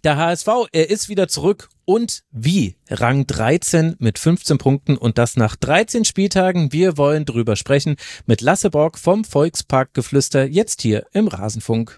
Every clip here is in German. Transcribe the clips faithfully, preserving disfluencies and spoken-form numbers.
Der H S V, er ist wieder zurück und wie? Rang dreizehn mit fünfzehn Punkten und das nach dreizehn Spieltagen. Wir wollen drüber sprechen mit Lasse Borg vom Volksparkgeflüster, jetzt hier im Rasenfunk.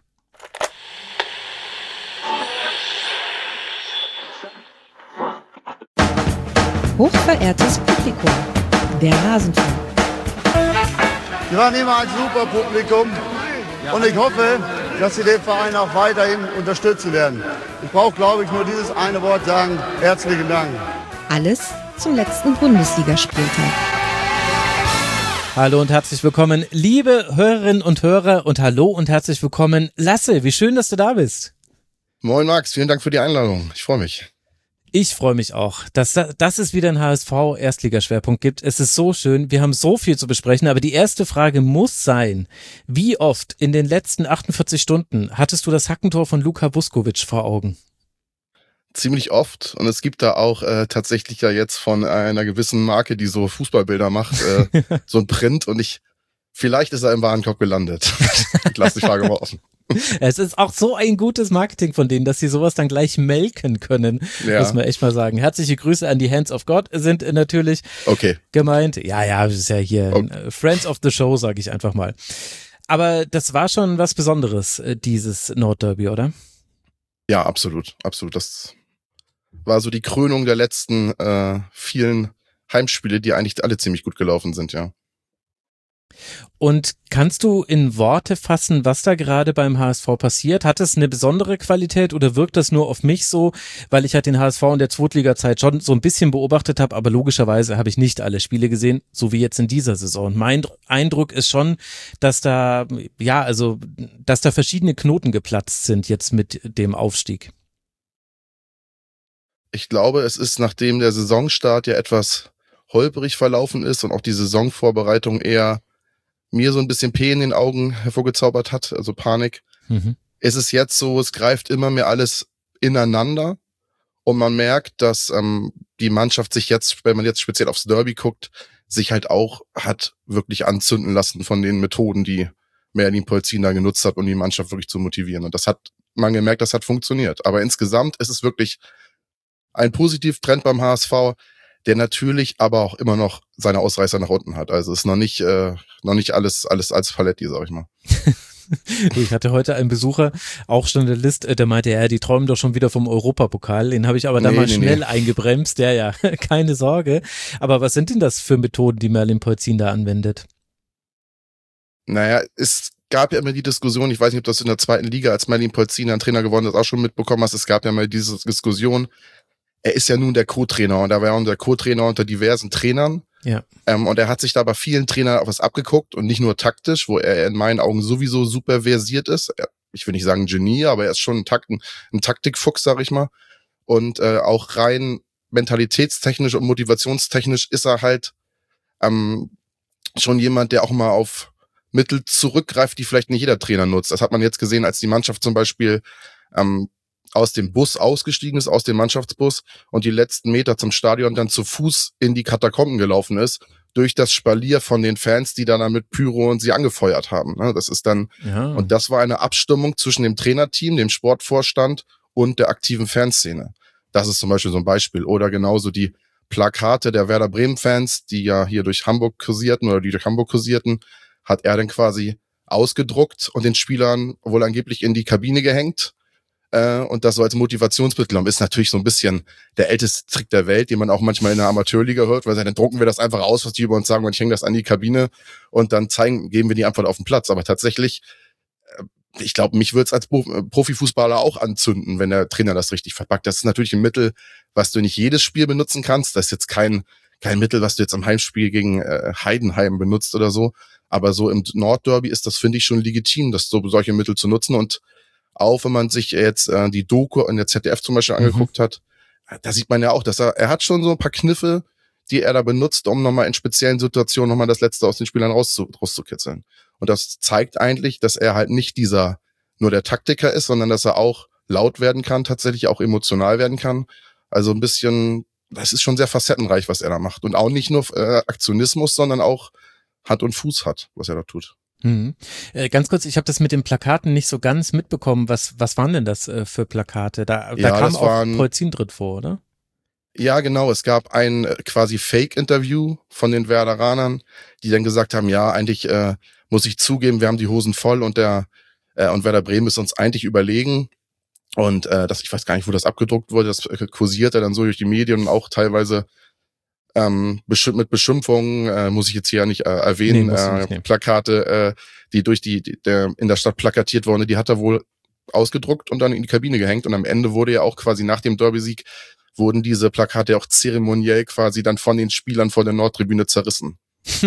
Hochverehrtes Publikum, der Rasenfunk. Wir waren immer ein super Publikum und ich hoffe, dass Sie den Verein auch weiterhin unterstützen werden. Ich brauche, glaube ich, nur dieses eine Wort sagen. Herzlichen Dank. Alles zum letzten Bundesligaspieltag. Hallo und herzlich willkommen, liebe Hörerinnen und Hörer, und hallo und herzlich willkommen, Lasse, wie schön, dass du da bist. Moin Max, vielen Dank für die Einladung. Ich freue mich. Ich freue mich auch, dass, dass es wieder einen H S V-Erstligaschwerpunkt gibt. Es ist so schön, wir haben so viel zu besprechen, aber die erste Frage muss sein, wie oft in den letzten achtundvierzig Stunden hattest du das Hackentor von Luka Vuskovic vor Augen? Ziemlich oft, und es gibt da auch äh, tatsächlich ja jetzt von einer gewissen Marke, die so Fußballbilder macht, äh, so ein Print, und ich, vielleicht ist er im Warenkorb gelandet. Ich lasse die Frage mal offen. Es ist auch so ein gutes Marketing von denen, dass sie sowas dann gleich melken können, ja. Muss man echt mal sagen. Herzliche Grüße an die Hands of God sind natürlich okay. gemeint. Ja, ja, das ist ja hier okay. Friends of the Show, sage ich einfach mal. Aber das war schon was Besonderes, dieses Nordderby, oder? Ja, absolut, absolut. Das war so die Krönung der letzten äh, vielen Heimspiele, die eigentlich alle ziemlich gut gelaufen sind, ja. Und kannst du in Worte fassen, was da gerade beim H S V passiert? Hat es eine besondere Qualität oder wirkt das nur auf mich so, weil ich halt den H S V in der Zweitliga-Zeit schon so ein bisschen beobachtet habe, aber logischerweise habe ich nicht alle Spiele gesehen, so wie jetzt in dieser Saison. Und mein Eindruck ist schon, dass da, ja, also, dass da verschiedene Knoten geplatzt sind jetzt mit dem Aufstieg. Ich glaube, es ist, nachdem der Saisonstart ja etwas holperig verlaufen ist und auch die Saisonvorbereitung eher mir so ein bisschen P in den Augen hervorgezaubert hat, also Panik, mhm. ist es jetzt so, es greift immer mehr alles ineinander und man merkt, dass ähm, die Mannschaft sich jetzt, wenn man jetzt speziell aufs Derby guckt, sich halt auch hat wirklich anzünden lassen von den Methoden, die Merlin Polzin da genutzt hat, um die Mannschaft wirklich zu motivieren. Und das hat man gemerkt, das hat funktioniert. Aber insgesamt ist es wirklich ein Positivtrend beim H S V, der natürlich aber auch immer noch seine Ausreißer nach unten hat. Also ist noch nicht äh, noch nicht alles alles als Paletti, sag ich mal. Ich hatte heute einen Besucher, auch Journalist, der meinte, ja, die träumen doch schon wieder vom Europapokal. Den habe ich aber da nee, mal nee, schnell nee. eingebremst. Ja, ja, keine Sorge. Aber was sind denn das für Methoden, die Merlin Polzin da anwendet? Naja, es gab ja immer die Diskussion, ich weiß nicht, ob du das in der zweiten Liga, als Merlin Polzin ein Trainer geworden ist, auch schon mitbekommen hast, es gab ja mal diese Diskussion, er ist ja nun der Co-Trainer und er war ja der Co-Trainer unter diversen Trainern. Ja. Ähm, und er hat sich da bei vielen Trainern auch was abgeguckt und nicht nur taktisch, wo er in meinen Augen sowieso super versiert ist. Er, ich will nicht sagen Genie, aber er ist schon ein, Takt, ein Taktikfuchs, sag ich mal. Und äh, auch rein mentalitätstechnisch und motivationstechnisch ist er halt ähm, schon jemand, der auch mal auf Mittel zurückgreift, die vielleicht nicht jeder Trainer nutzt. Das hat man jetzt gesehen, als die Mannschaft zum Beispiel ähm, aus dem Bus ausgestiegen ist, aus dem Mannschaftsbus und die letzten Meter zum Stadion dann zu Fuß in die Katakomben gelaufen ist, durch das Spalier von den Fans, die dann mit Pyro und sie angefeuert haben. Das ist dann, ja. Und das war eine Abstimmung zwischen dem Trainerteam, dem Sportvorstand und der aktiven Fanszene. Das ist zum Beispiel so ein Beispiel. Oder genauso die Plakate der Werder Bremen-Fans, die ja hier durch Hamburg kursierten oder die durch Hamburg kursierten, hat er dann quasi ausgedruckt und den Spielern wohl angeblich in die Kabine gehängt. Und das so als Motivationsmittel. Und ist natürlich so ein bisschen der älteste Trick der Welt, den man auch manchmal in der Amateurliga hört, weil dann drucken wir das einfach aus, was die über uns sagen, und ich hänge das an die Kabine und dann zeigen, geben wir die Antwort auf den Platz. Aber tatsächlich, ich glaube, mich würde es als Profifußballer auch anzünden, wenn der Trainer das richtig verpackt. Das ist natürlich ein Mittel, was du nicht jedes Spiel benutzen kannst. Das ist jetzt kein kein Mittel, was du jetzt am Heimspiel gegen äh, Heidenheim benutzt oder so. Aber so im Nordderby ist das, finde ich, schon legitim, das so solche Mittel zu nutzen. Und auch wenn man sich jetzt äh, die Doku in der Z D F zum Beispiel mhm. angeguckt hat, da sieht man ja auch, dass er, er hat schon so ein paar Kniffe, die er da benutzt, um nochmal in speziellen Situationen nochmal das Letzte aus den Spielern rauszu, rauszukitzeln. Und das zeigt eigentlich, dass er halt nicht dieser, nur der Taktiker ist, sondern dass er auch laut werden kann, tatsächlich auch emotional werden kann. Also ein bisschen, das ist schon sehr facettenreich, was er da macht. Und auch nicht nur äh, Aktionismus, sondern auch Hand und Fuß hat, was er da tut. Hm. Äh, ganz kurz, ich habe das mit den Plakaten nicht so ganz mitbekommen. Was was waren denn das äh, für Plakate? Da, Ja, da kam das auch waren- Polzin drin vor, oder? Ja, genau. Es gab ein äh, quasi Fake-Interview von den Werderanern, die dann gesagt haben, ja, eigentlich äh, muss ich zugeben, wir haben die Hosen voll und der äh, und Werder Bremen ist uns eigentlich überlegen. Und äh, das, ich weiß gar nicht, wo das abgedruckt wurde, das äh, kursierte dann so durch die Medien und auch teilweise ähm, beschimpf- mit Beschimpfungen, äh, muss ich jetzt hier nicht äh, erwähnen, Nee, musst du äh, nicht nehmen. Plakate, äh, die durch die, die der in der Stadt plakatiert wurden, die hat er wohl ausgedruckt und dann in die Kabine gehängt. Und am Ende wurde ja auch quasi nach dem Derby-Sieg wurden diese Plakate auch zeremoniell quasi dann von den Spielern vor der Nordtribüne zerrissen.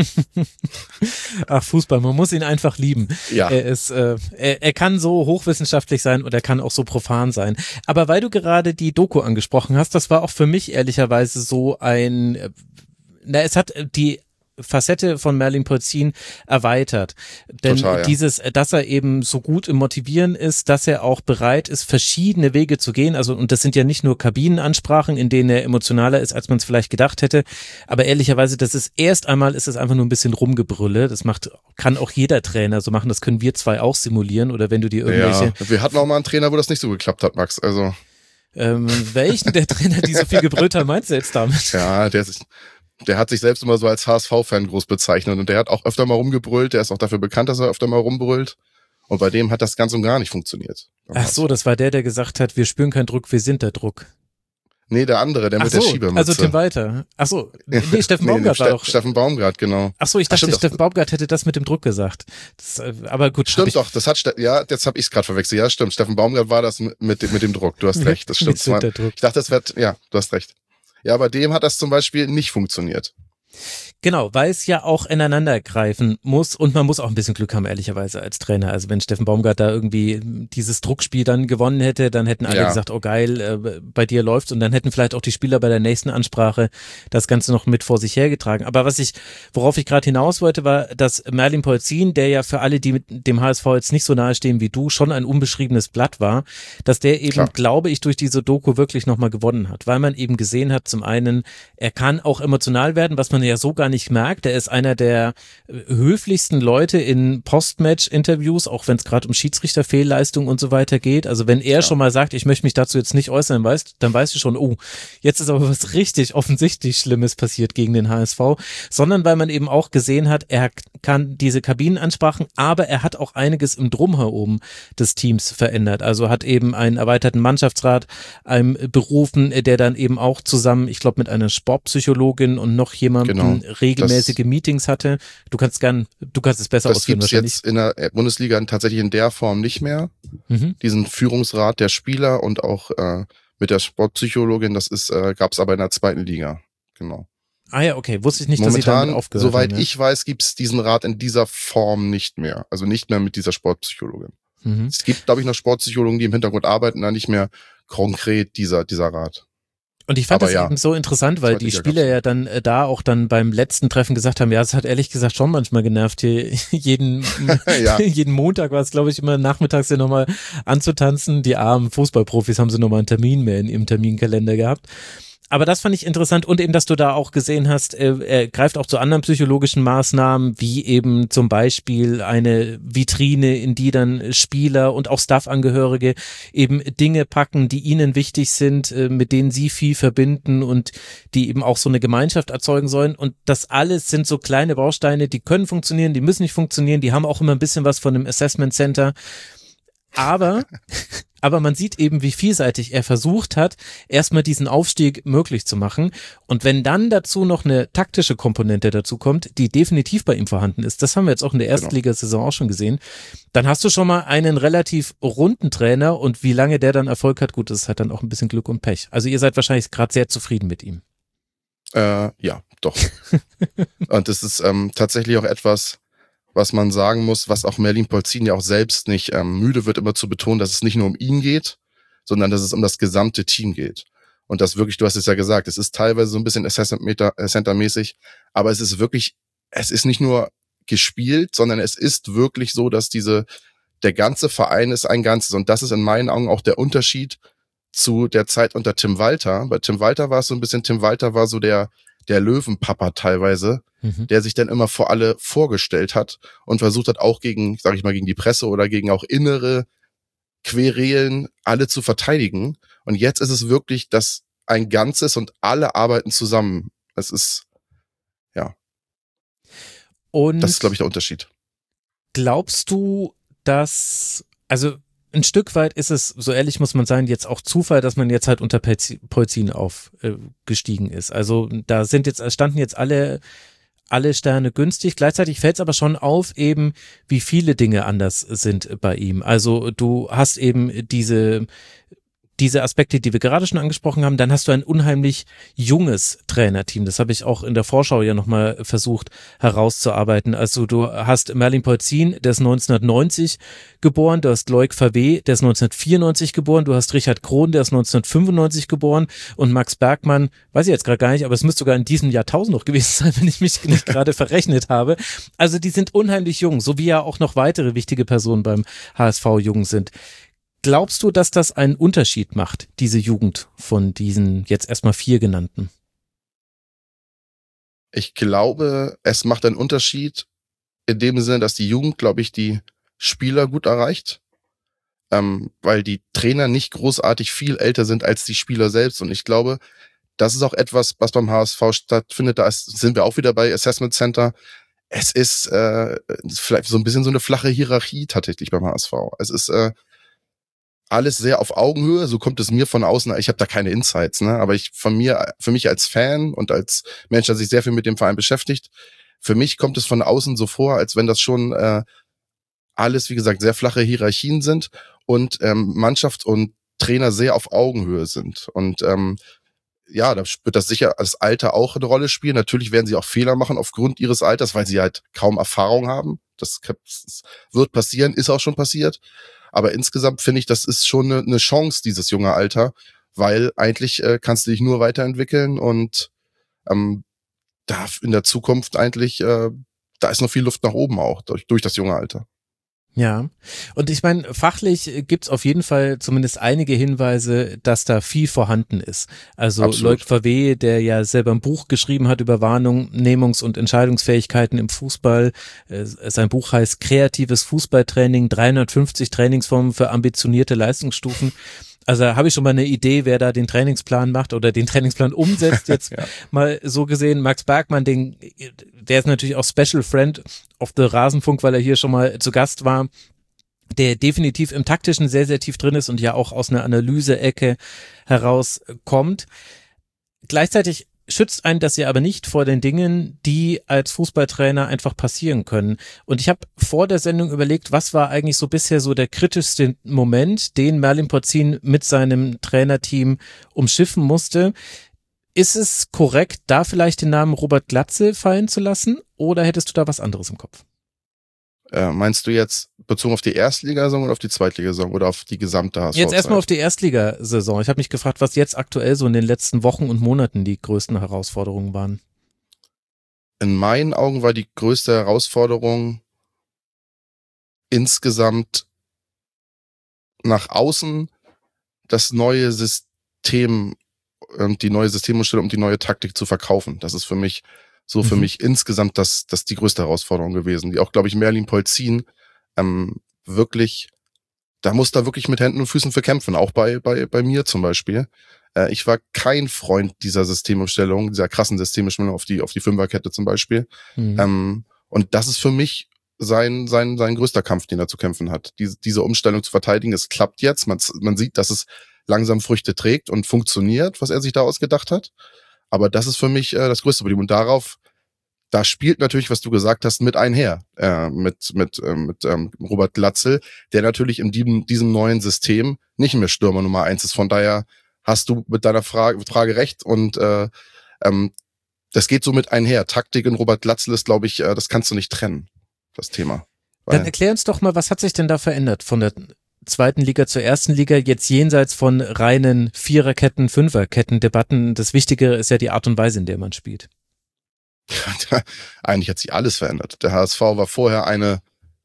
Ach, Fußball, man muss ihn einfach lieben. Ja. Er ist, äh, er, er kann so hochwissenschaftlich sein und er kann auch so profan sein. Aber weil du gerade die Doku angesprochen hast, das war auch für mich ehrlicherweise so ein, äh, na, es hat die Facette von Merlin Polzin erweitert. Denn Total, ja. dieses, dass er eben so gut im Motivieren ist, dass er auch bereit ist, verschiedene Wege zu gehen. Also, und das sind ja nicht nur Kabinenansprachen, in denen er emotionaler ist, als man es vielleicht gedacht hätte. Aber ehrlicherweise, das ist erst einmal, ist es einfach nur ein bisschen Rumgebrülle. Das macht, kann auch jeder Trainer so machen. Das können wir zwei auch simulieren. Oder wenn du dir irgendwelche, Ja, wir hatten auch mal einen Trainer, wo das nicht so geklappt hat, Max. Also, ähm, welchen der Trainer, die so viel gebrüllt haben, meinst du jetzt damit? ja, der ist, der hat sich selbst immer so als H S V-Fan groß bezeichnet und der hat auch öfter mal rumgebrüllt. Der ist auch dafür bekannt, dass er öfter mal rumbrüllt. Und bei dem hat das ganz und gar nicht funktioniert. Ach so, das war der, der gesagt hat, wir spüren keinen Druck, wir sind der Druck. Nee, der andere, der Ach mit so, der Schiebemütze. also Tim Walter. Ach so, nee, Steffen Nee, Baumgart war Ste doch. Steffen Baumgart, genau. Ach so, ich dachte, stimmt doch. Steffen Baumgart hätte das mit dem Druck gesagt. Das, äh, aber gut, hab Stimmt ich, doch, das hat, Ste ja, jetzt habe ich es gerade verwechselt. Ja, stimmt, Steffen Baumgart war das mit, mit, mit dem Druck. Du hast recht, das Wir stimmt. sind der Druck. Ich dachte, das wird, ja, du hast recht. Ja, bei dem hat das zum Beispiel nicht funktioniert. Genau, weil es ja auch ineinander greifen muss und man muss auch ein bisschen Glück haben, ehrlicherweise als Trainer. Also wenn Steffen Baumgart da irgendwie dieses Druckspiel dann gewonnen hätte, dann hätten alle Ja. gesagt, oh geil, äh, bei dir läuft's und dann hätten vielleicht auch die Spieler bei der nächsten Ansprache das Ganze noch mit vor sich hergetragen. Aber was ich, worauf ich gerade hinaus wollte, war, dass Merlin Polzin, der ja für alle, die mit dem H S V jetzt nicht so nahe stehen wie du, schon ein unbeschriebenes Blatt war, dass der eben, Klar. glaube ich, durch diese Doku wirklich nochmal gewonnen hat, weil man eben gesehen hat, zum einen, er kann auch emotional werden, was man ja so gar nicht merkt. Er ist einer der äh, höflichsten Leute in Post-Match-Interviews, auch wenn es gerade um Schiedsrichterfehlleistung und so weiter geht. Also wenn er schon mal sagt, ich möchte mich dazu jetzt nicht äußern, weißt, dann weißt du schon, oh, jetzt ist aber was richtig offensichtlich Schlimmes passiert gegen den H S V, sondern weil man eben auch gesehen hat, er kann diese Kabinenansprachen, aber er hat auch einiges im Drumherum des Teams verändert. Also hat eben einen erweiterten Mannschaftsrat ähm, berufen, der dann eben auch zusammen, ich glaube mit einer Sportpsychologin und noch jemandem Genau. regelmäßige Meetings hatte. Du kannst gern, du kannst es besser Das ausführen gibt's wahrscheinlich. jetzt in der Bundesliga tatsächlich in der Form nicht mehr. Mhm. Diesen Führungsrat der Spieler und auch äh, mit der Sportpsychologin, das ist, äh, gab's aber in der zweiten Liga. Genau. Ah ja, okay, wusste ich nicht, dass sie Momentan, damit aufgehört soweit haben. ich weiß, gibt's diesen Rat in dieser Form nicht mehr. Also nicht mehr mit dieser Sportpsychologin. Ja. Mhm. Es gibt, glaube ich, noch Sportpsychologen, die im Hintergrund arbeiten, da nicht mehr konkret dieser, dieser Rat. Und ich fand Aber das ja. eben so interessant, weil Zweite die Liga Spieler gab's. ja dann äh, da auch dann beim letzten Treffen gesagt haben, ja, es hat ehrlich gesagt schon manchmal genervt, hier jeden, Ja. jeden Montag war es, glaube ich, immer nachmittags ja nochmal anzutanzen. Die armen Fußballprofis haben sie nochmal einen Termin mehr in ihrem Terminkalender gehabt. Aber das fand ich interessant und eben, dass du da auch gesehen hast, äh, er greift auch zu anderen psychologischen Maßnahmen, wie eben zum Beispiel eine Vitrine, in die dann Spieler und auch Staffangehörige eben Dinge packen, die ihnen wichtig sind, äh, mit denen sie viel verbinden und die eben auch so eine Gemeinschaft erzeugen sollen. Und das alles sind so kleine Bausteine, die können funktionieren, die müssen nicht funktionieren, die haben auch immer ein bisschen was von einem Assessment Center. Aber, aber man sieht eben, wie vielseitig er versucht hat, erstmal diesen Aufstieg möglich zu machen. Und wenn dann dazu noch eine taktische Komponente dazu kommt, die definitiv bei ihm vorhanden ist, das haben wir jetzt auch in der Erstligasaison auch schon gesehen, dann hast du schon mal einen relativ runden Trainer und wie lange der dann Erfolg hat, gut, das ist halt dann auch ein bisschen Glück und Pech. Also ihr seid wahrscheinlich gerade sehr zufrieden mit ihm. Äh, ja, doch. Und das ist ähm, tatsächlich auch etwas, was man sagen muss, was auch Merlin Polzin ja auch selbst nicht ähm, müde wird, immer zu betonen, dass es nicht nur um ihn geht, sondern dass es um das gesamte Team geht. Und das wirklich, du hast es ja gesagt, es ist teilweise so ein bisschen Assessment-Center-mäßig, aber es ist wirklich, es ist nicht nur gespielt, sondern es ist wirklich so, dass diese, der ganze Verein ist ein Ganzes. Und das ist in meinen Augen auch der Unterschied zu der Zeit unter Tim Walter. Bei Tim Walter war es so ein bisschen, Tim Walter war so der, der Löwenpapa teilweise, Mhm. der sich dann immer vor alle vorgestellt hat und versucht hat, auch gegen, sag ich mal, gegen die Presse oder gegen auch innere Querelen alle zu verteidigen. Und jetzt ist es wirklich das ein Ganzes und alle arbeiten zusammen. Es ist, ja, Und das ist, glaube ich, der Unterschied. glaubst du, dass, also ein Stück weit ist es, so ehrlich muss man sein, jetzt auch Zufall, dass man jetzt halt unter Pelzi- Polzin aufgestiegen ist. Also da sind jetzt, standen jetzt alle alle Sterne günstig. Gleichzeitig fällt es aber schon auf, eben wie viele Dinge anders sind bei ihm. Also du hast eben diese diese Aspekte, die wir gerade schon angesprochen haben, dann hast du ein unheimlich junges Trainerteam. Das habe ich auch in der Vorschau ja nochmal versucht herauszuarbeiten. Also du hast Merlin Polzin, der ist neunzehnhundertneunzig geboren, du hast Loic Favé, der ist neunzehnhundertvierundneunzig geboren, du hast Richard Krohn, der ist neunzehnhundertfünfundneunzig geboren und Max Bergmann, weiß ich jetzt gerade gar nicht, aber es müsste sogar in diesem Jahrtausend noch gewesen sein, wenn ich mich nicht gerade verrechnet habe. Also die sind unheimlich jung, so wie ja auch noch weitere wichtige Personen beim H S V jung sind. Glaubst du, dass das einen Unterschied macht, diese Jugend von diesen jetzt erstmal vier genannten? Ich glaube, es macht einen Unterschied in dem Sinne, dass die Jugend, glaube ich, die Spieler gut erreicht, ähm, weil die Trainer nicht großartig viel älter sind als die Spieler selbst. Und ich glaube, das ist auch etwas, was beim H S V stattfindet. Da ist, sind wir auch wieder bei Assessment Center. Es ist äh, vielleicht so ein bisschen so eine flache Hierarchie tatsächlich beim H S V. Es ist äh, alles sehr auf Augenhöhe, so kommt es mir von außen. Ich habe da keine Insights, ne? Aber ich von mir, für mich als Fan und als Mensch, der sich sehr viel mit dem Verein beschäftigt, für mich kommt es von außen so vor, als wenn das schon äh, alles, wie gesagt, sehr flache Hierarchien sind und ähm, Mannschaft und Trainer sehr auf Augenhöhe sind. Und ähm, ja, da wird das sicher das Alter auch eine Rolle spielen. Natürlich werden sie auch Fehler machen aufgrund ihres Alters, weil sie halt kaum Erfahrung haben. Das, das wird passieren, ist auch schon passiert. Aber insgesamt finde ich, das ist schon eine, eine Chance, dieses junge Alter, weil eigentlich äh, kannst du dich nur weiterentwickeln und ähm, da in der Zukunft eigentlich, äh, da ist noch viel Luft nach oben auch durch, durch das junge Alter. Ja, und ich meine, fachlich gibt's auf jeden Fall zumindest einige Hinweise, dass da viel vorhanden ist. Also Absolut. Loic Favé, der ja selber ein Buch geschrieben hat über Wahrnehmungs- und Entscheidungsfähigkeiten im Fußball. Sein Buch heißt Kreatives Fußballtraining, dreihundertfünfzig Trainingsformen für ambitionierte Leistungsstufen. Also da habe ich schon mal eine Idee, wer da den Trainingsplan macht oder den Trainingsplan umsetzt. Jetzt ja. Mal so gesehen, Max Bergmann, den, der ist natürlich auch Special Friend of the Rasenfunk, weil er hier schon mal zu Gast war, der definitiv im Taktischen sehr, sehr tief drin ist und ja auch aus einer Analyse-Ecke herauskommt. Gleichzeitig schützt einen das ja aber nicht vor den Dingen, die als Fußballtrainer einfach passieren können. Und ich habe vor der Sendung überlegt, was war eigentlich so bisher so der kritischste Moment, den Merlin Polzin mit seinem Trainerteam umschiffen musste. Ist es korrekt, da vielleicht den Namen Robert Glatzel fallen zu lassen, oder hättest du da was anderes im Kopf? Äh, meinst du jetzt bezogen auf die Erstligasaison oder auf die Zweitligasaison oder auf die gesamte H S V-Zeit? Jetzt erstmal auf die Erstligasaison. Ich habe mich gefragt, was jetzt aktuell so in den letzten Wochen und Monaten die größten Herausforderungen waren. In meinen Augen war die größte Herausforderung insgesamt nach außen das neue System und die neue Systemumstellung, um die neue Taktik zu verkaufen. Das ist für mich so für mhm. mich insgesamt das, das die größte Herausforderung gewesen, die auch, glaube ich, Merlin Polzin ähm, wirklich, da muss da wirklich mit Händen und Füßen für kämpfen, auch bei bei bei mir zum Beispiel. Äh, ich war kein Freund dieser Systemumstellung, dieser krassen Systemumstellung auf die auf die Fünferkette zum Beispiel. Mhm. Ähm, und das ist für mich sein sein sein größter Kampf, den er zu kämpfen hat. Diese diese Umstellung zu verteidigen, es klappt jetzt, man man sieht, dass es langsam Früchte trägt und funktioniert, was er sich da ausgedacht hat. Aber das ist für mich äh, das größte Problem. Und darauf, da spielt natürlich, was du gesagt hast, mit einher. Äh, mit mit äh, mit ähm, Robert Glatzel, der natürlich in diesem, diesem neuen System nicht mehr Stürmer Nummer eins ist. Von daher hast du mit deiner Frage, Frage recht. Und äh, ähm, das geht so mit einher. Taktik in Robert Glatzel ist, glaube ich, äh, das kannst du nicht trennen, das Thema. Dann erklär uns doch mal, was hat sich denn da verändert von der zweiten Liga zur ersten Liga, jetzt jenseits von reinen Viererketten, Fünferketten-Debatten. Das Wichtige ist ja die Art und Weise, in der man spielt. Eigentlich hat sich alles verändert. Der H S V war vorher eine,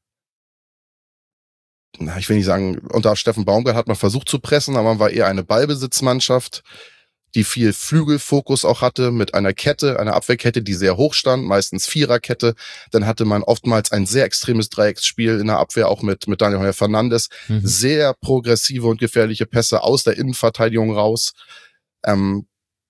na, ich will nicht sagen, unter Steffen Baumgart hat man versucht zu pressen, aber man war eher eine Ballbesitzmannschaft, die viel Flügelfokus auch hatte, mit einer Kette, einer Abwehrkette, die sehr hoch stand, meistens Viererkette. Dann hatte man oftmals ein sehr extremes Dreiecksspiel in der Abwehr, auch mit, mit Daniel Heuer Fernandes. Mhm. Sehr progressive und gefährliche Pässe aus der Innenverteidigung raus. Ähm,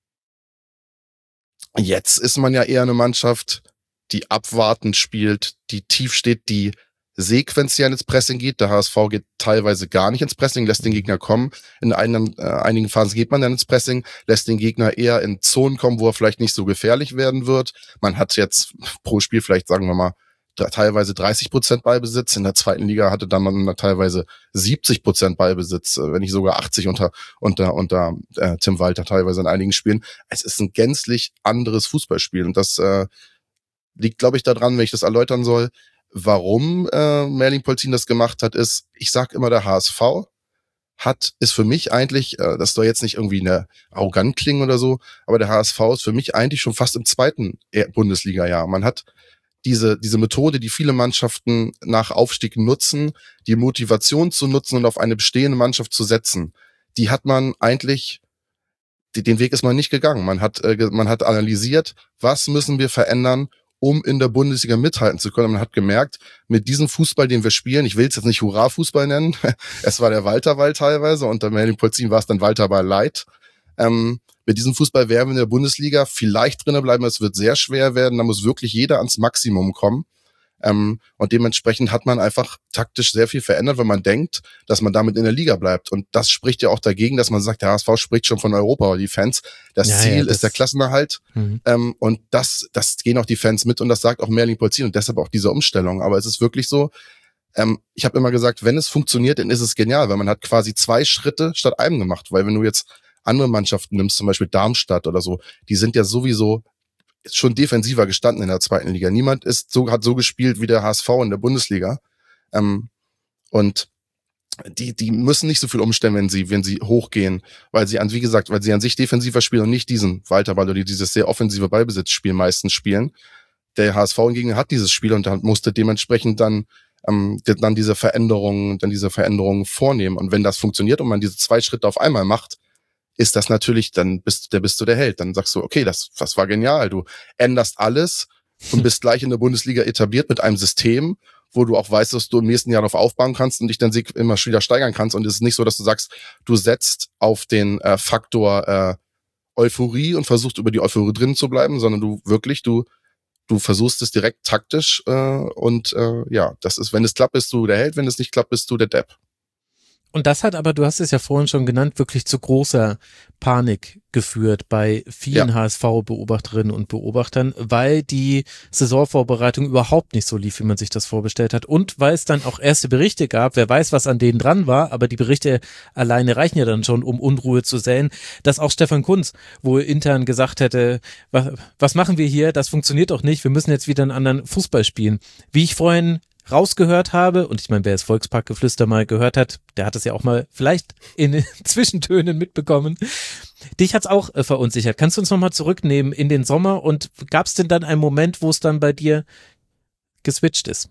jetzt ist man ja eher eine Mannschaft, die abwartend spielt, die tief steht, die sequenziell ins Pressing geht. Der H S V geht teilweise gar nicht ins Pressing, lässt den Gegner kommen. In einen, äh, einigen Phasen geht man dann ins Pressing, lässt den Gegner eher in Zonen kommen, wo er vielleicht nicht so gefährlich werden wird. Man hat jetzt pro Spiel vielleicht, sagen wir mal, da, teilweise dreißig Prozent Ballbesitz. In der zweiten Liga hatte dann man teilweise siebzig Prozent Ballbesitz, wenn nicht sogar achtzig unter unter unter äh, Tim Walter teilweise in einigen Spielen. Es ist ein gänzlich anderes Fußballspiel und das äh, liegt, glaube ich, daran, wenn ich das erläutern soll. Warum äh, Merlin Polzin das gemacht hat, ist, ich sag immer, der H S V hat, ist für mich eigentlich, äh, das soll jetzt nicht irgendwie eine arrogant klingen oder so, aber der H S V ist für mich eigentlich schon fast im zweiten Bundesliga-Jahr. Man hat diese diese Methode, die viele Mannschaften nach Aufstieg nutzen, die Motivation zu nutzen und auf eine bestehende Mannschaft zu setzen, die hat man eigentlich, die, den Weg ist man nicht gegangen. Man hat äh, man hat analysiert, was müssen wir verändern, um in der Bundesliga mithalten zu können. Man hat gemerkt, mit diesem Fußball, den wir spielen, ich will es jetzt nicht Hurra-Fußball nennen, es war der Walterball teilweise, unter Merlin Polzin war es dann Walterball Light. Ähm, mit diesem Fußball werden wir in der Bundesliga vielleicht drinnen bleiben, es wird sehr schwer werden, da muss wirklich jeder ans Maximum kommen. Ähm, und dementsprechend hat man einfach taktisch sehr viel verändert, weil man denkt, dass man damit in der Liga bleibt. Und das spricht ja auch dagegen, dass man sagt, der H S V spricht schon von Europa, oder die Fans. Das ja, Ziel ja, das ist der Klassenerhalt. Mhm. Ähm, und das, das gehen auch die Fans mit und das sagt auch Merlin Polzin und deshalb auch diese Umstellung. Aber es ist wirklich so, ähm, ich habe immer gesagt, wenn es funktioniert, dann ist es genial, weil man hat quasi zwei Schritte statt einem gemacht. Weil wenn du jetzt andere Mannschaften nimmst, zum Beispiel Darmstadt oder so, die sind ja sowieso ist schon defensiver gestanden in der zweiten Liga. Niemand ist so, hat so gespielt wie der H S V in der Bundesliga. Ähm, und die, die müssen nicht so viel umstellen, wenn sie, wenn sie hochgehen, weil sie an, wie gesagt, weil sie an sich defensiver spielen und nicht diesen Walterball oder dieses sehr offensive Ballbesitzspiel meistens spielen. Der H S V hingegen hat dieses Spiel und musste dementsprechend dann, ähm, dann diese Veränderungen, dann diese Veränderungen vornehmen. Und wenn das funktioniert und man diese zwei Schritte auf einmal macht, ist das natürlich, dann bist, der bist du der Held. Dann sagst du, okay, das, das war genial. Du änderst alles und bist gleich in der Bundesliga etabliert mit einem System, wo du auch weißt, dass du im nächsten Jahr darauf aufbauen kannst und dich dann immer wieder steigern kannst. Und es ist nicht so, dass du sagst, du setzt auf den äh, Faktor äh, Euphorie und versuchst über die Euphorie drin zu bleiben, sondern du wirklich, du du versuchst es direkt taktisch äh, und äh, ja, das ist, wenn es klappt, bist du der Held, wenn es nicht klappt, bist du der Depp. Und das hat aber, du hast es ja vorhin schon genannt, wirklich zu großer Panik geführt bei vielen ja. H S V-Beobachterinnen und Beobachtern, weil die Saisonvorbereitung überhaupt nicht so lief, wie man sich das vorgestellt hat und weil es dann auch erste Berichte gab, wer weiß, was an denen dran war, aber die Berichte alleine reichen ja dann schon, um Unruhe zu säen, dass auch Stefan Kuntz wohl intern gesagt hätte, was, was machen wir hier, das funktioniert doch nicht, wir müssen jetzt wieder einen anderen Fußball spielen. Wie ich vorhin rausgehört habe, und ich meine, wer das Volksparkgeflüster mal gehört hat, der hat es ja auch mal vielleicht in Zwischentönen mitbekommen. Dich hat's auch äh, verunsichert. Kannst du uns nochmal zurücknehmen in den Sommer und gab es denn dann einen Moment, wo es dann bei dir geswitcht ist?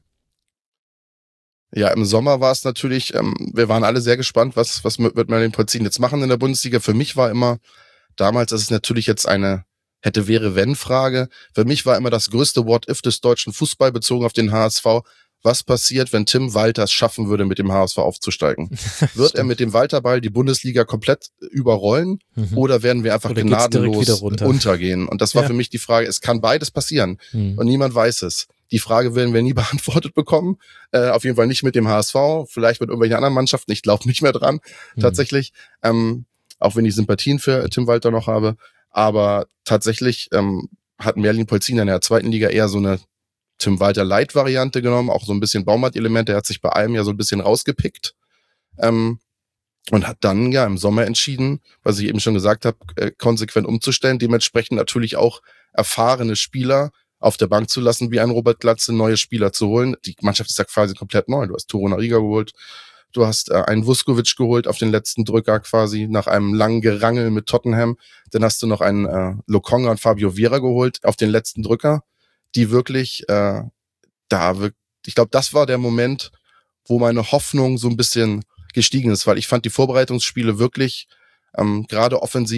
Ja, im Sommer war es natürlich, ähm, wir waren alle sehr gespannt, was, was wird Merlin Polzin jetzt machen in der Bundesliga. Für mich war immer, damals, das ist natürlich jetzt eine hätte, wäre, wenn Frage, für mich war immer das größte What-If des deutschen Fußball bezogen auf den H S V. Was passiert, wenn Tim Walter es schaffen würde, mit dem H S V aufzusteigen? Wird er mit dem Walterball die Bundesliga komplett überrollen mhm. oder werden wir einfach oder gnadenlos untergehen? Und das war ja. für mich die Frage, es kann beides passieren mhm. und niemand weiß es. Die Frage werden wir nie beantwortet bekommen. Äh, auf jeden Fall nicht mit dem H S V, vielleicht mit irgendwelchen anderen Mannschaften. Ich glaube nicht mehr dran, mhm. tatsächlich. Ähm, auch wenn ich Sympathien für Tim Walter noch habe. Aber tatsächlich ähm, hat Merlin Polzin in der zweiten Liga eher so eine Tim Walter Light-Variante genommen, auch so ein bisschen Baumart-Elemente. Er hat sich bei allem ja so ein bisschen rausgepickt ähm, und hat dann ja im Sommer entschieden, was ich eben schon gesagt habe, äh, konsequent umzustellen. Dementsprechend natürlich auch erfahrene Spieler auf der Bank zu lassen, wie ein Robert Glatze, neue Spieler zu holen. Die Mannschaft ist ja quasi komplett neu. Du hast Torunariga geholt, du hast äh, einen Vuskovic geholt auf den letzten Drücker quasi nach einem langen Gerangel mit Tottenham. Dann hast du noch einen äh, Lokonga und Fabio Vieira geholt auf den letzten Drücker, die wirklich, äh, da wirklich, ich glaube, das war der Moment, wo meine Hoffnung so ein bisschen gestiegen ist, weil ich fand die Vorbereitungsspiele wirklich ähm, gerade offensiv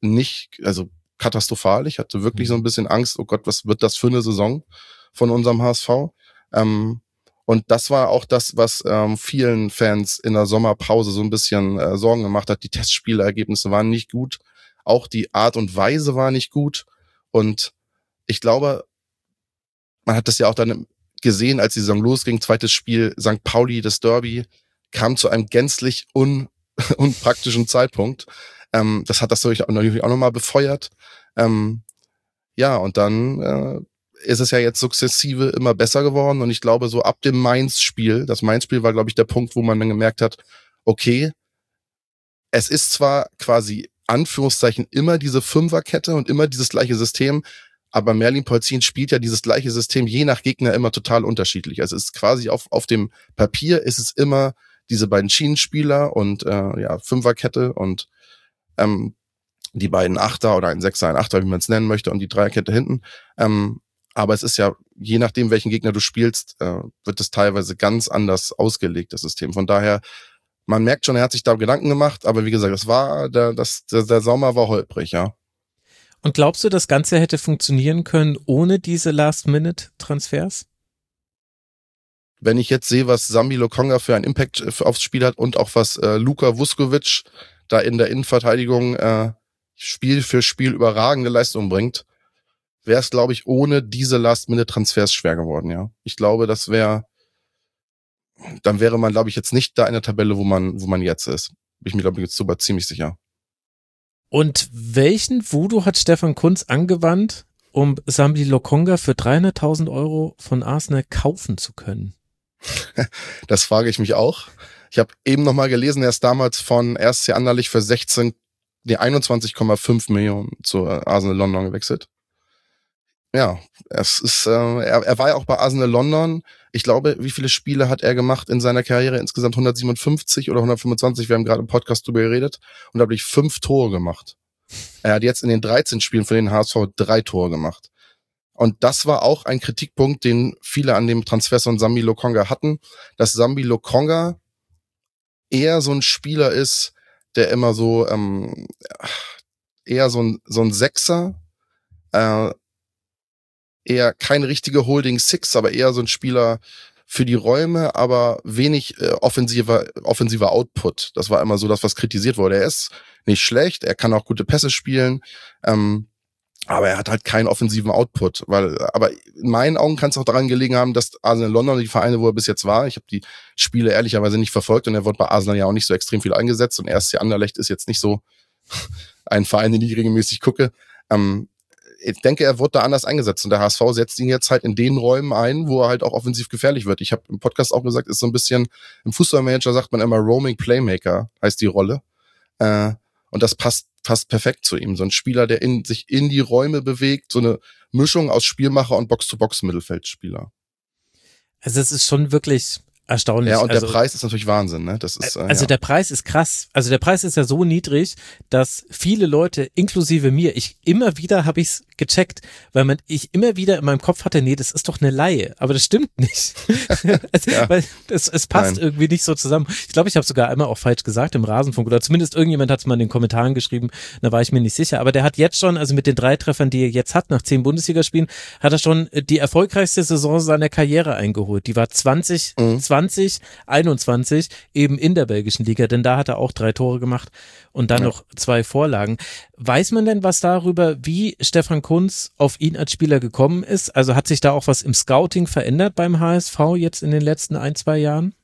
nicht, also katastrophal. Ich hatte wirklich so ein bisschen Angst, oh Gott, was wird das für eine Saison von unserem H S V? Ähm, und das war auch das, was ähm, vielen Fans in der Sommerpause so ein bisschen äh, Sorgen gemacht hat. Die Testspielergebnisse waren nicht gut. Auch die Art und Weise war nicht gut. Und ich glaube, man hat das ja auch dann gesehen, als die Saison losging. Zweites Spiel, Sankt Pauli, das Derby, kam zu einem gänzlich un- unpraktischen Zeitpunkt. Ähm, das hat das natürlich auch nochmal befeuert. Ähm, ja, und dann äh, ist es ja jetzt sukzessive immer besser geworden. Und ich glaube, so ab dem Mainz-Spiel, das Mainz-Spiel war, glaube ich, der Punkt, wo man dann gemerkt hat, okay, es ist zwar quasi Anführungszeichen immer diese Fünferkette und immer dieses gleiche System, aber Merlin Polzin spielt ja dieses gleiche System je nach Gegner immer total unterschiedlich. Also es ist quasi auf auf dem Papier ist es immer diese beiden Schienenspieler und äh, ja Fünferkette und ähm, die beiden Achter oder ein Sechser, ein Achter, wie man es nennen möchte, und die Dreierkette hinten. Ähm, aber es ist ja, je nachdem, welchen Gegner du spielst, äh, wird es teilweise ganz anders ausgelegt, das System. Von daher, man merkt schon, er hat sich da Gedanken gemacht, aber wie gesagt, das war, der, das, der, der Sommer war holprig, ja. Und glaubst du, das Ganze hätte funktionieren können ohne diese Last-Minute-Transfers? Wenn ich jetzt sehe, was Sambi Lokonga für einen Impact aufs Spiel hat und auch was äh, Luka Vuskovic da in der Innenverteidigung äh, Spiel für Spiel überragende Leistung bringt, wäre es, glaube ich, ohne diese Last-Minute-Transfers schwer geworden, ja. Ich glaube, das wäre, dann wäre man, glaube ich, jetzt nicht da in der Tabelle, wo man, wo man jetzt ist. Bin ich mir, glaube ich, jetzt sogar ziemlich sicher. Und welchen Voodoo hat Stefan Kuntz angewandt, um Sambi Lokonga für dreihunderttausend Euro von Arsenal kaufen zu können? Das frage ich mich auch. Ich habe eben nochmal gelesen, er ist damals von R S C Anderlecht für sechzehn, nee, einundzwanzig Komma fünf Millionen zu Arsenal London gewechselt. Ja, es ist, äh, er, er war ja auch bei Arsenal London. Ich glaube, wie viele Spiele hat er gemacht in seiner Karriere? Insgesamt hundertsiebenundfünfzig oder hundertfünfundzwanzig. Wir haben gerade im Podcast drüber geredet. Und da habe ich fünf Tore gemacht. Er hat jetzt in den dreizehn Spielen für den H S V drei Tore gemacht. Und das war auch ein Kritikpunkt, den viele an dem Transfer von Sambi Lokonga hatten, dass Sambi Lokonga eher so ein Spieler ist, der immer so, ähm, eher so ein, so ein Sechser, äh, eher kein richtiger Holding Six, aber eher so ein Spieler für die Räume, aber wenig äh, offensiver offensiver Output. Das war immer so das, was kritisiert wurde. Er ist nicht schlecht, er kann auch gute Pässe spielen, ähm, aber er hat halt keinen offensiven Output. Weil, aber in meinen Augen kann es auch daran gelegen haben, dass Arsenal London, die Vereine, wo er bis jetzt war, ich habe die Spiele ehrlicherweise nicht verfolgt und er wurde bei Arsenal ja auch nicht so extrem viel eingesetzt und R S C Anderlecht ist jetzt nicht so ein Verein, den ich regelmäßig gucke. Ähm, Ich denke, er wurde da anders eingesetzt und der H S V setzt ihn jetzt halt in den Räumen ein, wo er halt auch offensiv gefährlich wird. Ich habe im Podcast auch gesagt, ist so ein bisschen, im Fußballmanager sagt man immer Roaming Playmaker, heißt die Rolle. Äh, und das passt passt perfekt zu ihm. So ein Spieler, der in, sich in die Räume bewegt, so eine Mischung aus Spielmacher und Box-to-Box-Mittelfeldspieler. Also es ist schon wirklich erstaunlich. Ja, und also, der Preis ist natürlich Wahnsinn, ne? Das ist, äh, also ja. der Preis ist krass. Also der Preis ist ja so niedrig, dass viele Leute, inklusive mir, ich immer wieder habe ich's gecheckt, weil man ich immer wieder in meinem Kopf hatte, nee, das ist doch eine Leihe, aber das stimmt nicht. also, Ja. Weil das, es passt Nein. irgendwie nicht so zusammen. Ich glaube, ich habe sogar einmal auch falsch gesagt im Rasenfunk oder zumindest irgendjemand hat es mal in den Kommentaren geschrieben, da war ich mir nicht sicher, aber der hat jetzt schon, also mit den drei Treffern, die er jetzt hat, nach zehn Bundesligaspielen, hat er schon die erfolgreichste Saison seiner Karriere eingeholt. Die war zwanzig zwanzig, einundzwanzig eben in der belgischen Liga, denn da hat er auch drei Tore gemacht und dann Ja. noch zwei Vorlagen. Weiß man denn was darüber, wie Stefan Kuntz auf ihn als Spieler gekommen ist? Also hat sich da auch was im Scouting verändert beim H S V jetzt in den letzten ein, zwei Jahren?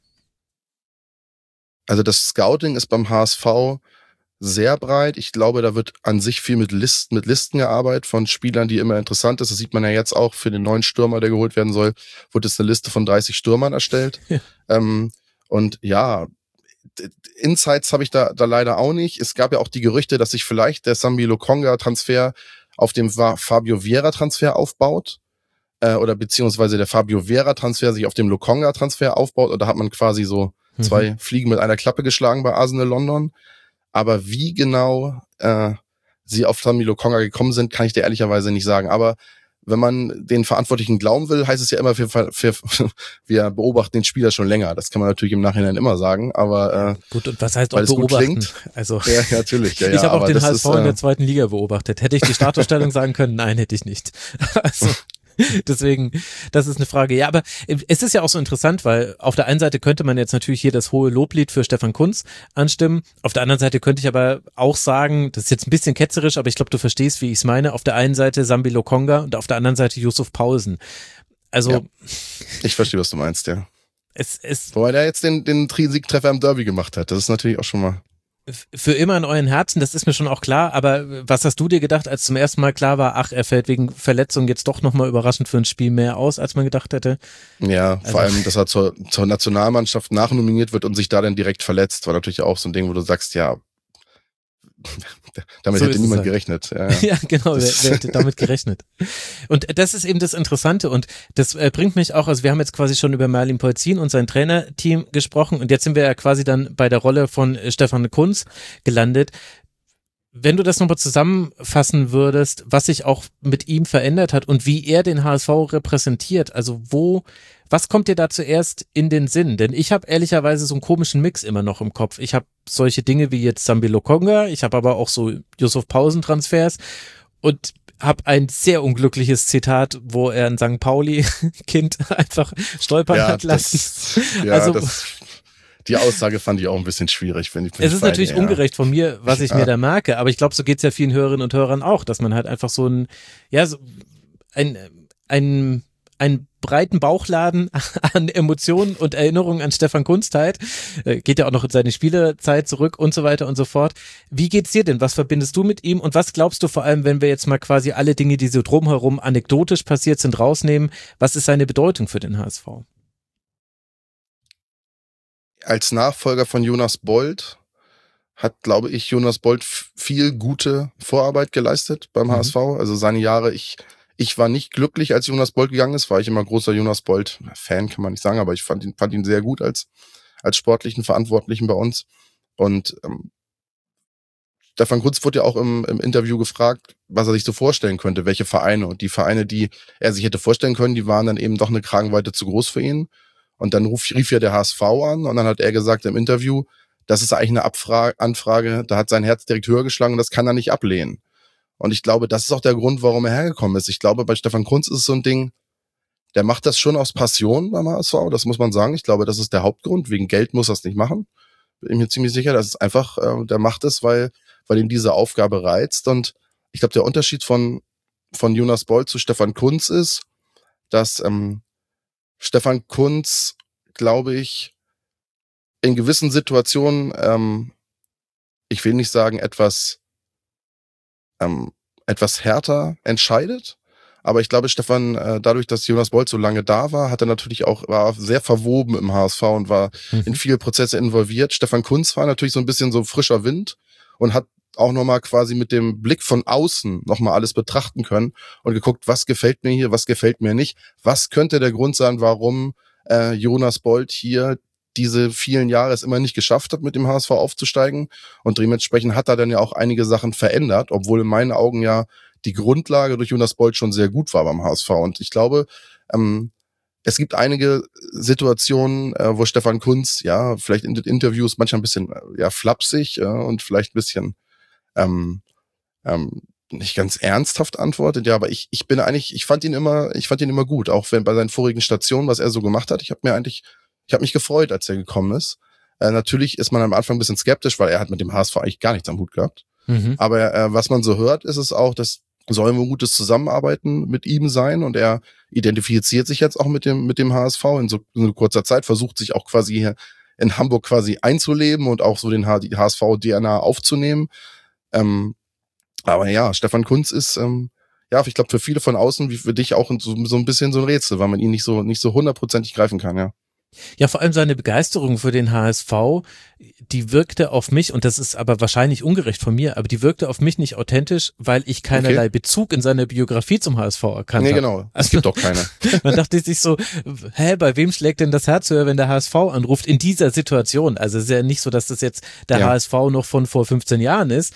Also das Scouting ist beim H S V sehr breit. Ich glaube, da wird an sich viel mit Listen, mit Listen gearbeitet von Spielern, die immer interessant ist. Das sieht man ja jetzt auch für den neuen Stürmer, der geholt werden soll, wird jetzt eine Liste von dreißig Stürmern erstellt. Ja. Ähm, und ja, Insights habe ich da, da leider auch nicht. Es gab ja auch die Gerüchte, dass sich vielleicht der Sambi Lokonga-Transfer auf dem Fabio Vieira-Transfer aufbaut. Äh, oder beziehungsweise der Fabio Vieira-Transfer sich auf dem Lokonga-Transfer aufbaut. Und da hat man quasi so Mhm. zwei Fliegen mit einer Klappe geschlagen bei Arsenal London. Aber wie genau äh, sie auf Sambi Lokonga gekommen sind, kann ich dir ehrlicherweise nicht sagen. Aber wenn man den Verantwortlichen glauben will, heißt es ja immer, wir, wir, wir beobachten den Spieler schon länger. Das kann man natürlich im Nachhinein immer sagen, aber äh, gut, und was heißt auch beobachten? Klingt, also ja, natürlich. Ja, ich habe ja, auch den H S V ist, in der äh, zweiten Liga beobachtet. Hätte ich die Startaufstellung sagen können? Nein, hätte ich nicht. Also deswegen, das ist eine Frage. Ja, aber es ist ja auch so interessant, weil auf der einen Seite könnte man jetzt natürlich hier das hohe Loblied für Stefan Kuntz anstimmen. Auf der anderen Seite könnte ich aber auch sagen, das ist jetzt ein bisschen ketzerisch, aber ich glaube, du verstehst, wie ich es meine. Auf der einen Seite Sambi Lokonga und auf der anderen Seite Yusuf Paulsen. Also ja, ich verstehe, was du meinst, ja. Es, es, Wobei der jetzt den, den Siegtreffer im Derby gemacht hat. Das ist natürlich auch schon mal. Für immer in euren Herzen, das ist mir schon auch klar, aber was hast du dir gedacht, als zum ersten Mal klar war, ach, er fällt wegen Verletzung jetzt doch nochmal überraschend für ein Spiel mehr aus, als man gedacht hätte? Ja, also. Vor allem, dass er zur, zur Nationalmannschaft nachnominiert wird und sich da dann direkt verletzt, war natürlich auch so ein Ding, wo du sagst, ja, damit so hätte niemand halt. gerechnet. Ja, ja. ja genau, wer, wer hätte damit gerechnet? Und das ist eben das Interessante und das äh, bringt mich auch, also wir haben jetzt quasi schon über Merlin Polzin und sein Trainerteam gesprochen und jetzt sind wir ja quasi dann bei der Rolle von äh, Stefan Kuntz gelandet. Wenn du das nochmal zusammenfassen würdest, was sich auch mit ihm verändert hat und wie er den H S V repräsentiert, also wo, was kommt dir da zuerst in den Sinn? Denn ich habe ehrlicherweise so einen komischen Mix immer noch im Kopf. Ich habe solche Dinge wie jetzt Sambi Lokonga, ich habe aber auch so Yusuf Pausen-Transfers und habe ein sehr unglückliches Zitat, wo er ein Sankt Pauli-Kind einfach stolpern ja, hat lassen. Das, ja, also das Die Aussage fand ich auch ein bisschen schwierig. Wenn ich, wenn es ist natürlich beide, ungerecht von mir, was ich ja. mir da merke, aber ich glaube, so geht's ja vielen Hörerinnen und Hörern auch, dass man halt einfach so ein, ja, so ein, ein, einen breiten Bauchladen an Emotionen und Erinnerungen an Stefan Kuntz teilt. Geht ja auch noch in seine Spielerzeit zurück und so weiter und so fort. Wie geht's dir denn? Was verbindest du mit ihm und was glaubst du vor allem, wenn wir jetzt mal quasi alle Dinge, die so drumherum anekdotisch passiert sind, rausnehmen, was ist seine Bedeutung für den H S V? Als Nachfolger von Jonas Bold hat, glaube ich, Jonas Bold viel gute Vorarbeit geleistet beim mhm. H S V. Also seine Jahre, ich ich war nicht glücklich, als Jonas Bold gegangen ist, war ich immer großer Jonas Bold-Fan, kann man nicht sagen, aber ich fand ihn, fand ihn sehr gut als als sportlichen Verantwortlichen bei uns. Und ähm, Stefan Kuntz wurde ja auch im, im Interview gefragt, was er sich so vorstellen könnte, welche Vereine. Und die Vereine, die er sich hätte vorstellen können, die waren dann eben doch eine Kragenweite zu groß für ihn. Und dann ruf, rief ja der H S V an und dann hat er gesagt im Interview, das ist eigentlich eine Abfrage, Anfrage, da hat sein Herz direkt höher geschlagen und das kann er nicht ablehnen. Und ich glaube, das ist auch der Grund, warum er hergekommen ist. Ich glaube, bei Stefan Kuntz ist es so ein Ding, der macht das schon aus Passion beim H S V, das muss man sagen. Ich glaube, das ist der Hauptgrund. Wegen Geld muss er es nicht machen. Bin mir ziemlich sicher, das ist einfach, äh, der macht es, weil weil ihm diese Aufgabe reizt. Und ich glaube, der Unterschied von von Jonas Bold zu Stefan Kuntz ist, dass ähm, Stefan Kuntz, glaube ich, in gewissen Situationen, ähm, ich will nicht sagen, etwas, ähm, etwas härter entscheidet. Aber ich glaube, Stefan, äh, dadurch, dass Jonas Bold so lange da war, hat er natürlich auch, war sehr verwoben im H S V und war mhm. in viele Prozesse involviert. Stefan Kuntz war natürlich so ein bisschen so frischer Wind und hat auch nochmal quasi mit dem Blick von außen nochmal alles betrachten können und geguckt, was gefällt mir hier, was gefällt mir nicht. Was könnte der Grund sein, warum äh, Jonas Bold hier diese vielen Jahre es immer nicht geschafft hat, mit dem H S V aufzusteigen. Und dementsprechend hat er dann ja auch einige Sachen verändert, obwohl in meinen Augen ja die Grundlage durch Jonas Bold schon sehr gut war beim H S V. Und ich glaube, ähm, es gibt einige Situationen, äh, wo Stefan Kuntz, ja, vielleicht in den Interviews manchmal ein bisschen äh, ja flapsig äh, und vielleicht ein bisschen ähm, ähm, nicht ganz ernsthaft antwortet. Ja, aber ich ich bin eigentlich, ich fand ihn immer, ich fand ihn immer gut, auch wenn bei seinen vorigen Stationen, was er so gemacht hat. Ich habe mir eigentlich, ich habe mich gefreut, als er gekommen ist. Äh, natürlich ist man am Anfang ein bisschen skeptisch, weil er hat mit dem H S V eigentlich gar nichts am Hut gehabt. Mhm. Aber äh, was man so hört, ist es auch, dass soll ein gutes Zusammenarbeiten mit ihm sein und er identifiziert sich jetzt auch mit dem mit dem H S V in so, in so kurzer Zeit, versucht sich auch quasi hier in Hamburg quasi einzuleben und auch so den H- die H S V-D N A aufzunehmen. Ähm, aber ja, Stefan Kuntz ist, ähm, ja, ich glaube für viele von außen, wie für dich auch so, so ein bisschen so ein Rätsel, weil man ihn nicht so nicht so hundertprozentig greifen kann, ja. Ja, vor allem seine Begeisterung für den H S V, die wirkte auf mich, und das ist aber wahrscheinlich ungerecht von mir, aber die wirkte auf mich nicht authentisch, weil ich keinerlei okay. Bezug in seiner Biografie zum H S V erkannt habe. Nee, genau. Es also, gibt doch keine. Man dachte sich so, hä, bei wem schlägt denn das Herz höher, wenn der H S V anruft in dieser Situation? Also es ist ja nicht so, dass das jetzt der ja. H S V noch von vor fünfzehn Jahren ist.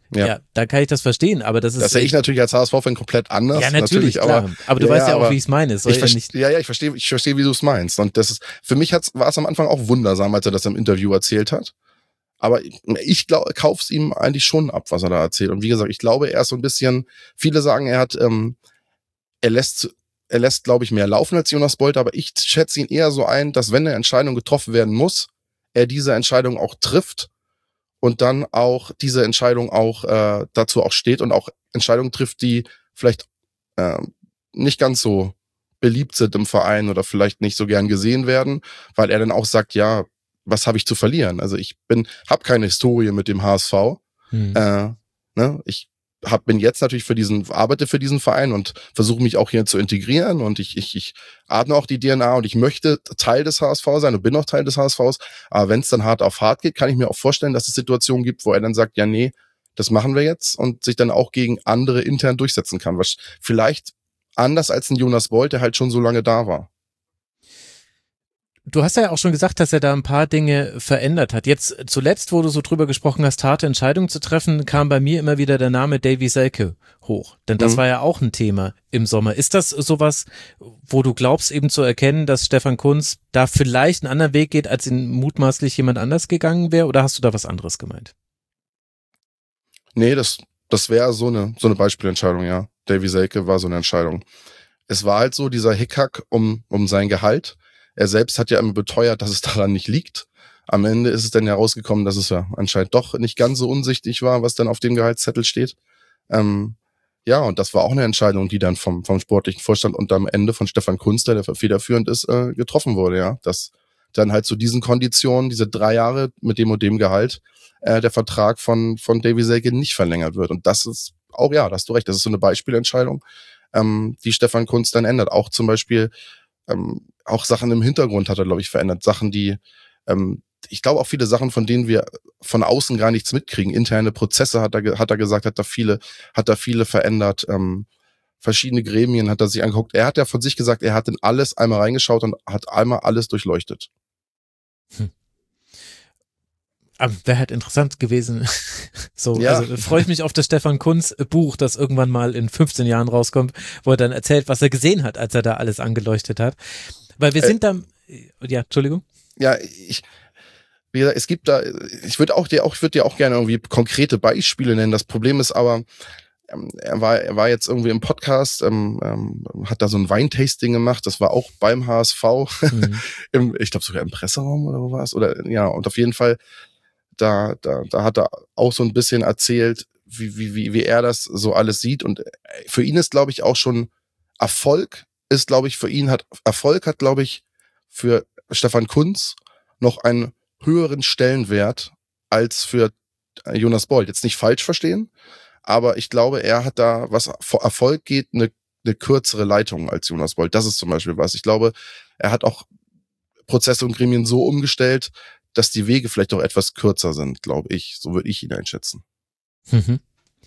Ja. ja, da kann ich das verstehen, aber das ist... Das sehe ich natürlich als H S V-Fan komplett anders. Ja, natürlich, natürlich klar. Aber, aber du ja, weißt ja, ja auch, wie ich es meine. Ich verste- nicht ja, ja, ich verstehe, ich verstehe, wie du es meinst. Und das ist, für mich hat's, war es am Anfang auch wundersam, als er das im Interview erzählt hat. Aber ich, ich glaube, kauf's ihm eigentlich schon ab, was er da erzählt. Und wie gesagt, ich glaube, er ist so ein bisschen, viele sagen, er hat, ähm, er lässt, er lässt, glaube ich, mehr laufen als Jonas Bolt, aber ich schätze ihn eher so ein, dass wenn eine Entscheidung getroffen werden muss, er diese Entscheidung auch trifft und dann auch diese Entscheidung auch äh, dazu auch steht und auch Entscheidungen trifft, die vielleicht äh, nicht ganz so beliebt sind im Verein oder vielleicht nicht so gern gesehen werden, weil er dann auch sagt, ja, was habe ich zu verlieren? Also ich bin, habe keine Historie mit dem H S V. Hm. Äh, ne? Ich hab, bin jetzt natürlich für diesen, arbeite für diesen Verein und versuche mich auch hier zu integrieren und ich, ich, ich atme auch die D N A und ich möchte Teil des H S V sein und bin auch Teil des H S Vs. Aber wenn es dann hart auf hart geht, kann ich mir auch vorstellen, dass es Situationen gibt, wo er dann sagt, ja, nee, das machen wir jetzt und sich dann auch gegen andere intern durchsetzen kann. Was vielleicht anders als ein Jonas Bolt, der halt schon so lange da war. Du hast ja auch schon gesagt, dass er da ein paar Dinge verändert hat. Jetzt zuletzt, wo du so drüber gesprochen hast, harte Entscheidungen zu treffen, kam bei mir immer wieder der Name Davie Selke hoch. Denn das mhm. war ja auch ein Thema im Sommer. Ist das sowas, wo du glaubst eben zu erkennen, dass Stefan Kuntz da vielleicht einen anderen Weg geht, als ihn mutmaßlich jemand anders gegangen wäre? Oder hast du da was anderes gemeint? Nee, das, das wäre so eine, so eine Beispielentscheidung, ja. Davie Selke war so eine Entscheidung. Es war halt so dieser Hickhack um, um sein Gehalt. Er selbst hat ja immer beteuert, dass es daran nicht liegt. Am Ende ist es dann herausgekommen, dass es ja anscheinend doch nicht ganz so unsichtig war, was dann auf dem Gehaltszettel steht. Ähm, ja, und das war auch eine Entscheidung, die dann vom, vom sportlichen Vorstand und am Ende von Stefan Kuntz, der federführend ist, äh, getroffen wurde, ja. Dass dann halt zu diesen Konditionen, diese drei Jahre mit dem und dem Gehalt, äh, der Vertrag von, von Davie Selke nicht verlängert wird. Und das ist auch, ja, da hast du recht, das ist so eine Beispielentscheidung, ähm, die Stefan Kuntz dann ändert. Auch zum Beispiel, ähm, auch Sachen im Hintergrund hat er, glaube ich, verändert. Sachen, die, ähm, ich glaube auch viele Sachen, von denen wir von außen gar nichts mitkriegen. Interne Prozesse hat er, hat er gesagt, hat da viele, hat da viele verändert. Ähm, verschiedene Gremien hat er sich angeguckt. Er hat ja von sich gesagt, er hat in alles einmal reingeschaut und hat einmal alles durchleuchtet. Hm. Aber wäre halt interessant gewesen. So, ja. Also freue ich mich auf das Stefan Kuntz Buch, das irgendwann mal in fünfzehn Jahren rauskommt, wo er dann erzählt, was er gesehen hat, als er da alles angeleuchtet hat. Weil wir äh, sind da, ja, Entschuldigung. Ja, ich, wie gesagt, es gibt da, ich würde auch dir auch, ich würde dir auch gerne irgendwie konkrete Beispiele nennen. Das Problem ist aber, ähm, er war, er war jetzt irgendwie im Podcast, ähm, ähm, hat da so ein Weintasting gemacht. Das war auch beim H S V, mhm. Im, ich glaube sogar im Presseraum oder wo war es? Oder ja, und auf jeden Fall. Da, da, da hat er auch so ein bisschen erzählt, wie, wie, wie er das so alles sieht. Und für ihn ist, glaube ich, auch schon Erfolg ist, glaube ich, für ihn hat, Erfolg hat, glaube ich, für Stefan Kuntz noch einen höheren Stellenwert als für Jonas Bolt. Jetzt nicht falsch verstehen, aber ich glaube, er hat da, was vor Erfolg geht, eine, eine kürzere Leitung als Jonas Bolt. Das ist zum Beispiel was. Ich glaube, er hat auch Prozesse und Gremien so umgestellt, dass die Wege vielleicht auch etwas kürzer sind, glaube ich. So würde ich ihn einschätzen. Mhm.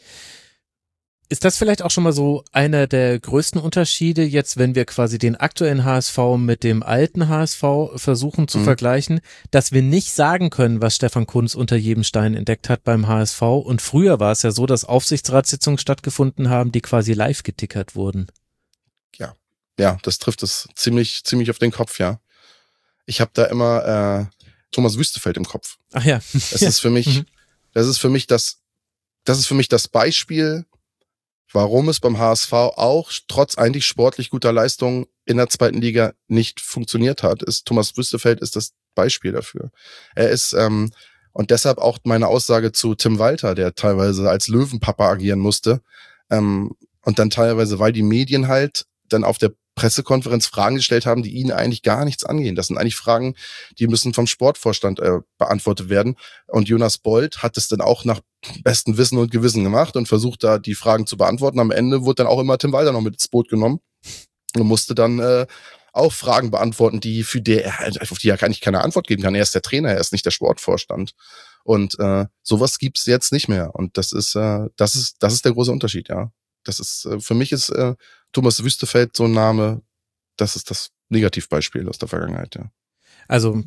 Ist das vielleicht auch schon mal so einer der größten Unterschiede jetzt, wenn wir quasi den aktuellen H S V mit dem alten H S V versuchen zu mhm. vergleichen, dass wir nicht sagen können, was Stefan Kuntz unter jedem Stein entdeckt hat beim H S V? Und früher war es ja so, dass Aufsichtsratssitzungen stattgefunden haben, die quasi live getickert wurden. Ja, ja, das trifft es ziemlich, ziemlich auf den Kopf, ja. Ich habe da immer äh, Thomas Wüstefeld im Kopf. Ach ja. Das ist für mich, das ist für mich das, das ist für mich das Beispiel, warum es beim H S V auch trotz eigentlich sportlich guter Leistungen in der zweiten Liga nicht funktioniert hat. Ist Thomas Wüstefeld ist das Beispiel dafür. Er ist ähm, und deshalb auch meine Aussage zu Tim Walter, der teilweise als Löwenpapa agieren musste ähm, und dann teilweise, weil die Medien halt dann auf der Pressekonferenz Fragen gestellt haben, die ihnen eigentlich gar nichts angehen. Das sind eigentlich Fragen, die müssen vom Sportvorstand äh, beantwortet werden. Und Jonas Bolt hat es dann auch nach bestem Wissen und Gewissen gemacht und versucht da die Fragen zu beantworten. Am Ende wurde dann auch immer Tim Walter noch mit ins Boot genommen und musste dann äh, auch Fragen beantworten, die für die er, auf die er eigentlich keine Antwort geben kann. Er ist der Trainer, er ist nicht der Sportvorstand. Und äh, sowas gibt's jetzt nicht mehr. Und das ist, äh, das ist, das ist der große Unterschied, ja. Das ist, äh, für mich ist äh, Thomas Wüstefeld so ein Name, das ist das Negativbeispiel aus der Vergangenheit, ja. Also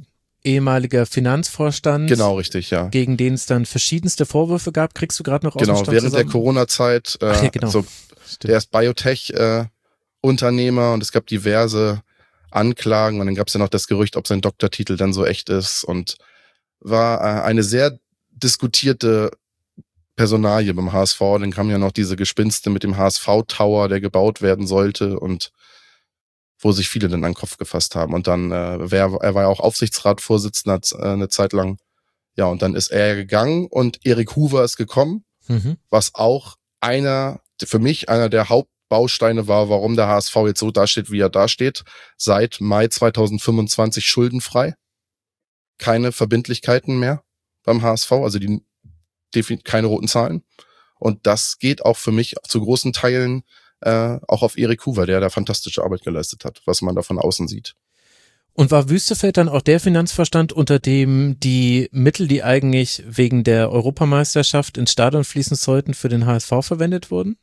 ehemaliger Finanzvorstand. Genau, richtig, ja. Gegen den es dann verschiedenste Vorwürfe gab. Kriegst du gerade noch aus Genau, dem Stand während zusammen? der Corona-Zeit. Äh, Ach ja, genau. Also, der ist Biotech-Unternehmer äh, und es gab diverse Anklagen und dann gab es ja noch das Gerücht, ob sein Doktortitel dann so echt ist und war äh, eine sehr diskutierte Personalie beim H S V. Dann kamen ja noch diese Gespinste mit dem H S V-Tower, der gebaut werden sollte und wo sich viele dann an den Kopf gefasst haben. Und dann, äh, wer, er war ja auch Aufsichtsratsvorsitzender äh, eine Zeit lang. Ja, und dann ist er gegangen und Erik Hoover ist gekommen, Mhm. was auch einer, für mich einer der Hauptbausteine war, warum der H S V jetzt so dasteht, wie er dasteht. Seit Mai zweitausendfünfundzwanzig schuldenfrei. Keine Verbindlichkeiten mehr beim H S V, also die definitiv keine roten Zahlen. Und das geht auch für mich zu großen Teilen äh, auch auf Erik Hoover, der da fantastische Arbeit geleistet hat, was man da von außen sieht. Und war Wüstefeld dann auch der Finanzvorstand, unter dem die Mittel, die eigentlich wegen der Europameisterschaft ins Stadion fließen sollten, für den H S V verwendet wurden?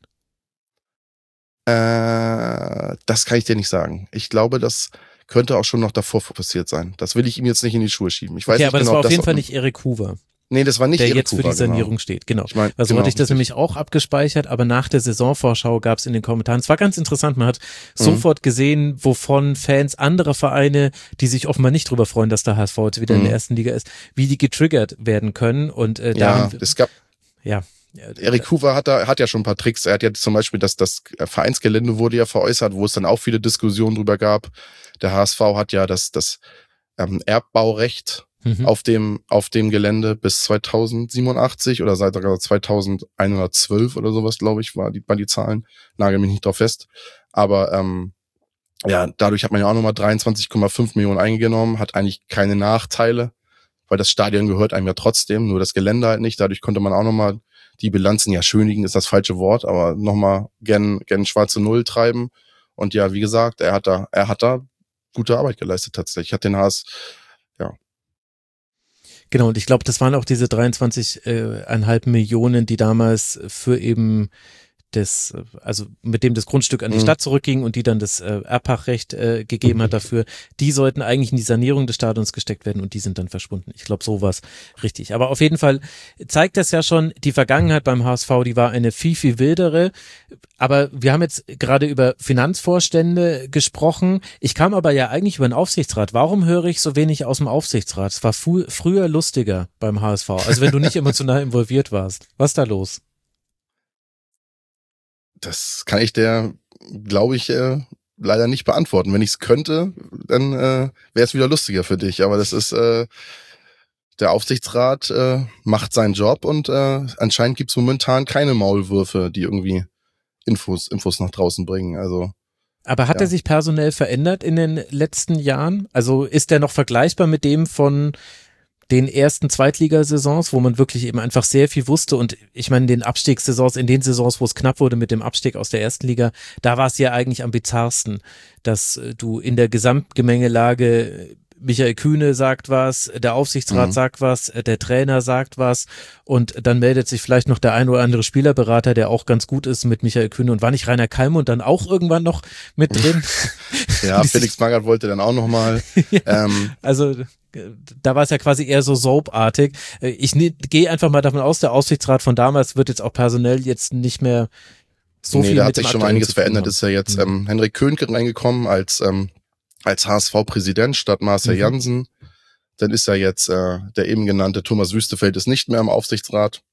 Äh, das kann ich dir nicht sagen. Ich glaube, das könnte auch schon noch davor passiert sein. Das will ich ihm jetzt nicht in die Schuhe schieben. Ich weiß Okay, nicht aber das genau, war ob auf jeden auch- Fall nicht Erik Hoover, Nee, das war nicht der Erik jetzt für Hoover, die Sanierung genau. steht. Genau. Ich mein, Also genau, hatte ich das richtig. nämlich auch abgespeichert, aber nach der Saisonvorschau gab es in den Kommentaren, es war ganz interessant, man hat Mhm. sofort gesehen, wovon Fans anderer Vereine, die sich offenbar nicht drüber freuen, dass der H S V jetzt wieder in Mhm. der ersten Liga ist, wie die getriggert werden können. Und äh, da Ja, haben, es gab ja. Erik Hoover hat da, hat ja schon ein paar Tricks. Er hat ja zum Beispiel das, das Vereinsgelände wurde ja veräußert, wo es dann auch viele Diskussionen drüber gab. Der H S V hat ja das, das ähm, Erbbaurecht Mhm. auf dem, auf dem Gelände bis zweitausendsiebenundachtzig oder seit sogar zweitausendeinhundertzwölf oder sowas, glaube ich, war die, waren die Zahlen. Nagel mich nicht drauf fest. Aber, ähm, ja, dadurch hat man ja auch nochmal dreiundzwanzig Komma fünf Millionen eingenommen, hat eigentlich keine Nachteile, weil das Stadion gehört einem ja trotzdem, nur das Gelände halt nicht. Dadurch konnte man auch nochmal die Bilanzen, ja, schönigen ist das falsche Wort, aber nochmal gern, gern schwarze Null treiben. Und ja, wie gesagt, er hat da, er hat da gute Arbeit geleistet tatsächlich. Hat den H S, ja. Genau, und ich glaube, das waren auch diese dreiundzwanzig Komma fünf Millionen, die damals für eben das, also mit dem das Grundstück an die Mhm. Stadt zurückging und die dann das äh, Erbpachtrecht äh, gegeben hat dafür, die sollten eigentlich in die Sanierung des Stadions gesteckt werden und die sind dann verschwunden. Ich glaube, so war's richtig. Aber auf jeden Fall zeigt das ja schon, die Vergangenheit beim H S V, die war eine viel, viel wildere. Aber wir haben jetzt gerade über Finanzvorstände gesprochen. Ich kam aber ja eigentlich über den Aufsichtsrat. Warum höre ich so wenig aus dem Aufsichtsrat? Es war fu- früher lustiger beim H S V, also wenn du nicht emotional involviert warst. Was ist da los? Das kann ich dir, glaube ich, äh, leider nicht beantworten. Wenn ich es könnte, dann äh, wäre es wieder lustiger für dich. Aber das ist, äh, der Aufsichtsrat äh, macht seinen Job und äh, anscheinend gibt es momentan keine Maulwürfe, die irgendwie Infos, Infos nach draußen bringen. Also Aber hat Ja. er sich personell verändert in den letzten Jahren? Also ist er noch vergleichbar mit dem von den ersten Zweitligasaisons, wo man wirklich eben einfach sehr viel wusste und ich meine, in den Abstiegssaisons, in den Saisons, wo es knapp wurde mit dem Abstieg aus der ersten Liga, da war es ja eigentlich am bizarrsten, dass äh, du in der Gesamtgemengelage Michael Kühne sagt was, der Aufsichtsrat Mhm. sagt was, äh, der Trainer sagt was und dann meldet sich vielleicht noch der ein oder andere Spielerberater, der auch ganz gut ist mit Michael Kühne und war nicht Rainer Kallmund dann auch irgendwann noch mit drin? ja, Die Felix Magath wollte dann auch nochmal. Ja. ähm, Also äh, da war es ja quasi eher so soapartig. Äh, Ich ne, gehe einfach mal davon aus, der Aufsichtsrat von damals wird jetzt auch personell jetzt nicht mehr so nee, viel da mit hat dem sich schon Aktuellen einiges zu tun verändert. haben. Ist ja jetzt Mhm. ähm, Henrik Köhnke reingekommen als ähm, als H S V-Präsident statt Marcel Mhm. Jansen. Dann ist ja jetzt äh, der eben genannte Thomas Wüstefeld ist nicht mehr im Aufsichtsrat.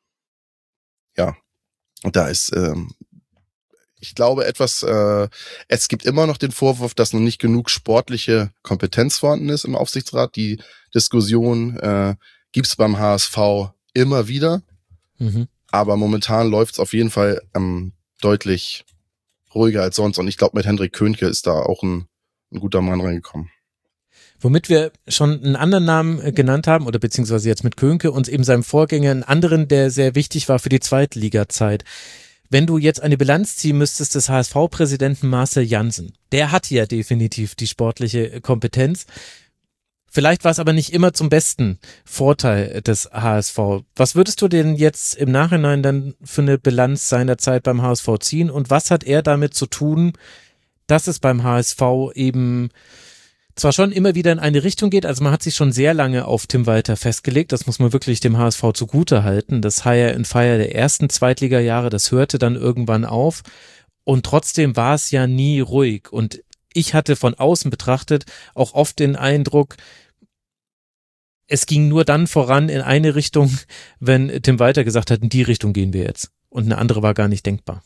Ja, und da ist, ähm, ich glaube, etwas, äh, es gibt immer noch den Vorwurf, dass noch nicht genug sportliche Kompetenz vorhanden ist im Aufsichtsrat. Die Diskussion äh, gibt's beim H S V immer wieder, Mhm. aber momentan läuft's auf jeden Fall ähm, deutlich ruhiger als sonst. Und ich glaube, mit Henrik Köhnke ist da auch ein, ein guter Mann reingekommen. Womit wir schon einen anderen Namen äh, genannt haben, oder beziehungsweise jetzt mit Köhnke und eben seinem Vorgänger einen anderen, der sehr wichtig war für die Zweitliga-Zeit. Wenn du jetzt eine Bilanz ziehen müsstest des H S V-Präsidenten Marcel Jansen, der hat ja definitiv die sportliche Kompetenz. Vielleicht war es aber nicht immer zum besten Vorteil des H S V. Was würdest du denn jetzt im Nachhinein dann für eine Bilanz seiner Zeit beim H S V ziehen und was hat er damit zu tun, dass es beim H S V eben zwar schon immer wieder in eine Richtung geht, also man hat sich schon sehr lange auf Tim Walter festgelegt, das muss man wirklich dem H S V zugute halten, das Hire and Fire der ersten Zweitliga-Jahre, das hörte dann irgendwann auf und trotzdem war es ja nie ruhig und ich hatte von außen betrachtet auch oft den Eindruck, es ging nur dann voran in eine Richtung, wenn Tim Walter gesagt hat, in die Richtung gehen wir jetzt und eine andere war gar nicht denkbar.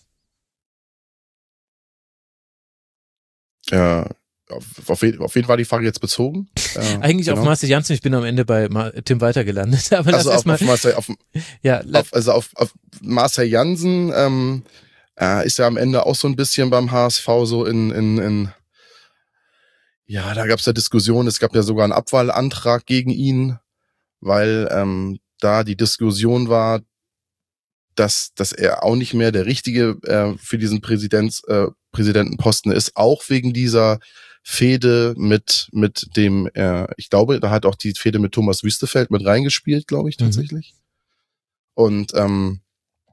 Ja, auf, auf, wen, auf wen war die Frage jetzt bezogen? Äh, Eigentlich genau. auf Marcel Janssen, ich bin am Ende bei Ma- Tim Walter gelandet. Aber also lass auf, mal, auf Marcel, auf, ja, auf, also auf, auf Marcel Janssen ähm, äh, ist ja am Ende auch so ein bisschen beim H S V so in, in, in ja, da gab es ja Diskussionen, es gab ja sogar einen Abwahlantrag gegen ihn, weil ähm, da die Diskussion war, dass, dass er auch nicht mehr der Richtige äh, für diesen Präsidents, äh, Präsidentenposten ist, auch wegen dieser Fehde mit mit dem, äh, ich glaube, da hat auch die Fehde mit Thomas Wüstefeld mit reingespielt, glaube ich, tatsächlich. Mhm. Und ähm,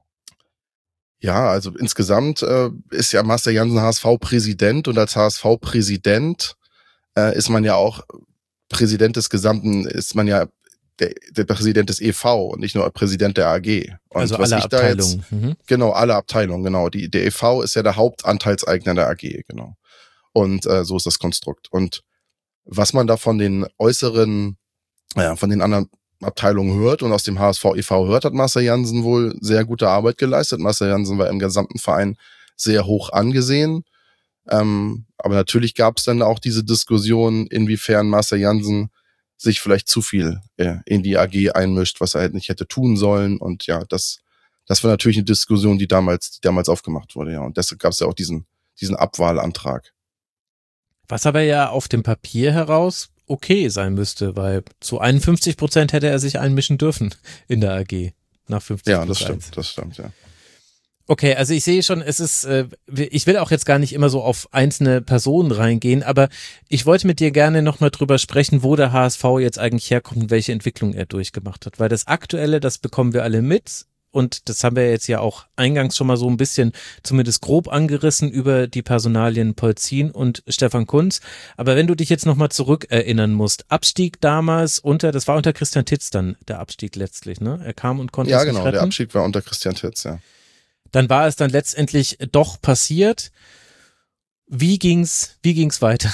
ja, also insgesamt äh, ist ja Marcel Janssen H S V-Präsident und als H S V-Präsident äh, ist man ja auch Präsident des gesamten, ist man ja Der, der Präsident des E V und nicht nur Präsident der A G. Und also was alle ich da Abteilungen. Jetzt, mhm. Genau, alle Abteilungen, genau. Die, der E V ist ja der Hauptanteilseigner der A G, genau. Und äh, so ist das Konstrukt. Und was man da von den äußeren, ja, von den anderen Abteilungen hört und aus dem H S V E V hört, hat Marcel Janssen wohl sehr gute Arbeit geleistet. Marcel Janssen war im gesamten Verein sehr hoch angesehen. Ähm, aber natürlich gab es dann auch diese Diskussion, inwiefern Marcel Janssen sich vielleicht zu viel äh, in die A G einmischt, was er halt nicht hätte tun sollen. Und ja, das das war natürlich eine Diskussion, die damals die damals aufgemacht wurde. Ja, und deshalb gab es ja auch diesen diesen Abwahlantrag. Was aber ja auf dem Papier heraus okay sein müsste, weil zu einundfünfzig Prozent hätte er sich einmischen dürfen in der A G nach fünfzig Prozent. Ja, das stimmt, das stimmt, ja. Okay, also ich sehe schon, es ist, äh, ich will auch jetzt gar nicht immer so auf einzelne Personen reingehen, aber ich wollte mit dir gerne nochmal drüber sprechen, wo der H S V jetzt eigentlich herkommt und welche Entwicklung er durchgemacht hat, weil das Aktuelle, das bekommen wir alle mit und das haben wir jetzt ja auch eingangs schon mal so ein bisschen zumindest grob angerissen über die Personalien Polzin und Stefan Kuntz, aber wenn du dich jetzt nochmal zurückerinnern musst, Abstieg damals unter, das war unter Christian Titz dann der Abstieg letztlich, ne? Er kam und konnte ja, es nicht genau, retten. Der Abstieg war unter Christian Titz, ja. Dann war es dann letztendlich doch passiert. Wie ging's, wie ging's weiter?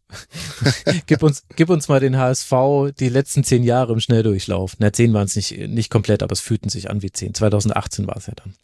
gib uns, gib uns mal den H S V die letzten zehn Jahre im Schnelldurchlauf. Na, zehn waren es nicht, nicht komplett, aber es fühlten sich an wie zehn. zwanzig achtzehn war es ja dann.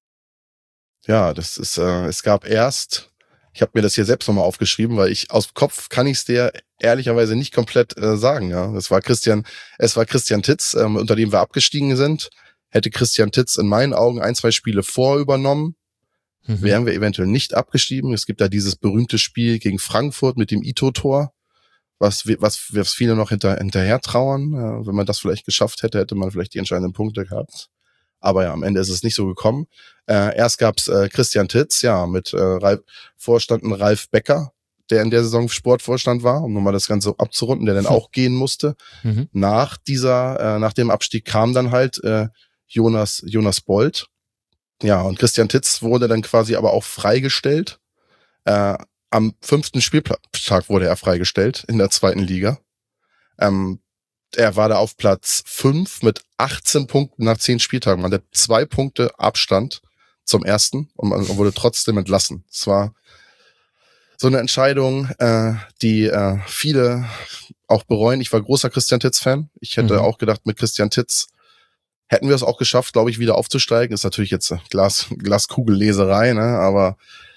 Ja, das ist, äh, es gab erst, ich habe mir das hier selbst nochmal aufgeschrieben, weil ich aus Kopf kann ich es dir ehrlicherweise nicht komplett äh, sagen. Ja, das war Christian, es war Christian Titz, ähm, unter dem wir abgestiegen sind. Hätte Christian Titz in meinen Augen ein, zwei Spiele vorübernommen, mhm. wären wir eventuell nicht abgestiegen. Es gibt da dieses berühmte Spiel gegen Frankfurt mit dem Ito-Tor, was, was, was viele noch hinter, hinterher trauern. Ja, wenn man das vielleicht geschafft hätte, hätte man vielleicht die entscheidenden Punkte gehabt. Aber ja, am Ende ist es nicht so gekommen. Äh, erst gab's äh, Christian Titz, ja, mit äh, Ralf, Vorstanden Ralf Becker, der in der Saison Sportvorstand war, um nochmal das Ganze abzurunden, der dann mhm. auch gehen musste. Mhm. Nach dieser, äh, nach dem Abstieg kam dann halt äh, Jonas, Jonas Bold. Ja, und Christian Titz wurde dann quasi aber auch freigestellt. Äh, am fünften Spieltag wurde er freigestellt in der zweiten Liga. Ähm, er war da auf Platz fünf mit achtzehn Punkten nach zehn Spieltagen. Man hat zwei Punkte Abstand zum ersten und man wurde trotzdem entlassen. Es war so eine Entscheidung, äh, die äh, viele auch bereuen. Ich war großer Christian Titz-Fan. Ich hätte mhm. auch gedacht, mit Christian Titz hätten wir es auch geschafft, glaube ich, wieder aufzusteigen. Ist natürlich jetzt Glas, Glaskugelleserei, ne? Aber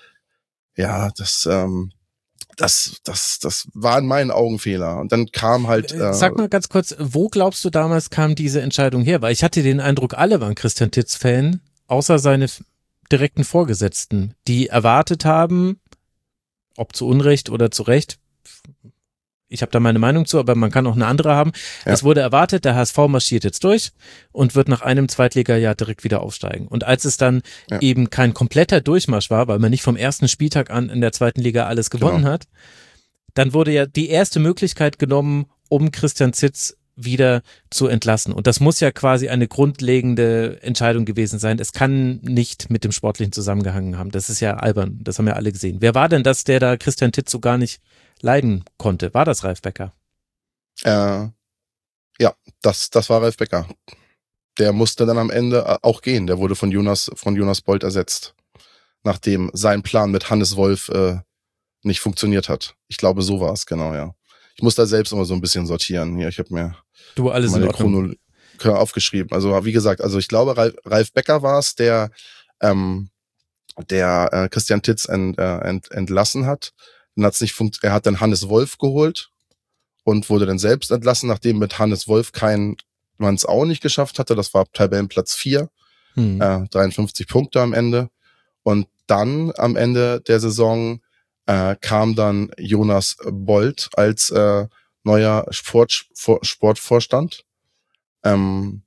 ja, das, ähm, das, das, das war in meinen Augen Fehler. Und dann kam halt. Äh, Sag mal ganz kurz, wo glaubst du damals kam diese Entscheidung her? Weil ich hatte den Eindruck, alle waren Christian Titz-Fan, außer seine direkten Vorgesetzten, die erwartet haben, ob zu Unrecht oder zu Recht. Ich habe da meine Meinung zu, aber man kann auch eine andere haben. Ja. Es wurde erwartet, der H S V marschiert jetzt durch und wird nach einem Zweitliga-Jahr direkt wieder aufsteigen. Und als es dann ja. eben kein kompletter Durchmarsch war, weil man nicht vom ersten Spieltag an in der zweiten Liga alles gewonnen genau. hat, dann wurde ja die erste Möglichkeit genommen, um Christian Titz wieder zu entlassen. Und das muss ja quasi eine grundlegende Entscheidung gewesen sein. Es kann nicht mit dem Sportlichen zusammengehangen haben. Das ist ja albern. Das haben ja alle gesehen. Wer war denn das, der da Christian Titz so gar nicht leiden konnte. War das Ralf Becker? Äh, ja, das, das war Ralf Becker. Der musste dann am Ende auch gehen. Der wurde von Jonas, von Jonas Bolt ersetzt. Nachdem sein Plan mit Hannes Wolf äh, nicht funktioniert hat. Ich glaube, so war es, genau, ja. Ich muss da selbst immer so ein bisschen sortieren. Hier, ich habe mir du alles meine Chronologie aufgeschrieben. Also wie gesagt, also ich glaube, Ralf, Ralf Becker war es, der ähm, der äh, Christian Titz ent, äh, ent, entlassen hat. Dann hat's nicht funkt- er hat dann Hannes Wolf geholt und wurde dann selbst entlassen, nachdem mit Hannes Wolf kein man es auch nicht geschafft hatte. Das war Tabellenplatz vier, hm. äh, dreiundfünfzig Punkte am Ende. Und dann am Ende der Saison äh, kam dann Jonas Bolt als äh, neuer Sport, Sportvorstand. Ähm,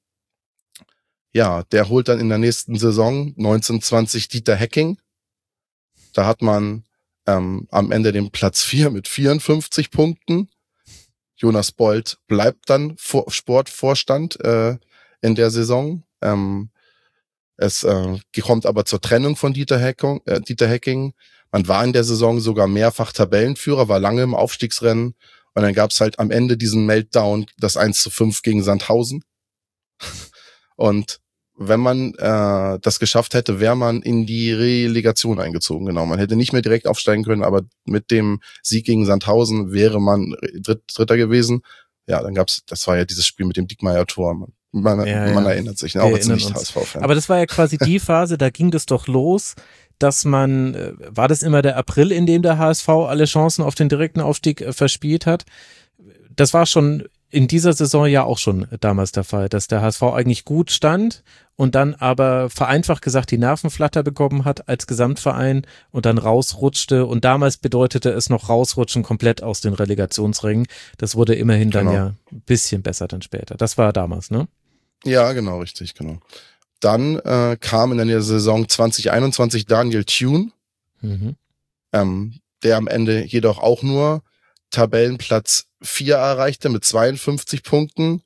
ja, der holt dann in der nächsten Saison neunzehn zwanzig Dieter Hecking. Da hat man ähm, am Ende den Platz vier mit vierundfünfzig Punkten. Jonas Bolt bleibt dann Vor- Sportvorstand äh, in der Saison. Ähm, es äh, kommt aber zur Trennung von Dieter Hecking, äh, Dieter Hecking. Man war in der Saison sogar mehrfach Tabellenführer, war lange im Aufstiegsrennen. Und dann gab es halt am Ende diesen Meltdown, das eins zu fünf gegen Sandhausen. Und wenn man äh, das geschafft hätte, wäre man in die Relegation eingezogen. Genau, man hätte nicht mehr direkt aufsteigen können, aber mit dem Sieg gegen Sandhausen wäre man Dritt, Dritter gewesen. Ja, dann gab's, das war ja dieses Spiel mit dem Diekmeyer-Tor. Man, man, ja, man ja. erinnert sich, ne? Auch als Nicht-H S V-Fan. Aber das war ja quasi die Phase, da ging das doch los, dass man, äh, war das immer der April, in dem der H S V alle Chancen auf den direkten Aufstieg äh, verspielt hat? Das war schon in dieser Saison ja auch schon damals der Fall, dass der H S V eigentlich gut stand und dann aber vereinfacht gesagt die Nervenflatter bekommen hat als Gesamtverein und dann rausrutschte und damals bedeutete es noch rausrutschen komplett aus den Relegationsrängen. Das wurde immerhin dann Genau. ja ein bisschen besser dann später. Das war damals, ne? Ja, genau, richtig, genau. Dann äh, kam in der Saison zwanzig einundzwanzig Daniel Thune, Mhm. ähm, der am Ende jedoch auch nur Tabellenplatz vier erreichte mit zweiundfünfzig Punkten.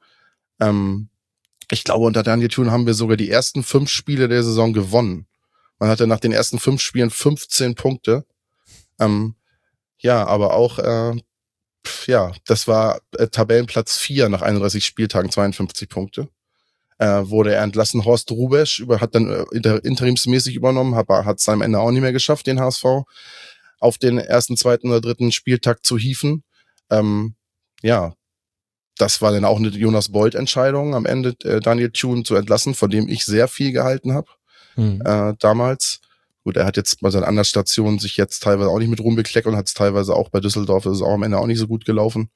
Ähm, ich glaube, unter Daniel Thune haben wir sogar die ersten fünf Spiele der Saison gewonnen. Man hatte nach den ersten fünf Spielen fünfzehn Punkte. Ähm, ja, aber auch, äh, pf, ja, das war äh, Tabellenplatz vier nach einunddreißig Spieltagen, zweiundfünfzig Punkte. Äh, wurde er entlassen. Horst Rubesch über, hat dann äh, inter, interimsmäßig übernommen, hat es am Ende auch nicht mehr geschafft, den H S V auf den ersten, zweiten oder dritten Spieltag zu hieven. Ähm, ja, das war dann auch eine Jonas Bolt-Entscheidung, am Ende äh, Daniel Thune zu entlassen, von dem ich sehr viel gehalten habe Mhm. äh, damals. Gut, er hat jetzt bei seinen anderen Stationen sich jetzt teilweise auch nicht mit Ruhm bekleckert und hat es teilweise auch bei Düsseldorf, ist es auch am Ende auch nicht so gut gelaufen.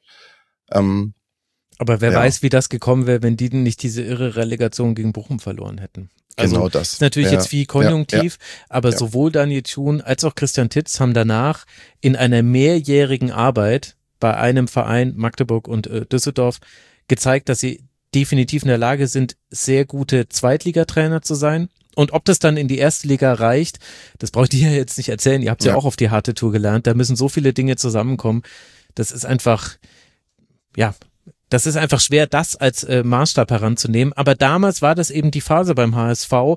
Ähm, Aber wer Ja. weiß, wie das gekommen wäre, wenn die nicht diese irre Relegation gegen Bochum verloren hätten. Also genau das. ist natürlich Ja, jetzt viel konjunktiv, aber ja. sowohl Daniel Thune als auch Christian Titz haben danach in einer mehrjährigen Arbeit bei einem Verein, Magdeburg und äh, Düsseldorf, gezeigt, dass sie definitiv in der Lage sind, sehr gute Zweitligatrainer zu sein. Und ob das dann in die erste Liga reicht, das braucht ihr ja jetzt nicht erzählen. Ihr habt ja. Ja. auch auf die harte Tour gelernt. Da müssen so viele Dinge zusammenkommen. Das ist einfach, ja, das ist einfach schwer, das als äh, Maßstab heranzunehmen. Aber damals war das eben die Phase beim H S V,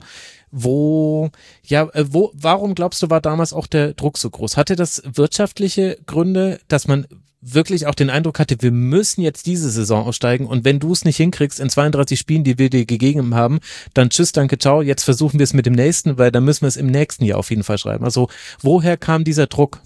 wo, ja, äh, wo, warum glaubst du, war damals auch der Druck so groß? Hatte das wirtschaftliche Gründe, dass man wirklich auch den Eindruck hatte, wir müssen jetzt diese Saison aussteigen und wenn du es nicht hinkriegst in zweiunddreißig Spielen, die wir dir gegeben haben, dann tschüss, danke, ciao, jetzt versuchen wir es mit dem nächsten, weil dann müssen wir es im nächsten Jahr auf jeden Fall schreiben. Also woher kam dieser Druck?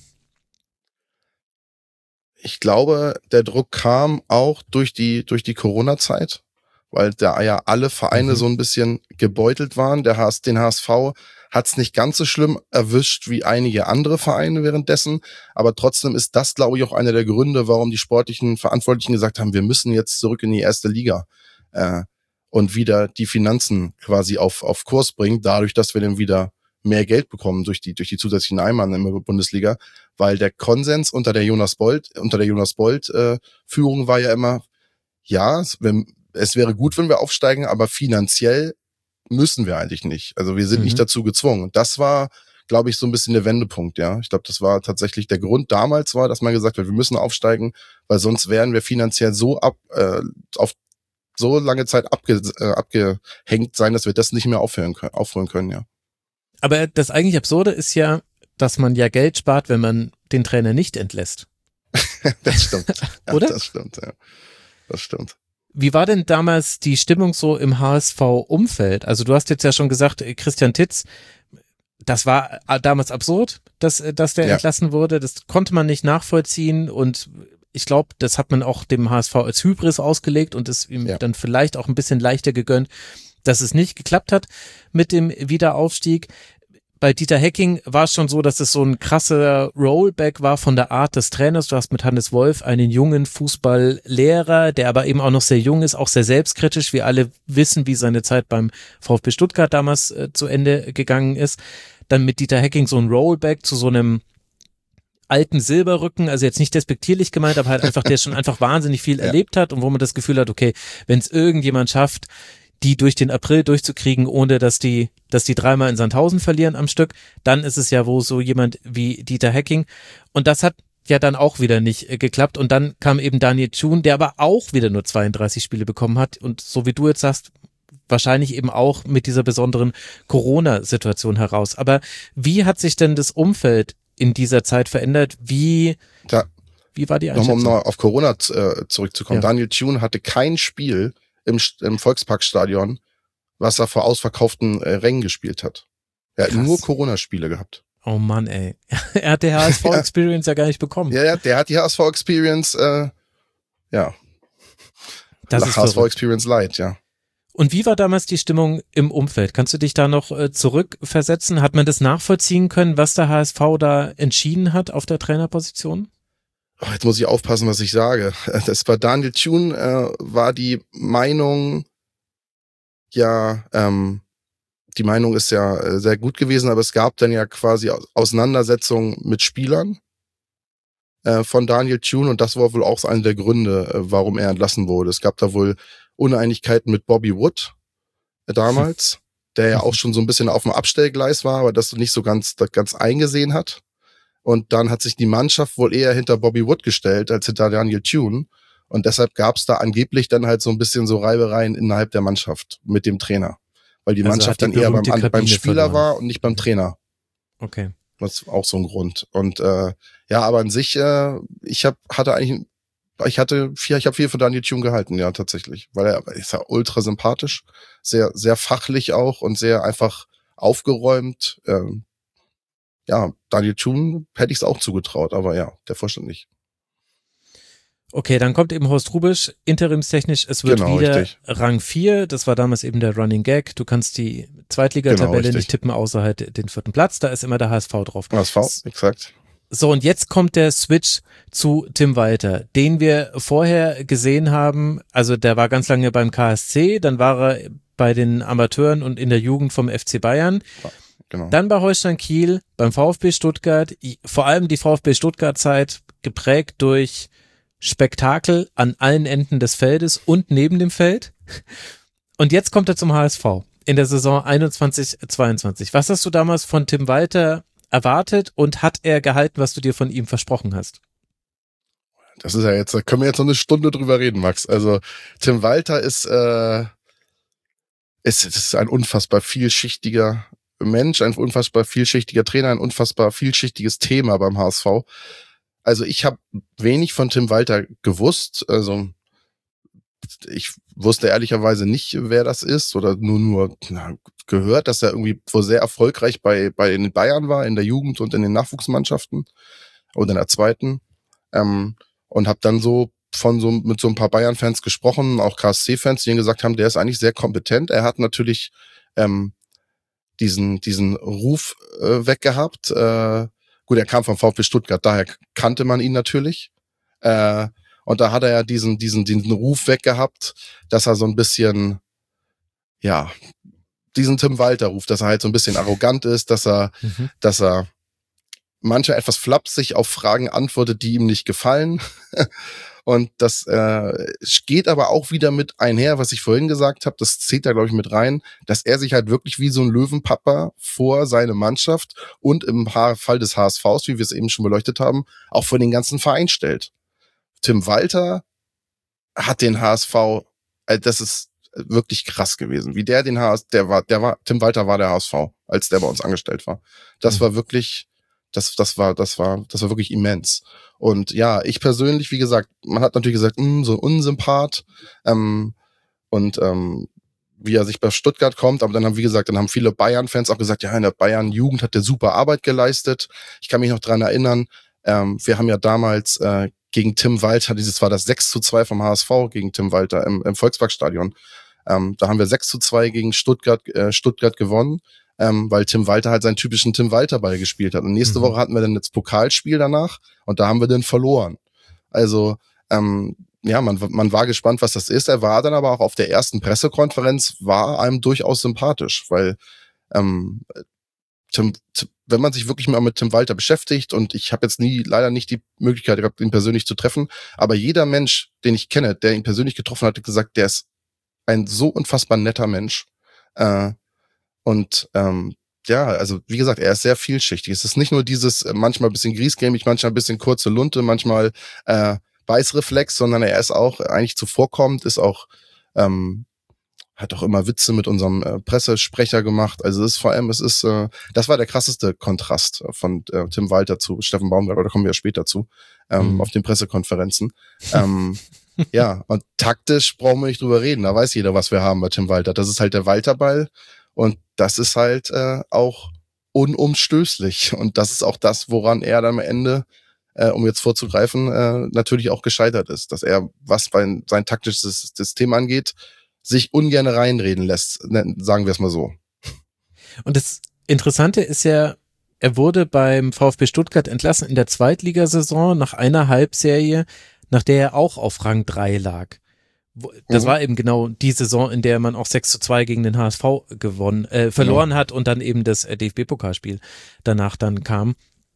Ich glaube, der Druck kam auch durch die durch die Corona-Zeit, weil da ja alle Vereine Mhm. so ein bisschen gebeutelt waren. Der H S, den H S V hat es nicht ganz so schlimm erwischt wie einige andere Vereine währenddessen, aber trotzdem ist das, glaube ich, auch einer der Gründe, warum die sportlichen Verantwortlichen gesagt haben, wir müssen jetzt zurück in die erste Liga äh, und wieder die Finanzen quasi auf auf Kurs bringen, dadurch, dass wir dann wieder mehr Geld bekommen durch die durch die zusätzlichen Einnahmen in der Bundesliga, weil der Konsens unter der Jonas Bolt unter der Jonas Bolt äh, Führung war ja immer, ja, es, wenn, es wäre gut, wenn wir aufsteigen, aber finanziell müssen wir eigentlich nicht. Also wir sind Mhm. nicht dazu gezwungen. Und das war, glaube ich, so ein bisschen der Wendepunkt, ja. Ich glaube, das war tatsächlich der Grund damals war, dass man gesagt hat, wir müssen aufsteigen, weil sonst wären wir finanziell so ab äh, auf so lange Zeit abge, äh, abgehängt sein, dass wir das nicht mehr aufhören können, aufholen können, ja. Aber das eigentlich Absurde ist ja, dass man ja Geld spart, wenn man den Trainer nicht entlässt. Das stimmt. Ja, oder? Das stimmt, ja. Das stimmt. Wie war denn damals die Stimmung so im H S V-Umfeld? Also du hast jetzt ja schon gesagt, Christian Titz, das war damals absurd, dass, dass der ja. entlassen wurde. Das konnte man nicht nachvollziehen und ich glaube, das hat man auch dem H S V als Hybris ausgelegt und ist ihm ja. dann vielleicht auch ein bisschen leichter gegönnt, dass es nicht geklappt hat mit dem Wiederaufstieg. Bei Dieter Hecking war es schon so, dass es so ein krasser Rollback war von der Art des Trainers. Du hast mit Hannes Wolf einen jungen Fußballlehrer, der aber eben auch noch sehr jung ist, auch sehr selbstkritisch. Wir alle wissen, wie seine Zeit beim VfB Stuttgart damals äh, zu Ende gegangen ist. Dann mit Dieter Hecking so ein Rollback zu so einem alten Silberrücken, also jetzt nicht despektierlich gemeint, aber halt einfach, der schon einfach wahnsinnig viel ja. erlebt hat und wo man das Gefühl hat, okay, wenn es irgendjemand schafft, die durch den April durchzukriegen, ohne dass die, dass die dreimal in Sandhausen verlieren am Stück, dann ist es ja wohl so jemand wie Dieter Hecking. Und das hat ja dann auch wieder nicht äh, geklappt. Und dann kam eben Daniel Thun, der aber auch wieder nur zweiunddreißig Spiele bekommen hat. Und so wie du jetzt sagst, wahrscheinlich eben auch mit dieser besonderen Corona-Situation heraus. Aber wie hat sich denn das Umfeld in dieser Zeit verändert? Wie, da, wie war die Einschätzung? Nochmal um noch auf Corona äh, zurückzukommen. Ja. Daniel Thun hatte kein Spiel im, im Volksparkstadion, was er vor ausverkauften äh, Rängen gespielt hat. Er hat Krass. nur Corona-Spiele gehabt. Oh Mann, ey. Er hat die H S V-Experience ja. ja gar nicht bekommen. Ja, ja, der hat die H S V-Experience, äh, ja. Das ist H S V-Experience Light, ja. Und wie war damals die Stimmung im Umfeld? Kannst du dich da noch äh, zurückversetzen? Hat man das nachvollziehen können, was der H S V da entschieden hat auf der Trainerposition? Oh, jetzt muss ich aufpassen, was ich sage. Das bei Daniel Thun äh, war die Meinung, ja, ähm, die Meinung ist ja äh, sehr gut gewesen, aber es gab dann ja quasi Auseinandersetzungen mit Spielern äh, von Daniel Thun und das war wohl auch einer der Gründe, äh, warum er entlassen wurde. Es gab da wohl Uneinigkeiten mit Bobby Wood äh, damals, der ja auch schon so ein bisschen auf dem Abstellgleis war, aber das nicht so ganz, das ganz eingesehen hat. Und dann hat sich die Mannschaft wohl eher hinter Bobby Wood gestellt als hinter Daniel Thun. Und deshalb gab es da angeblich dann halt so ein bisschen so Reibereien innerhalb der Mannschaft mit dem Trainer. Weil die also Mannschaft die dann eher beim, beim Spieler verloren. war und nicht beim Trainer. Okay. Das ist auch so ein Grund. Und äh, ja, aber an sich, äh, ich hab, hatte eigentlich, ich hatte viel, ich habe viel von Daniel Thun gehalten, ja, tatsächlich. Weil er ist ja ultra sympathisch, sehr, sehr fachlich auch und sehr einfach aufgeräumt. Ähm, Ja, Daniel Thun hätte ich es auch zugetraut, aber ja, der Vorstand nicht. Okay, dann kommt eben Horst Hrubesch, interimstechnisch, es wird genau, wieder richtig. Rang vier, das war damals eben der Running Gag, du kannst die Zweitligatabelle genau, nicht tippen, außer halt den vierten Platz, da ist immer der H S V drauf. H S V, exakt. So, und jetzt kommt der Switch zu Tim Walter, den wir vorher gesehen haben, also der war ganz lange beim K S C, dann war er bei den Amateuren und in der Jugend vom F C Bayern. Ja. Genau. Dann bei Holstein Kiel, beim VfB Stuttgart, vor allem die VfB Stuttgart-Zeit geprägt durch Spektakel an allen Enden des Feldes und neben dem Feld. Und jetzt kommt er zum H S V in der Saison einundzwanzig zweiundzwanzig. Was hast du damals von Tim Walter erwartet und hat er gehalten, was du dir von ihm versprochen hast? Das ist ja jetzt, da können wir jetzt noch eine Stunde drüber reden, Max. Also Tim Walter ist, äh, ist, ist ein unfassbar vielschichtiger Mensch, ein unfassbar vielschichtiger Trainer, ein unfassbar vielschichtiges Thema beim H S V. Also ich habe wenig von Tim Walter gewusst. Also ich wusste ehrlicherweise nicht, wer das ist oder nur nur na, gehört, dass er irgendwie wohl sehr erfolgreich bei bei den Bayern war, in der Jugend und in den Nachwuchsmannschaften und in der zweiten. Ähm, und habe dann so von so mit so ein paar Bayern-Fans gesprochen, auch K S C-Fans, die ihm gesagt haben, der ist eigentlich sehr kompetent. Er hat natürlich ähm, diesen diesen Ruf äh, weggehabt. Äh, gut, er kam vom VfB Stuttgart, daher kannte man ihn natürlich. Äh, und da hat er ja diesen diesen diesen Ruf weggehabt, dass er so ein bisschen, ja, diesen Tim Walter Ruf, dass er halt so ein bisschen arrogant ist, dass er, mhm. dass er manchmal etwas flapsig auf Fragen antwortet, die ihm nicht gefallen. Und das äh, geht aber auch wieder mit einher, was ich vorhin gesagt habe, das zählt da, glaube ich, mit rein, dass er sich halt wirklich wie so ein Löwenpapa vor seine Mannschaft und im Fall des H S Vs, wie wir es eben schon beleuchtet haben, auch vor den ganzen Verein stellt. Tim Walter hat den H S V, also das ist wirklich krass gewesen, wie der den H S V, der war, der war, Tim Walter war der H S V, als der bei uns angestellt war. Das mhm. war wirklich, Das, das war, das war, das war wirklich immens. Und ja, ich persönlich, wie gesagt, man hat natürlich gesagt, mh, so ein Unsympath, ähm, und ähm, wie er sich bei Stuttgart kommt, aber dann haben, wie gesagt, dann haben viele Bayern-Fans auch gesagt, ja, in der Bayern-Jugend hat der super Arbeit geleistet. Ich kann mich noch dran erinnern, ähm, wir haben ja damals äh, gegen Tim Walter, dieses war das sechs zu zwei vom H S V gegen Tim Walter im, im Volksparkstadion. Ähm, da haben wir sechs zu zwei gegen Stuttgart, äh, Stuttgart gewonnen, ähm, weil Tim Walter halt seinen typischen Tim Walter-Ball gespielt hat. Und nächste mhm. Woche hatten wir dann das Pokalspiel danach und da haben wir dann verloren. Also, ähm, ja, man, man war gespannt, was das ist. Er war dann aber auch auf der ersten Pressekonferenz, war einem durchaus sympathisch, weil ähm, Tim, wenn man sich wirklich mal mit Tim Walter beschäftigt, und ich habe jetzt nie leider nicht die Möglichkeit gehabt, ihn persönlich zu treffen, aber jeder Mensch, den ich kenne, der ihn persönlich getroffen hat, hat gesagt, der ist ein so unfassbar netter Mensch. Äh, und ähm, ja, also wie gesagt, er ist sehr vielschichtig. Es ist nicht nur dieses äh, manchmal ein bisschen griesgrämig, manchmal ein bisschen kurze Lunte, manchmal äh, Beißreflex, sondern er ist auch eigentlich zuvorkommend, ist auch ähm, hat auch immer Witze mit unserem äh, Pressesprecher gemacht. Also es ist vor allem, es ist, äh, das war der krasseste Kontrast von äh, Tim Walter zu Steffen Baumgart, oder kommen wir ja später zu, ähm, mhm. auf den Pressekonferenzen. ähm, ja, und taktisch brauchen wir nicht drüber reden. Da weiß jeder, was wir haben bei Tim Walter. Das ist halt der Walterball, und das ist halt äh, auch unumstößlich. Und das ist auch das, woran er dann am Ende, äh, um jetzt vorzugreifen, äh, natürlich auch gescheitert ist. Dass er, was bei sein taktisches System angeht, sich ungern reinreden lässt, sagen wir es mal so. Und das Interessante ist ja, er wurde beim VfB Stuttgart entlassen in der Zweitligasaison nach einer Halbserie, nach der er auch auf Rang drei lag. Das mhm. war eben genau die Saison, in der man auch sechs zu zwei gegen den H S V gewonnen, äh, verloren ja. hat und dann eben das D F B-Pokalspiel danach dann kam.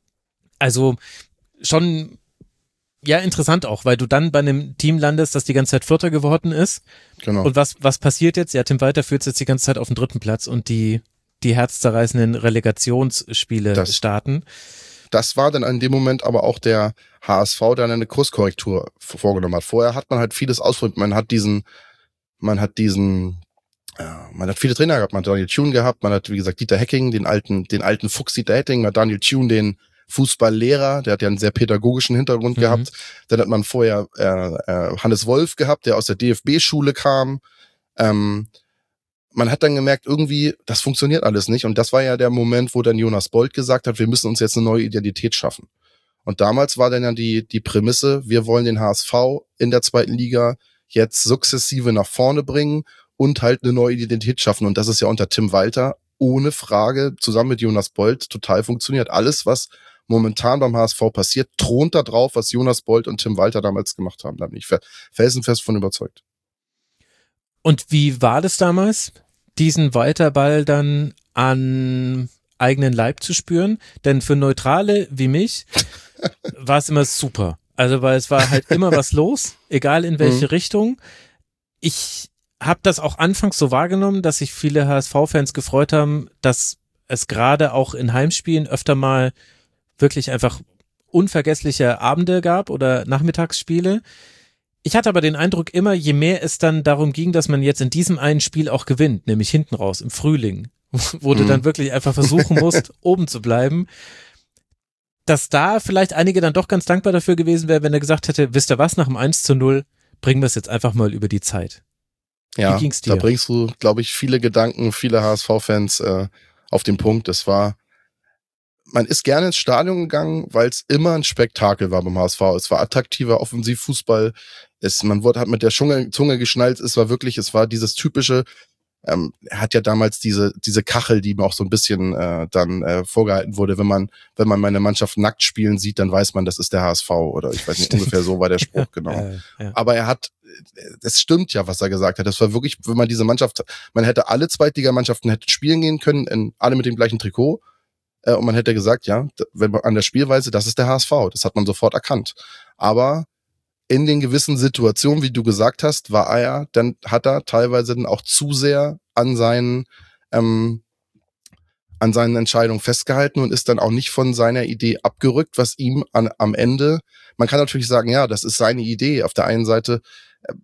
Also schon ja, interessant auch, weil du dann bei einem Team landest, das die ganze Zeit Vierter geworden ist. Genau. Und was was passiert jetzt? Ja, Tim Walter führt jetzt die ganze Zeit auf den dritten Platz und die die herzzerreißenden Relegationsspiele das, starten. Das war dann in dem Moment aber auch der H S V, der eine Kurskorrektur vorgenommen hat. Vorher hat man halt vieles ausprobiert. Man hat diesen, man hat diesen, ja, man hat viele Trainer gehabt. Man hat Daniel Thune gehabt. Man hat, wie gesagt, Dieter Hecking, den alten, den alten Fuchs Dieter Hecking. Man hat Daniel Thune, den Fußballlehrer, der hat ja einen sehr pädagogischen Hintergrund mhm. gehabt. Dann hat man vorher äh, äh, Hannes Wolf gehabt, der aus der D F B-Schule kam. Ähm, man hat dann gemerkt, irgendwie, das funktioniert alles nicht. Und das war ja der Moment, wo dann Jonas Bold gesagt hat, wir müssen uns jetzt eine neue Identität schaffen. Und damals war dann ja die die Prämisse, wir wollen den H S V in der zweiten Liga jetzt sukzessive nach vorne bringen und halt eine neue Identität schaffen. Und das ist ja unter Tim Walter ohne Frage zusammen mit Jonas Bold total funktioniert. Alles, was momentan beim H S V passiert, thront da drauf, was Jonas Bold und Tim Walter damals gemacht haben. Da bin ich felsenfest von überzeugt. Und wie war das damals, diesen Walterball dann an eigenen Leib zu spüren? Denn für Neutrale wie mich war es immer super. Also weil es war halt immer was los, egal in welche mhm. Richtung. Ich habe das auch anfangs so wahrgenommen, dass sich viele H S V-Fans gefreut haben, dass es gerade auch in Heimspielen öfter mal wirklich einfach unvergessliche Abende gab oder Nachmittagsspiele. Ich hatte aber den Eindruck immer, je mehr es dann darum ging, dass man jetzt in diesem einen Spiel auch gewinnt, nämlich hinten raus im Frühling, wo mhm. du dann wirklich einfach versuchen musst, oben zu bleiben, dass da vielleicht einige dann doch ganz dankbar dafür gewesen wären, wenn er gesagt hätte, wisst ihr was, nach dem eins zu null bringen wir es jetzt einfach mal über die Zeit. Ja, Wie ging's dir? Da bringst du, glaube ich, viele Gedanken, viele H S V-Fans äh, auf den Punkt. Es war Man ist gerne ins Stadion gegangen, weil es immer ein Spektakel war beim H S V. Es war attraktiver Offensivfußball. Es, man wurde, hat mit der Zunge, Zunge geschnallt. Es war wirklich, es war dieses typische, ähm, er hat ja damals diese diese Kachel, die mir auch so ein bisschen äh, dann äh, vorgehalten wurde. Wenn man wenn man meine Mannschaft nackt spielen sieht, dann weiß man, das ist der H S V. Oder ich weiß nicht, Stimmt. ungefähr so war der Spruch, genau. Ja, ja. Aber er hat, es stimmt ja, was er gesagt hat. Das war wirklich, wenn man diese Mannschaft, man hätte alle Zweitligamannschaften hätten spielen gehen können, in, alle mit dem gleichen Trikot. Und man hätte gesagt, ja, wenn man an der Spielweise, das ist der H S V. Das hat man sofort erkannt. Aber in den gewissen Situationen, wie du gesagt hast, war er, dann hat er teilweise dann auch zu sehr an seinen, ähm, an seinen Entscheidungen festgehalten und ist dann auch nicht von seiner Idee abgerückt, was ihm an, am Ende, man kann natürlich sagen, ja, das ist seine Idee. Auf der einen Seite, äh,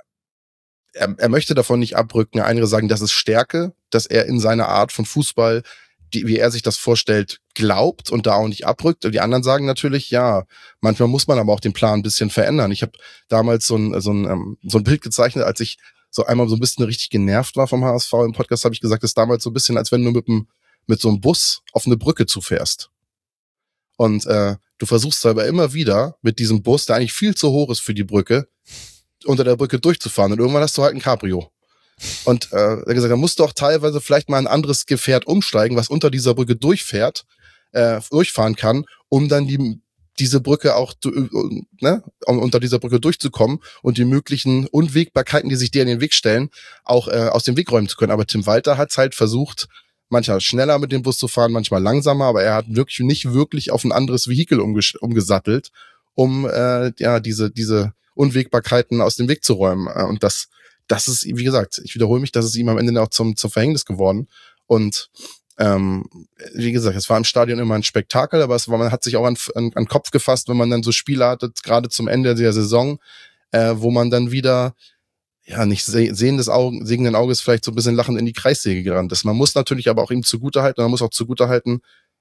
er, er möchte davon nicht abrücken. Einige sagen, das ist Stärke, dass er in seiner Art von Fußball, die, wie er sich das vorstellt, glaubt und da auch nicht abrückt. Und die anderen sagen natürlich, ja, manchmal muss man aber auch den Plan ein bisschen verändern. Ich habe damals so ein, so ein, so ein Bild gezeichnet, als ich so einmal so ein bisschen richtig genervt war vom H S V. Im Podcast habe ich gesagt, das ist damals so ein bisschen, als wenn du mit, dem, mit so einem Bus auf eine Brücke zufährst. Und äh, du versuchst aber immer wieder mit diesem Bus, der eigentlich viel zu hoch ist für die Brücke, unter der Brücke durchzufahren. Und irgendwann hast du halt ein Cabrio. Und äh, er hat gesagt, da musst du auch teilweise vielleicht mal ein anderes Gefährt umsteigen, was unter dieser Brücke durchfährt, äh, durchfahren kann, um dann die diese Brücke auch, ne, um unter dieser Brücke durchzukommen und die möglichen Unwägbarkeiten, die sich dir in den Weg stellen, auch äh, aus dem Weg räumen zu können. Aber Tim Walter hat halt versucht, manchmal schneller mit dem Bus zu fahren, manchmal langsamer, aber er hat wirklich nicht wirklich auf ein anderes Vehikel umges- umgesattelt, um äh, ja diese diese Unwägbarkeiten aus dem Weg zu räumen. Und das das ist, wie gesagt, ich wiederhole mich, das ist ihm am Ende auch zum zum Verhängnis geworden. Und ähm, wie gesagt, es war im Stadion immer ein Spektakel, aber es war, man hat sich auch an, an, an Kopf gefasst, wenn man dann so Spiele hatte, gerade zum Ende der Saison, äh, wo man dann wieder ja nicht seh- sehendes Augen, sehenden Auges vielleicht so ein bisschen lachend in die Kreissäge gerannt ist. Man muss natürlich aber auch ihm zugutehalten, man muss auch zugutehalten,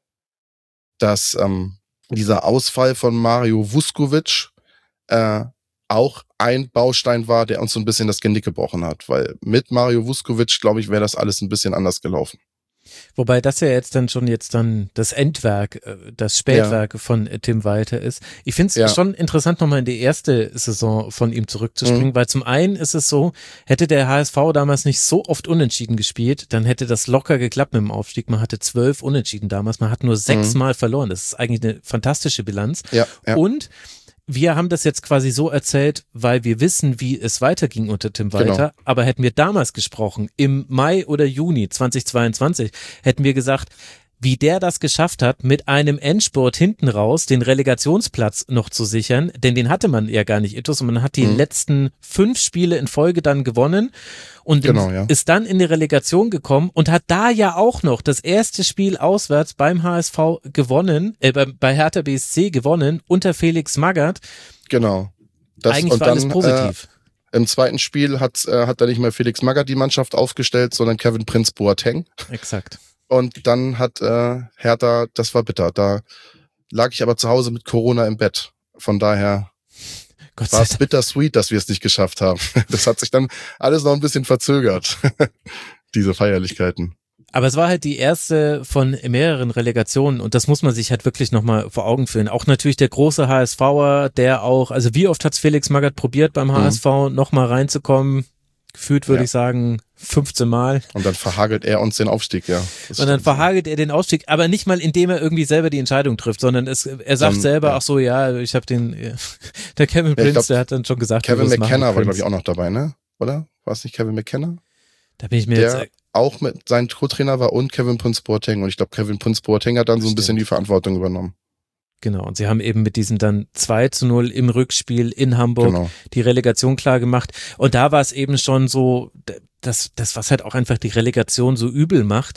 dass ähm, dieser Ausfall von Mario Vuskovic äh, auch ein Baustein war, der uns so ein bisschen das Genick gebrochen hat, weil mit Mario Vuskovic, glaube ich, wäre das alles ein bisschen anders gelaufen. Wobei das ja jetzt dann schon jetzt dann das Endwerk, das Spätwerk ja. von Tim Walter ist. Ich finde es ja. schon interessant, nochmal in die erste Saison von ihm zurückzuspringen, mhm. weil zum einen ist es so, hätte der H S V damals nicht so oft unentschieden gespielt, dann hätte das locker geklappt mit dem Aufstieg. Man hatte zwölf Unentschieden damals, man hat nur sechsmal mhm. verloren. Das ist eigentlich eine fantastische Bilanz. Ja, ja. Und wir haben das jetzt quasi so erzählt, weil wir wissen, wie es weiterging unter Tim Walter. Genau. Aber hätten wir damals gesprochen, im Mai oder Juni zweitausendzweiundzwanzig, hätten wir gesagt, wie der das geschafft hat, mit einem Endspurt hinten raus den Relegationsplatz noch zu sichern, denn den hatte man ja gar nicht, Itus, und man hat die mhm. letzten fünf Spiele in Folge dann gewonnen und genau, ja. ist dann in die Relegation gekommen und hat da ja auch noch das erste Spiel auswärts beim H S V gewonnen, äh, bei, bei Hertha B S C gewonnen, unter Felix Magath. Genau. Das, Eigentlich und war dann, alles positiv. Äh, Im zweiten Spiel hat, äh, hat er nicht mehr Felix Magath die Mannschaft aufgestellt, sondern Kevin Prinz Boateng. Exakt. Und dann hat äh, Hertha, das war bitter, da lag ich aber zu Hause mit Corona im Bett. Von daher war es bittersweet, dass wir es nicht geschafft haben. Das hat sich dann alles noch ein bisschen verzögert, diese Feierlichkeiten. Aber es war halt die erste von mehreren Relegationen und das muss man sich halt wirklich nochmal vor Augen führen. Auch natürlich der große HSVer, der auch, also wie oft hat es Felix Magath probiert beim H S V mhm. nochmal reinzukommen? Gefühlt würde ja. ich sagen fünfzehn Mal. Und dann verhagelt er uns den Aufstieg, ja. Das und dann verhagelt er den Aufstieg, aber nicht mal indem er irgendwie selber die Entscheidung trifft, sondern es, er sagt dann, selber, ja. ach so, ja, ich habe den, der Kevin Prince, ja, glaub, der hat dann schon gesagt, Kevin McKenna war, glaube ich, auch noch dabei, ne? Oder? War es nicht Kevin McKenna? Da bin ich mir der jetzt auch mit sein Co-Trainer war und Kevin Prinz Boateng und ich glaube, Kevin Prinz Boateng hat dann so ein bisschen die Verantwortung übernommen. Genau, und sie haben eben mit diesem dann zwei zu null im Rückspiel in Hamburg genau. die Relegation klar gemacht. Und da war es eben schon so, das, das, was halt auch einfach die Relegation so übel macht.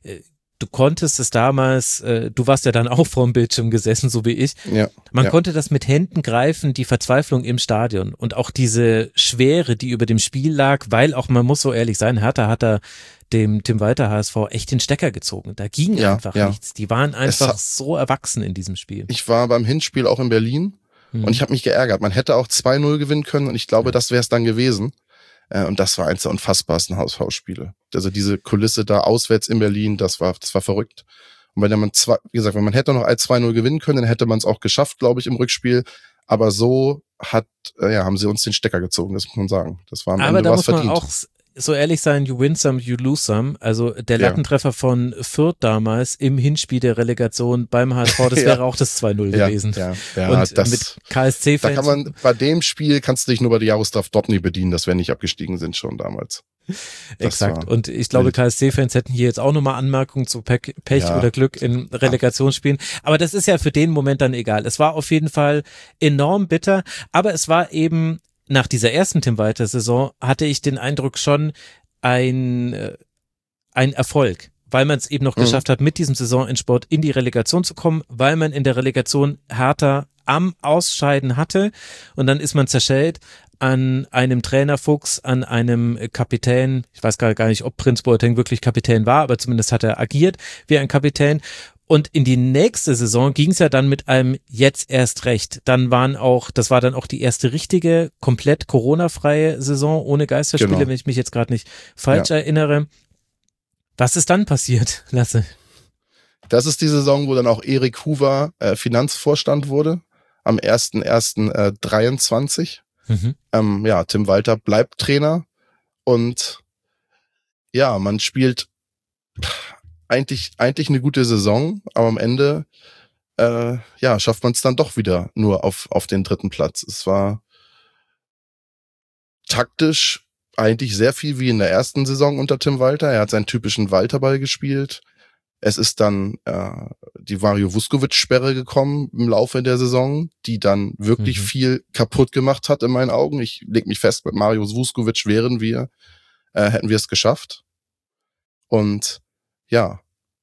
Du konntest es damals, du warst ja dann auch vorm Bildschirm gesessen, so wie ich. Ja, Man ja. konnte das mit Händen greifen, die Verzweiflung im Stadion und auch diese Schwere, die über dem Spiel lag, weil auch, man muss so ehrlich sein, Hertha hat da dem Tim Walter H S V echt den Stecker gezogen. Da ging ja, einfach ja. nichts. Die waren einfach es, so erwachsen in diesem Spiel. Ich war beim Hinspiel auch in Berlin hm. und ich habe mich geärgert. Man hätte auch zwei null gewinnen können und ich glaube, ja. das wäre es dann gewesen. Und das war eins der unfassbarsten H S V-Spiele. Also diese Kulisse da auswärts in Berlin, das war das war verrückt. Und wenn man zwei, wie gesagt, wenn man hätte noch als zwei null gewinnen können, dann hätte man es auch geschafft, glaube ich, im Rückspiel. Aber so hat, ja, haben sie uns den Stecker gezogen, das muss man sagen. Das war am Aber Ende da was muss man verdient. auch so ehrlich sein, you win some, you lose some. Also der Lattentreffer ja. von Fürth damals im Hinspiel der Relegation beim H S V, das ja. wäre auch das zwei null ja, gewesen. Ja, ja, und das, mit K S C-Fans. Da kann man, bei dem Spiel kannst du dich nur bei der Jaroslav Drobny bedienen, dass wir nicht abgestiegen sind schon damals. Exakt. Und ich glaube, K S C-Fans hätten hier jetzt auch nochmal Anmerkungen zu Pech, Pech ja. oder Glück in Relegationsspielen. Aber das ist ja für den Moment dann egal. Es war auf jeden Fall enorm bitter, aber es war eben nach dieser ersten Tim Walter-Saison hatte ich den Eindruck schon, ein, ein Erfolg, weil man es eben noch mhm. geschafft hat, mit diesem Saisonendsport in die Relegation zu kommen, weil man in der Relegation Hertha am Ausscheiden hatte und dann ist man zerschellt an einem Trainerfuchs, an einem Kapitän, ich weiß gar nicht, ob Prinz Boateng wirklich Kapitän war, aber zumindest hat er agiert wie ein Kapitän Und in die nächste Saison ging es ja dann mit einem jetzt erst recht. Dann waren auch, das war dann auch die erste richtige, komplett Corona-freie Saison ohne Geisterspiele, Genau. wenn ich mich jetzt gerade nicht falsch Ja. erinnere. Was ist dann passiert, Lasse? Das ist die Saison, wo dann auch Erik Hoover äh, Finanzvorstand wurde, am erster erster dreiundzwanzig. Mhm. Ähm, ja, Tim Walter bleibt Trainer und ja, man spielt eigentlich eigentlich eine gute Saison, aber am Ende äh, ja schafft man es dann doch wieder nur auf auf den dritten Platz. Es war taktisch eigentlich sehr viel wie in der ersten Saison unter Tim Walter. Er hat seinen typischen Walterball gespielt. Es ist dann äh, die Mario Vuskovic-Sperre gekommen im Laufe der Saison, die dann wirklich Mhm. viel kaputt gemacht hat in meinen Augen. Ich leg mich fest, mit Mario Vuskovic wären wir, äh, hätten wir es geschafft. Und ja,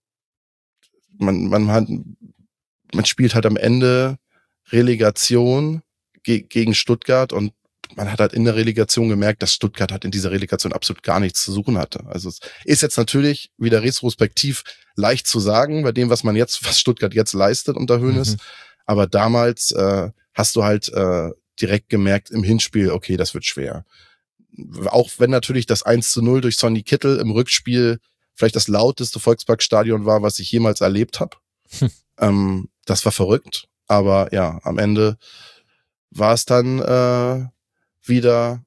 man man hat man spielt halt am Ende Relegation ge- gegen Stuttgart und man hat halt in der Relegation gemerkt, dass Stuttgart halt in dieser Relegation absolut gar nichts zu suchen hatte. Also es ist jetzt natürlich wieder retrospektiv leicht zu sagen, bei dem, was man jetzt, was Stuttgart jetzt leistet unter Hoeneß. Mhm. Aber damals äh, hast du halt äh, direkt gemerkt im Hinspiel, okay, das wird schwer. Auch wenn natürlich das eins zu null durch Sonny Kittel im Rückspiel vielleicht das lauteste Volksparkstadion war, was ich jemals erlebt habe. Hm. Ähm, das war verrückt. Aber ja, am Ende war es dann äh, wieder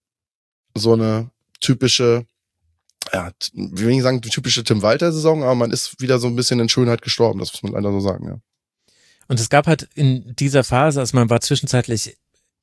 so eine typische, ja, t- wie will ich sagen, typische Tim Walter-Saison, aber man ist wieder so ein bisschen in Schönheit gestorben, das muss man leider so sagen, ja. Und es gab halt in dieser Phase, also man war zwischenzeitlich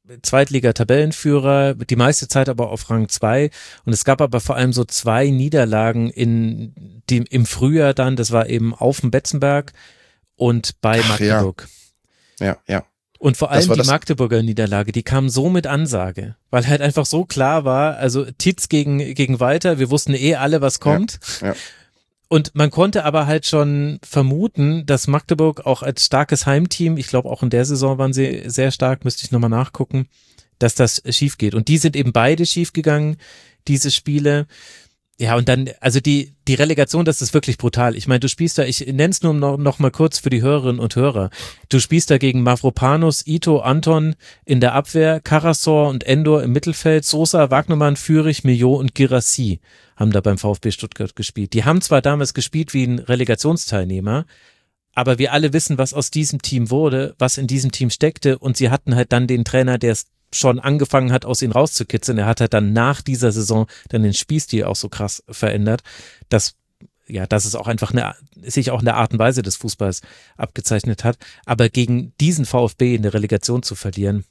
Zweitliga-Tabellenführer, die meiste Zeit aber auf Rang zwei. Und es gab aber vor allem so zwei Niederlagen in dem, im Frühjahr dann, das war eben auf dem Betzenberg und bei Ach, ja. Magdeburg. Ja, ja. Und vor Das allem war die das- Magdeburger Niederlage, die kam so mit Ansage, weil halt einfach so klar war, also Titz gegen, gegen Walter, wir wussten eh alle, was kommt. ja. Und man konnte aber halt schon vermuten, dass Magdeburg auch als starkes Heimteam, ich glaube auch in der Saison waren sie sehr stark, müsste ich nochmal nachgucken, dass das schief geht. Und die sind eben beide schief gegangen, diese Spiele. Ja, und dann, also die, die Relegation, das ist wirklich brutal. Ich meine, du spielst da, ich nenne es nur noch, noch mal kurz für die Hörerinnen und Hörer. Du spielst da gegen Mavropanos, Ito, Anton in der Abwehr, Karasor und Endor im Mittelfeld, Sosa, Wagnermann, Fürich, Millot und Girassi haben da beim VfB Stuttgart gespielt. Die haben zwar damals gespielt wie ein Relegationsteilnehmer, aber wir alle wissen, was aus diesem Team wurde, was in diesem Team steckte, und sie hatten halt dann den Trainer, der es schon angefangen hat, aus ihnen rauszukitzeln. Er hat halt dann nach dieser Saison dann den Spielstil auch so krass verändert, dass, ja, dass es auch einfach eine, sich auch in der Art und Weise des Fußballs abgezeichnet hat. Aber gegen diesen VfB in der Relegation zu verlieren,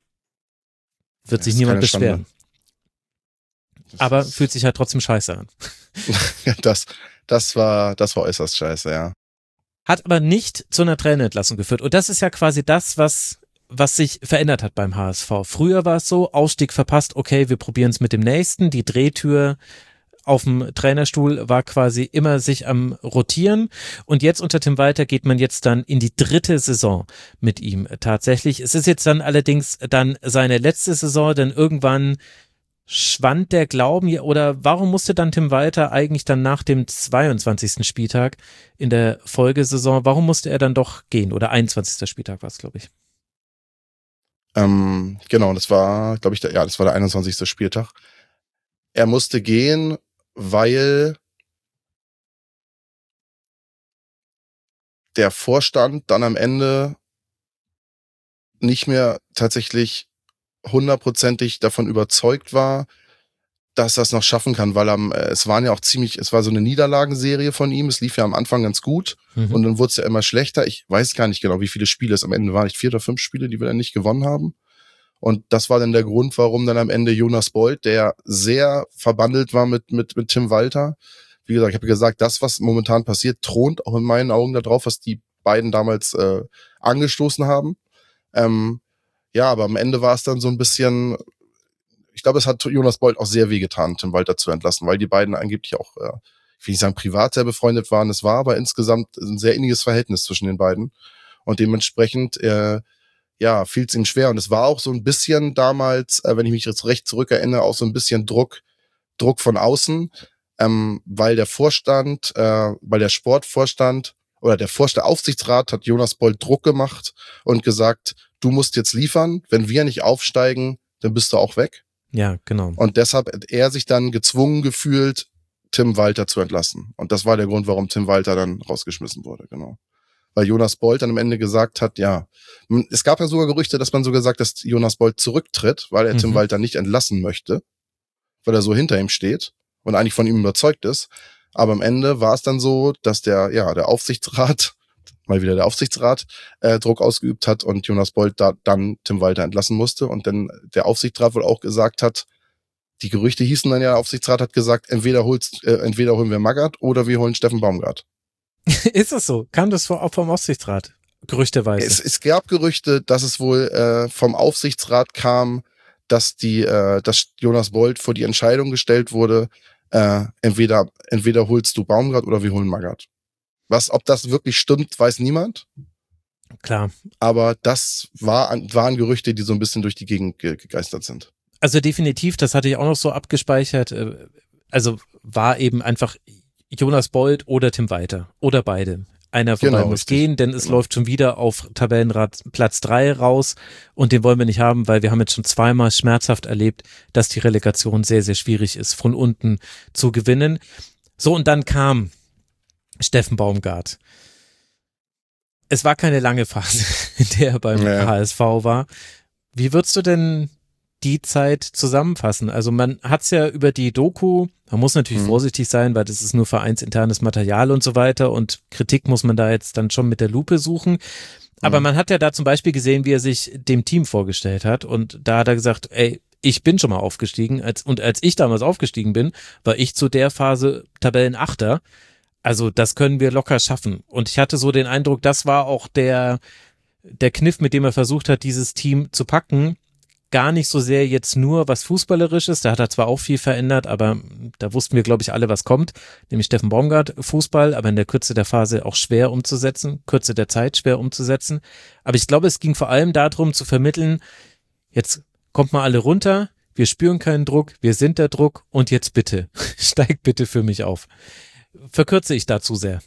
wird Das sich ist niemand keine Schande. beschweren. Das Aber ist- fühlt sich halt trotzdem scheiße an. das, das war, das war äußerst scheiße, ja. Hat aber nicht zu einer Trainerentlassung geführt. Und das ist ja quasi das, was was sich verändert hat beim H S V. Früher war es so, Ausstieg verpasst, okay, wir probieren es mit dem nächsten. Die Drehtür auf dem Trainerstuhl war quasi immer sich am Rotieren. Und jetzt unter Tim Walter geht man jetzt dann in die dritte Saison mit ihm tatsächlich. Es ist jetzt dann allerdings dann seine letzte Saison, denn irgendwann schwand der Glauben, oder warum musste dann Tim Walter eigentlich dann nach dem zweiundzwanzigsten Spieltag in der Folgesaison, warum musste er dann doch gehen? Oder einundzwanzigsten Spieltag war es, glaube ich. Ähm, genau, das war, glaube ich, der, ja, das war der einundzwanzigste Spieltag. Er musste gehen, weil der Vorstand dann am Ende nicht mehr tatsächlich hundertprozentig davon überzeugt war, dass er es noch schaffen kann, weil am, äh, es waren ja auch ziemlich, es war so eine Niederlagenserie von ihm, es lief ja am Anfang ganz gut Mhm. und dann wurde es ja immer schlechter. Ich weiß gar nicht genau, wie viele Spiele es am Ende waren, nicht vier oder fünf Spiele, die wir dann nicht gewonnen haben. Und das war dann der Grund, warum dann am Ende Jonas Bold, der sehr verbandelt war mit mit mit Tim Walter, wie gesagt, ich habe gesagt, das, was momentan passiert, thront auch in meinen Augen darauf, was die beiden damals äh, angestoßen haben. Ähm, ja, aber am Ende war es dann so ein bisschen, ich glaube, es hat Jonas Bold auch sehr wehgetan, Tim Walter zu entlassen, weil die beiden angeblich auch, äh, ich will nicht sagen privat sehr befreundet waren, es war aber insgesamt ein sehr inniges Verhältnis zwischen den beiden und dementsprechend äh, ja, fiel es ihm schwer. Und es war auch so ein bisschen damals, äh, wenn ich mich jetzt recht zurückerinnere, auch so ein bisschen Druck, Druck von außen, ähm, weil der Vorstand, äh, weil der Sportvorstand oder der Vorstand, der Aufsichtsrat hat Jonas Bold Druck gemacht und gesagt, du musst jetzt liefern, wenn wir nicht aufsteigen, dann bist du auch weg. Ja, genau. Und deshalb hat er sich dann gezwungen gefühlt, Tim Walter zu entlassen. Und das war der Grund, warum Tim Walter dann rausgeschmissen wurde, genau. Weil Jonas Bold dann am Ende gesagt hat, ja, es gab ja sogar Gerüchte, dass man sogar sagt, dass Jonas Bold zurücktritt, weil er mhm. Tim Walter nicht entlassen möchte, weil er so hinter ihm steht und eigentlich von ihm überzeugt ist. Aber am Ende war es dann so, dass der, ja, der Aufsichtsrat, mal wieder der Aufsichtsrat, äh, Druck ausgeübt hat und Jonas Bold da dann Tim Walter entlassen musste und dann der Aufsichtsrat wohl auch gesagt hat, die Gerüchte hießen dann ja, der Aufsichtsrat hat gesagt, entweder holst, äh, entweder holen wir Magath oder wir holen Steffen Baumgart. Ist es so? Kam das auch vom Aufsichtsrat? Gerüchteweise. Es, es gab Gerüchte, dass es wohl äh, vom Aufsichtsrat kam, dass die, äh, dass Jonas Bold vor die Entscheidung gestellt wurde, äh, entweder entweder holst du Baumgart oder wir holen Magath. Was, ob das wirklich stimmt, weiß niemand. Klar. Aber das war, waren Gerüchte, die so ein bisschen durch die Gegend ge- gegeistert sind. Also definitiv, das hatte ich auch noch so abgespeichert. Also war eben einfach Jonas Bold oder Tim Walter oder beide. Einer von Genau, beiden muss richtig. gehen, denn es Genau. läuft schon wieder auf Tabellenrad Platz drei raus und den wollen wir nicht haben, weil wir haben jetzt schon zweimal schmerzhaft erlebt, dass die Relegation sehr, sehr schwierig ist, von unten zu gewinnen. So, und dann kam Steffen Baumgart. Es war keine lange Phase, in der er beim Ja. H S V war. Wie würdest du denn die Zeit zusammenfassen? Also man hat's ja über die Doku, man muss natürlich Mhm. vorsichtig sein, weil das ist nur vereinsinternes Material und so weiter und Kritik muss man da jetzt dann schon mit der Lupe suchen. Aber Mhm. man hat ja da zum Beispiel gesehen, wie er sich dem Team vorgestellt hat und da hat er gesagt, ey, ich bin schon mal aufgestiegen als, und als ich damals aufgestiegen bin, war ich zu der Phase Tabellenachter. Also das können wir locker schaffen. Und ich hatte so den Eindruck, das war auch der, der Kniff, mit dem er versucht hat, dieses Team zu packen. Gar nicht so sehr jetzt nur was Fußballerisches, da hat er zwar auch viel verändert, aber da wussten wir, glaube ich, alle, was kommt, nämlich Steffen Baumgart, Fußball, aber in der Kürze der Phase auch schwer umzusetzen, Kürze der Zeit schwer umzusetzen. Aber ich glaube, es ging vor allem darum zu vermitteln, jetzt kommt mal alle runter, wir spüren keinen Druck, wir sind der Druck und jetzt bitte, steigt bitte für mich auf. Verkürze ich da zu sehr?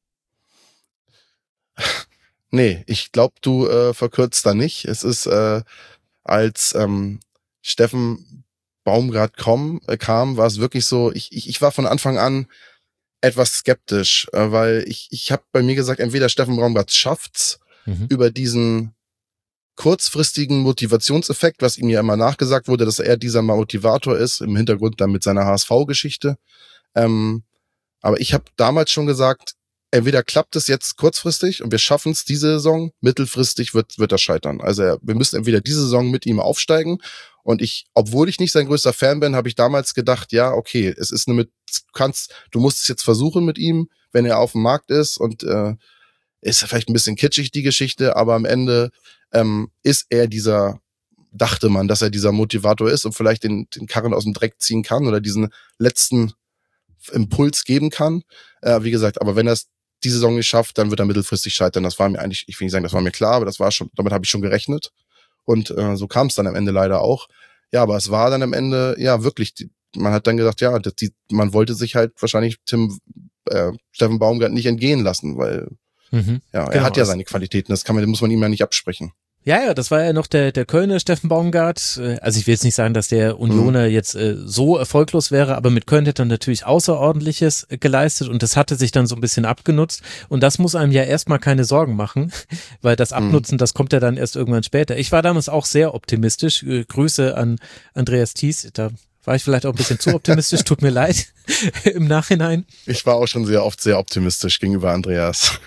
Nee, ich glaube, du äh, verkürzt da nicht. Es ist, äh, als ähm, Steffen Baumgart komm, äh, kam, war es wirklich so, ich, ich, ich war von Anfang an etwas skeptisch, äh, weil ich, ich habe bei mir gesagt, entweder Steffen Baumgart schafft's Mhm. über diesen kurzfristigen Motivationseffekt, was ihm ja immer nachgesagt wurde, dass er dieser Motivator ist, im Hintergrund dann mit seiner H S V-Geschichte. Ähm, aber ich habe damals schon gesagt, entweder klappt es jetzt kurzfristig und wir schaffen es diese Saison, mittelfristig wird wird das scheitern. Also er, wir müssen entweder diese Saison mit ihm aufsteigen und ich, obwohl ich nicht sein größter Fan bin, habe ich damals gedacht, ja, okay, es ist eine mit, du kannst, du musst es jetzt versuchen mit ihm, wenn er auf dem Markt ist und äh, ist vielleicht ein bisschen kitschig die Geschichte, aber am Ende ähm, ist er dieser, dachte man, dass er dieser Motivator ist und vielleicht den, den Karren aus dem Dreck ziehen kann oder diesen letzten Impuls geben kann. Äh, wie gesagt, aber wenn er es die Saison nicht schafft, dann wird er mittelfristig scheitern. Das war mir eigentlich, ich will nicht sagen, das war mir klar, aber das war schon, damit habe ich schon gerechnet. Und äh, so kam es dann am Ende leider auch. Ja, aber es war dann am Ende, ja, wirklich, die, man hat dann gedacht, ja, das, die, man wollte sich halt wahrscheinlich Tim, äh, Steffen Baumgart nicht entgehen lassen, weil Mhm. ja, er Genau. hat ja seine Qualitäten, das kann man, das muss man ihm ja nicht absprechen. Ja, ja, das war ja noch der, der Kölner Steffen Baumgart. Also ich will jetzt nicht sagen, dass der Unioner mhm. jetzt äh, so erfolglos wäre, aber mit Köln hat er natürlich Außerordentliches äh, geleistet und das hatte sich dann so ein bisschen abgenutzt und das muss einem ja erstmal keine Sorgen machen, weil das Abnutzen, mhm. das kommt ja dann erst irgendwann später. Ich war damals auch sehr optimistisch. Äh, Grüße an Andreas Thies, da war ich vielleicht auch ein bisschen zu optimistisch, tut mir leid im Nachhinein. Ich war auch schon sehr oft sehr optimistisch gegenüber Andreas.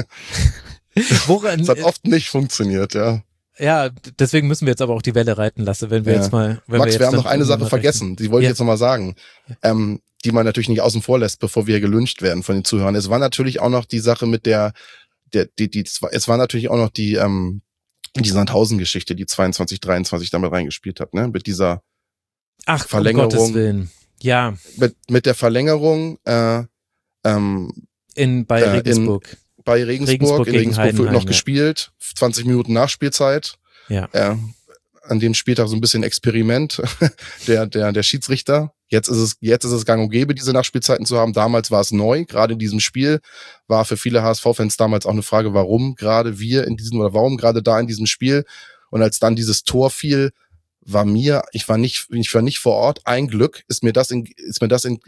Woran, das hat oft nicht funktioniert, ja. Ja, deswegen müssen wir jetzt aber auch die Welle reiten lassen, wenn wir ja. jetzt mal... Wenn Max, wir, jetzt wir haben dann noch eine Sache vergessen, die wollte ja. ich jetzt noch mal sagen, ähm, die man natürlich nicht außen vor lässt, bevor wir gelyncht werden von den Zuhörern. Es war natürlich auch noch die Sache mit der, der die, die, es war natürlich auch noch die, ähm, die Sandhausen-Geschichte, die zweiundzwanzig dreiundzwanzig damit reingespielt hat, ne, mit dieser Ach, Verlängerung. Um Gottes Willen. Ja. Mit, mit der Verlängerung, äh, ähm, in, bei äh, Regensburg. In, bei Regensburg, Regensburg in gegen Regensburg wird Heidenheim, noch ja. gespielt, zwanzig Minuten Nachspielzeit. Ja. Äh, an dem Spieltag so ein bisschen Experiment der der der Schiedsrichter Jetzt ist es, jetzt ist es gang und gäbe, diese Nachspielzeiten zu haben. Damals war es neu. Gerade in diesem Spiel war für viele H S V-Fans damals auch eine Frage, warum gerade wir in diesem, oder warum gerade da in diesem Spiel. Und als dann dieses Tor fiel, war mir, ich war nicht, ich war nicht vor Ort. Ein Glück ist mir das in, ist mir das in,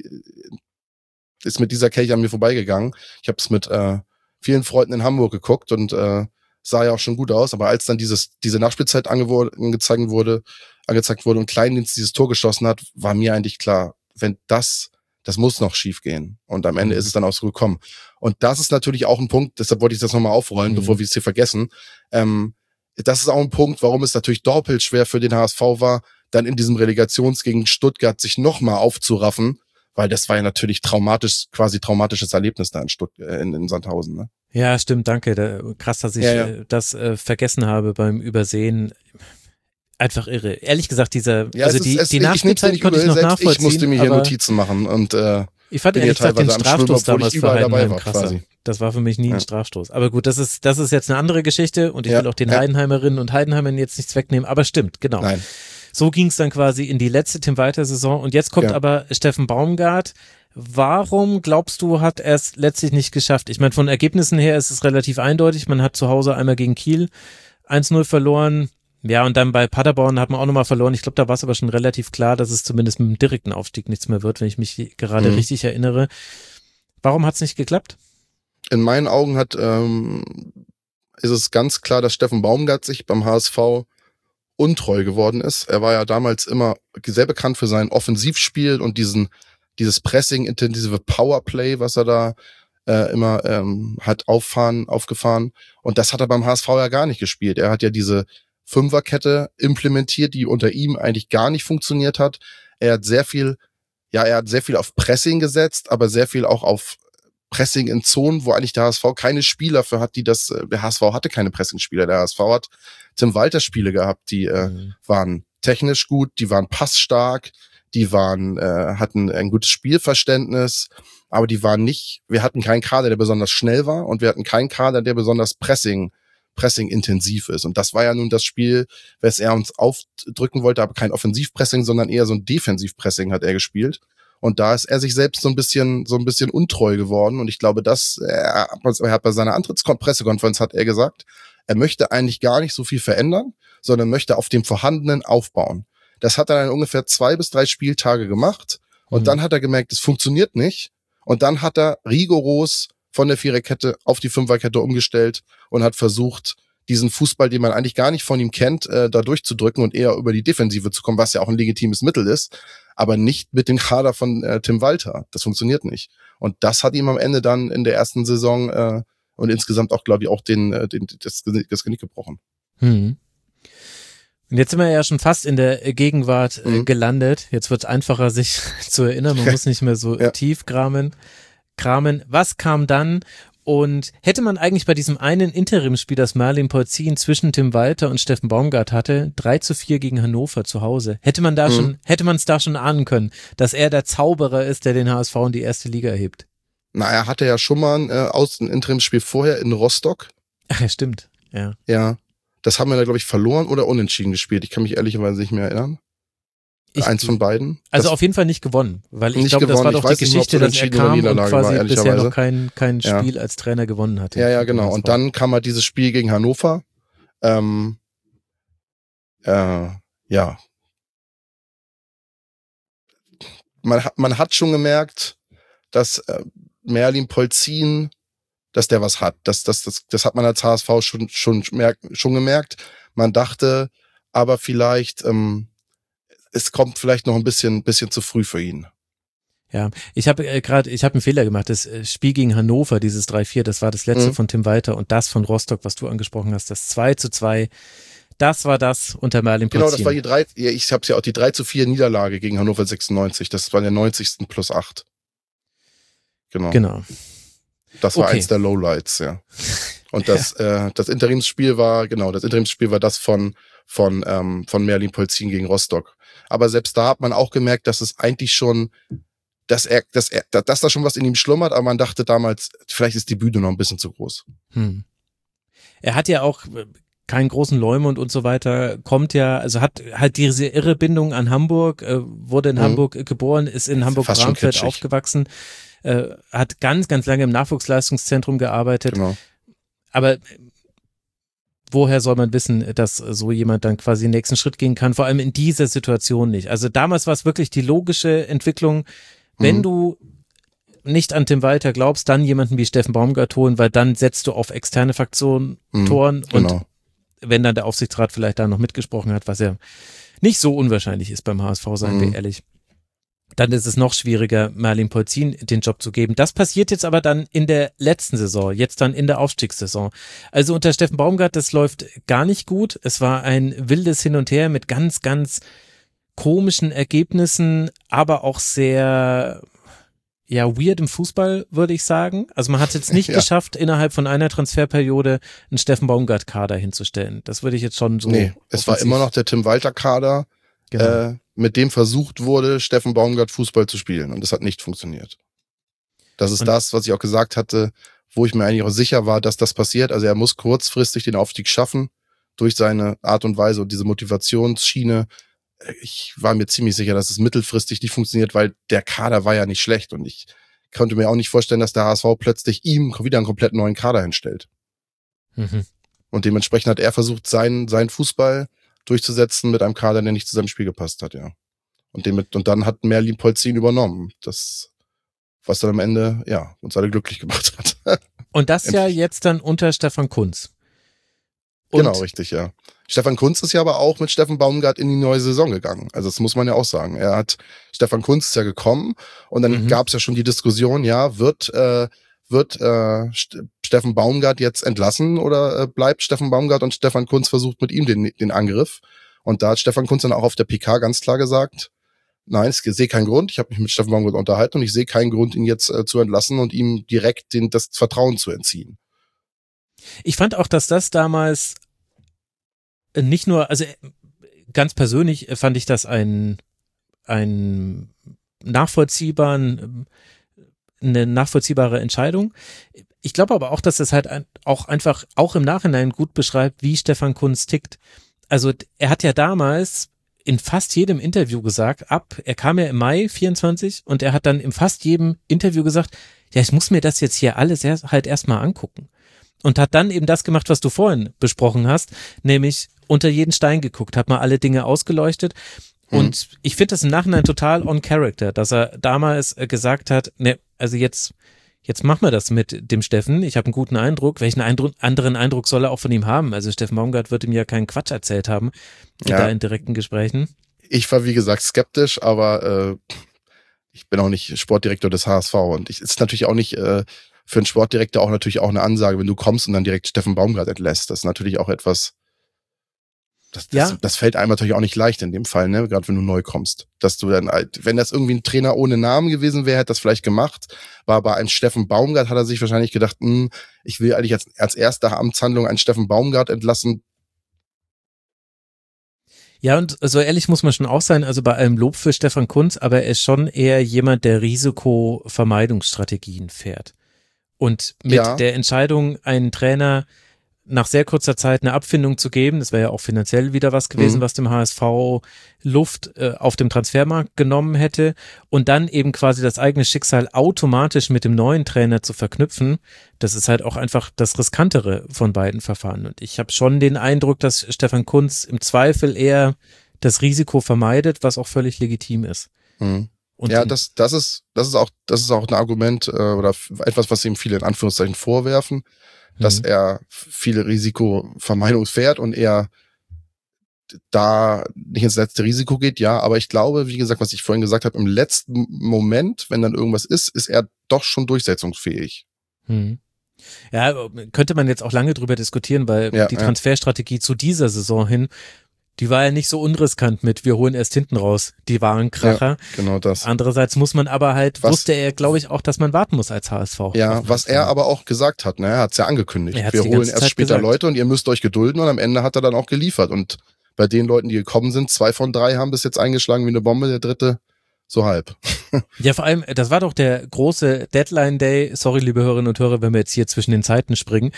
ist mit dieser Kelch an mir vorbeigegangen. Ich habe es mit äh, vielen Freunden in Hamburg geguckt und äh, sah ja auch schon gut aus. Aber als dann dieses, diese Nachspielzeit angewo- angezeigt wurde, angezeigt wurde und Kleindienst dieses Tor geschossen hat, war mir eigentlich klar, wenn das, das muss noch schief gehen. Und am Ende ist es dann auch so gekommen. Und das ist natürlich auch ein Punkt, deshalb wollte ich das nochmal aufrollen, mhm. bevor wir es hier vergessen. Ähm, das ist auch ein Punkt, warum es natürlich doppelt schwer für den H S V war, dann in diesem Relegations gegen Stuttgart sich nochmal aufzuraffen, weil das war ja natürlich traumatisch, quasi traumatisches Erlebnis da in, Stutt- äh, in, in Sandhausen. Ne? Ja, stimmt, danke. Da, krass, dass ich ja, ja. äh, das äh, vergessen habe beim Übersehen. Einfach irre. Ehrlich gesagt, dieser, ja, also ist, die, es, die Nachspielzeit konnte ich noch nachvollziehen. Ich musste mir hier Notizen machen und äh, ich fand ehrlich gesagt den Strafstoß damals für Heidenheim krasser. Quasi. Das war für mich nie ein ja. Strafstoß. Aber gut, das ist, das ist jetzt eine andere Geschichte und ich ja. will auch den ja. Heidenheimerinnen und Heidenheimern jetzt nichts wegnehmen, aber stimmt, genau. Nein. So ging es dann quasi in die letzte Tim Walter-Saison und jetzt kommt ja. aber Steffen Baumgart. Warum, glaubst du, hat er es letztlich nicht geschafft? Ich meine, von Ergebnissen her ist es relativ eindeutig. Man hat zu Hause einmal gegen Kiel eins null verloren. Ja, und dann bei Paderborn hat man auch nochmal verloren. Ich glaube, da war es aber schon relativ klar, dass es zumindest mit dem direkten Aufstieg nichts mehr wird, wenn ich mich gerade mhm. richtig erinnere. Warum hat es nicht geklappt? In meinen Augen hat ähm, ist es ganz klar, dass Steffen Baumgart sich beim H S V untreu geworden ist. Er war ja damals immer sehr bekannt für sein Offensivspiel und diesen dieses Pressing-intensive Powerplay, was er da äh, immer ähm, hat auffahren, aufgefahren. Und das hat er beim H S V ja gar nicht gespielt. Er hat ja diese Fünferkette implementiert, die unter ihm eigentlich gar nicht funktioniert hat. Er hat sehr viel, ja, er hat sehr viel auf Pressing gesetzt, aber sehr viel auch auf Pressing in Zonen, wo eigentlich der H S V keine Spieler für hat, die das, der H S V hatte keine Pressing-Spieler. Der H S V hat Tim Walter Spiele gehabt, die äh, mhm. waren technisch gut, die waren passstark, die waren, äh, hatten ein gutes Spielverständnis, aber die waren nicht, wir hatten keinen Kader, der besonders schnell war und wir hatten keinen Kader, der besonders Pressing Pressing intensiv ist. Und das war ja nun das Spiel, was er uns aufdrücken wollte, aber kein Offensivpressing, sondern eher so ein Defensivpressing hat er gespielt. Und da ist er sich selbst so ein bisschen, so ein bisschen untreu geworden. Und ich glaube, dass er, er hat bei seiner Antrittspressekonferenz hat er gesagt, er möchte eigentlich gar nicht so viel verändern, sondern möchte auf dem Vorhandenen aufbauen. Das hat er dann ungefähr zwei bis drei Spieltage gemacht. Und mhm. dann hat er gemerkt, es funktioniert nicht. Und dann hat er rigoros von der Viererkette auf die Fünferkette umgestellt und hat versucht, diesen Fußball, den man eigentlich gar nicht von ihm kennt, äh, da durchzudrücken und eher über die Defensive zu kommen, was ja auch ein legitimes Mittel ist, aber nicht mit dem Kader von äh, Tim Walter. Das funktioniert nicht. Und das hat ihm am Ende dann in der ersten Saison äh, und insgesamt auch, glaube ich, auch den, äh, den das, das Genick gebrochen. Hm. Und jetzt sind wir ja schon fast in der Gegenwart äh, mhm. gelandet. Jetzt wird es einfacher, sich zu erinnern. Man muss nicht mehr so ja. tief kramen. kramen. Was kam dann? Und hätte man eigentlich bei diesem einen Interimsspiel, das Merlin Polzin zwischen Tim Walter und Steffen Baumgart hatte, drei zu vier gegen Hannover zu Hause, hätte man da mhm. schon, hätte man es da schon ahnen können, dass er der Zauberer ist, der den H S V in die erste Liga erhebt? Na, er hatte ja schon mal ein, äh, aus ein Interimsspiel vorher in Rostock. Ach ja, stimmt. Ja. Ja. Das haben wir da, glaube ich, verloren oder unentschieden gespielt. Ich kann mich ehrlicherweise nicht mehr erinnern. Ich, Eins von beiden. Also auf jeden Fall nicht gewonnen, weil ich glaube, gewonnen. das war doch die Geschichte, dass er kam und quasi war, bisher noch kein, kein Spiel ja. als Trainer gewonnen hatte. Ja, ja, genau. Und dann kam halt dieses Spiel gegen Hannover. Ähm, äh, ja. Man hat, man hat schon gemerkt, dass äh, Merlin Polzin, dass der was hat. Das, das, das, das hat man als H S V schon, schon, schon gemerkt. Man dachte aber vielleicht, ähm, es kommt vielleicht noch ein bisschen, bisschen zu früh für ihn. Ja, ich habe äh, gerade, ich habe einen Fehler gemacht. Das äh, Spiel gegen Hannover, dieses drei vier, das war das letzte mhm. von Tim Walter und das von Rostock, was du angesprochen hast, das zwei zu zwei, das war das unter Merlin Polzin. Genau, das war die drei, ja, ich habe ja auch die drei zu vier Niederlage gegen Hannover sechsundneunzig, das war der neunzigsten plus acht. Genau. Genau. Das war okay. eins der Lowlights, ja. Und das, ja. äh, das Interimsspiel war, genau, das Interimsspiel war das von, von, ähm, von Merlin Polzin gegen Rostock. Aber selbst da hat man auch gemerkt, dass es eigentlich schon, dass er, dass er, dass da schon was in ihm schlummert, aber man dachte damals, vielleicht ist die Bühne noch ein bisschen zu groß. Hm. Er hat ja auch keinen großen Leumund und so weiter, kommt ja, also hat halt diese irre Bindung an Hamburg, äh, wurde in mhm. Hamburg geboren, ist in Hamburg-Bramfeld aufgewachsen, äh, hat ganz, ganz lange im Nachwuchsleistungszentrum gearbeitet. Genau. Aber woher soll man wissen, dass so jemand dann quasi den nächsten Schritt gehen kann, vor allem in dieser Situation nicht. Also damals war es wirklich die logische Entwicklung, wenn mhm. du nicht an Tim Walter glaubst, dann jemanden wie Steffen Baumgart holen, weil dann setzt du auf externe Faktoren mhm, genau. Und wenn dann der Aufsichtsrat vielleicht da noch mitgesprochen hat, was ja nicht so unwahrscheinlich ist beim H S V, seien mhm. wir ehrlich, dann ist es noch schwieriger, Merlin Polzin den Job zu geben. Das passiert jetzt aber dann in der letzten Saison, jetzt dann in der Aufstiegssaison. Also unter Steffen Baumgart, das läuft gar nicht gut. Es war ein wildes Hin und Her mit ganz, ganz komischen Ergebnissen, aber auch sehr ja weird im Fußball, würde ich sagen. Also man hat es jetzt nicht ja. geschafft, innerhalb von einer Transferperiode einen Steffen Baumgart-Kader hinzustellen. Das würde ich jetzt schon so... Nee, es war immer noch der Tim Walter-Kader, genau. äh, mit dem versucht wurde, Steffen Baumgart Fußball zu spielen. Und das hat nicht funktioniert. Das ist und das, was ich auch gesagt hatte, wo ich mir eigentlich auch sicher war, dass das passiert. Also er muss kurzfristig den Aufstieg schaffen, durch seine Art und Weise und diese Motivationsschiene. Ich war mir ziemlich sicher, dass es mittelfristig nicht funktioniert, weil der Kader war ja nicht schlecht und ich konnte mir auch nicht vorstellen, dass der H S V plötzlich ihm wieder einen komplett neuen Kader hinstellt. Mhm. Und dementsprechend hat er versucht, seinen, seinen Fußball durchzusetzen mit einem Kader, der nicht zu seinem Spiel gepasst hat, ja. Und, dem, und dann hat Merlin Polzin übernommen. Das, was dann am Ende, ja, uns alle glücklich gemacht hat. Und das ja jetzt dann unter Stefan Kuntz. Und genau, richtig, ja. Stefan Kuntz ist ja aber auch mit Steffen Baumgart in die neue Saison gegangen. Also das muss man ja auch sagen. Er hat, Stefan Kuntz ist ja gekommen und dann mhm. gab es ja schon die Diskussion, ja, wird äh, wird äh, St- Steffen Baumgart jetzt entlassen oder äh, bleibt Steffen Baumgart und Stefan Kuntz versucht mit ihm den den Angriff. Und da hat Stefan Kuntz dann auch auf der P K ganz klar gesagt, nein, ich sehe keinen Grund, ich habe mich mit Steffen Baumgart unterhalten und ich sehe keinen Grund, ihn jetzt äh, zu entlassen und ihm direkt den, das Vertrauen zu entziehen. Ich fand auch, dass das damals nicht nur, also ganz persönlich fand ich das ein, ein nachvollziehbaren, eine nachvollziehbare Entscheidung. Ich glaube aber auch, dass das halt ein, auch einfach auch im Nachhinein gut beschreibt, wie Stefan Kuntz tickt. Also er hat ja damals in fast jedem Interview gesagt, ab, er kam ja im Mai vierundzwanzig und er hat dann in fast jedem Interview gesagt, ja, ich muss mir das jetzt hier alles erst, halt erstmal angucken. Und hat dann eben das gemacht, was du vorhin besprochen hast, nämlich unter jeden Stein geguckt, hat mal alle Dinge ausgeleuchtet. Mhm. Und ich finde das im Nachhinein total on character, dass er damals gesagt hat, ne, also jetzt, jetzt machen wir das mit dem Steffen. Ich habe einen guten Eindruck. Welchen Eindruck, anderen Eindruck soll er auch von ihm haben? Also Steffen Baumgart wird ihm ja keinen Quatsch erzählt haben, ja. da in direkten Gesprächen. Ich war, wie gesagt, skeptisch, aber äh, ich bin auch nicht Sportdirektor des H S V und es ist natürlich auch nicht äh, für einen Sportdirektor auch natürlich auch eine Ansage, wenn du kommst und dann direkt Steffen Baumgart entlässt. Das ist natürlich auch etwas, das, das, ja. das fällt einem natürlich auch nicht leicht in dem Fall, ne, gerade wenn du neu kommst. Dass du dann, wenn das irgendwie ein Trainer ohne Namen gewesen wäre, hätte das vielleicht gemacht. War bei einem Steffen Baumgart, hat er sich wahrscheinlich gedacht, mh, ich will eigentlich als, als erste Amtshandlung einen Steffen Baumgart entlassen. Ja, und so ehrlich muss man schon auch sein, also bei allem Lob für Stefan Kuntz, aber er ist schon eher jemand, der Risikovermeidungsstrategien fährt. Und mit ja. der Entscheidung, einen Trainer nach sehr kurzer Zeit eine Abfindung zu geben, das wäre ja auch finanziell wieder was gewesen, mhm. was dem H S V Luft äh, auf dem Transfermarkt genommen hätte und dann eben quasi das eigene Schicksal automatisch mit dem neuen Trainer zu verknüpfen, das ist halt auch einfach das Riskantere von beiden Verfahren. Und ich habe schon den Eindruck, dass Stefan Kuntz im Zweifel eher das Risiko vermeidet, was auch völlig legitim ist. Mhm. Und ja, das, das ist, das ist auch, das ist auch ein Argument äh, oder etwas, was ihm viele in Anführungszeichen vorwerfen, mhm. dass er viele Risikovermeidung fährt und er da nicht ins letzte Risiko geht, ja, aber ich glaube, wie gesagt, was ich vorhin gesagt habe, im letzten Moment, wenn dann irgendwas ist, ist er doch schon durchsetzungsfähig. Mhm. Ja, könnte man jetzt auch lange drüber diskutieren, weil ja, die Transferstrategie ja. zu dieser Saison hin, die war ja nicht so unriskant mit, wir holen erst hinten raus. Die waren Kracher. Ja, genau das. Andererseits muss man aber halt, was, wusste er, glaube ich, auch, dass man warten muss als H S V. Ja, was er aber auch gesagt hat, ne, er hat es ja angekündigt. Wir holen erst Zeit später gesagt. Leute und ihr müsst euch gedulden und am Ende hat er dann auch geliefert. Und bei den Leuten, die gekommen sind, zwei von drei haben bis jetzt eingeschlagen wie eine Bombe, der dritte so halb. Ja, vor allem, das war doch der große Deadline-Day. Sorry, liebe Hörerinnen und Hörer, wenn wir jetzt hier zwischen den Zeiten springen.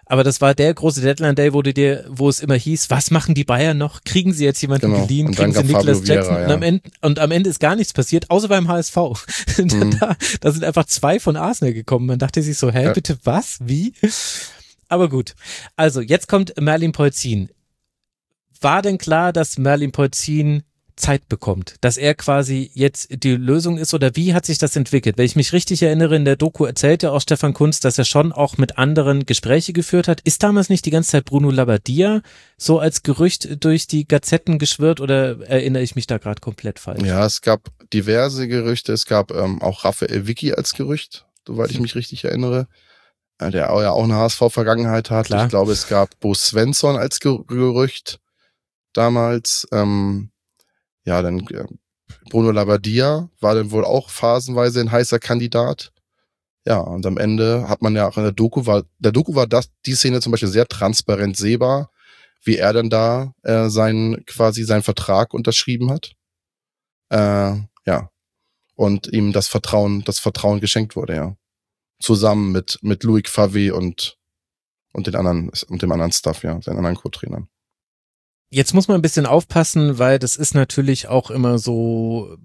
Aber das war der große Deadline-Day, wo du dir, wo es immer hieß, was machen die Bayern noch? Kriegen sie jetzt jemanden Genau. geliehen? Und Kriegen sie dann gab Niklas Fabio Jackson? Vieira, und, am ja. Ende, und am Ende ist gar nichts passiert, außer beim H S V. Mhm. da, da sind einfach zwei von Arsenal gekommen. Man dachte sich so, hä, Ja. bitte was? Wie? Aber gut. Also, jetzt kommt Merlin Polzin. War denn klar, dass Merlin Polzin Zeit bekommt, dass er quasi jetzt die Lösung ist, oder wie hat sich das entwickelt? Wenn ich mich richtig erinnere, in der Doku erzählt ja auch Stefan Kuntz, dass er schon auch mit anderen Gespräche geführt hat. Ist damals nicht die ganze Zeit Bruno Labbadia so als Gerücht durch die Gazetten geschwirrt, oder erinnere ich mich da gerade komplett falsch? Ja, es gab diverse Gerüchte. Es gab ähm, auch Raphael Vicky als Gerücht, soweit ich mich richtig erinnere, äh, der auch, ja auch eine H S V-Vergangenheit hat. Klar. Ich glaube, es gab Bo Svensson als Ger- Gerücht damals. Ähm, ja, dann äh, Bruno Labbadia war dann wohl auch phasenweise ein heißer Kandidat. Ja, und am Ende hat man ja auch in der Doku, war der Doku war das die Szene zum Beispiel sehr transparent sehbar, wie er dann da äh, seinen quasi seinen Vertrag unterschrieben hat. Äh, ja, und ihm das Vertrauen, das Vertrauen geschenkt wurde, ja. Zusammen mit mit Loic Favre und und den anderen und dem anderen Staff, ja, seinen anderen Co-Trainern. Jetzt muss man ein bisschen aufpassen, weil das ist natürlich auch immer so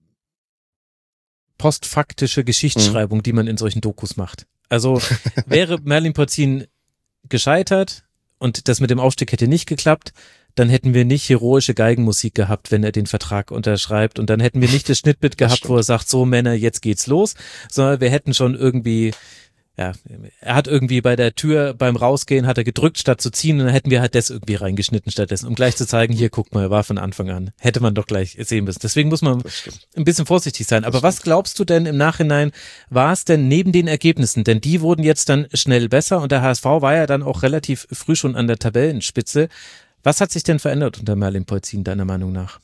postfaktische Geschichtsschreibung, mhm. die man in solchen Dokus macht. Also wäre Merlin Polzin gescheitert und das mit dem Aufstieg hätte nicht geklappt, dann hätten wir nicht heroische Geigenmusik gehabt, wenn er den Vertrag unterschreibt, und dann hätten wir nicht das Schnittbild gehabt, wo er sagt, so Männer, jetzt geht's los, sondern wir hätten schon irgendwie, ja, er hat irgendwie bei der Tür beim Rausgehen hat er gedrückt statt zu ziehen, und dann hätten wir halt das irgendwie reingeschnitten stattdessen, um gleich zu zeigen, hier, guck mal, er war von Anfang an. Hätte man doch gleich sehen müssen. Deswegen muss man ein bisschen vorsichtig sein. Aber was glaubst du denn im Nachhinein, war es denn neben den Ergebnissen, denn die wurden jetzt dann schnell besser und der H S V war ja dann auch relativ früh schon an der Tabellenspitze. Was hat sich denn verändert unter Merlin Polzin, deiner Meinung nach?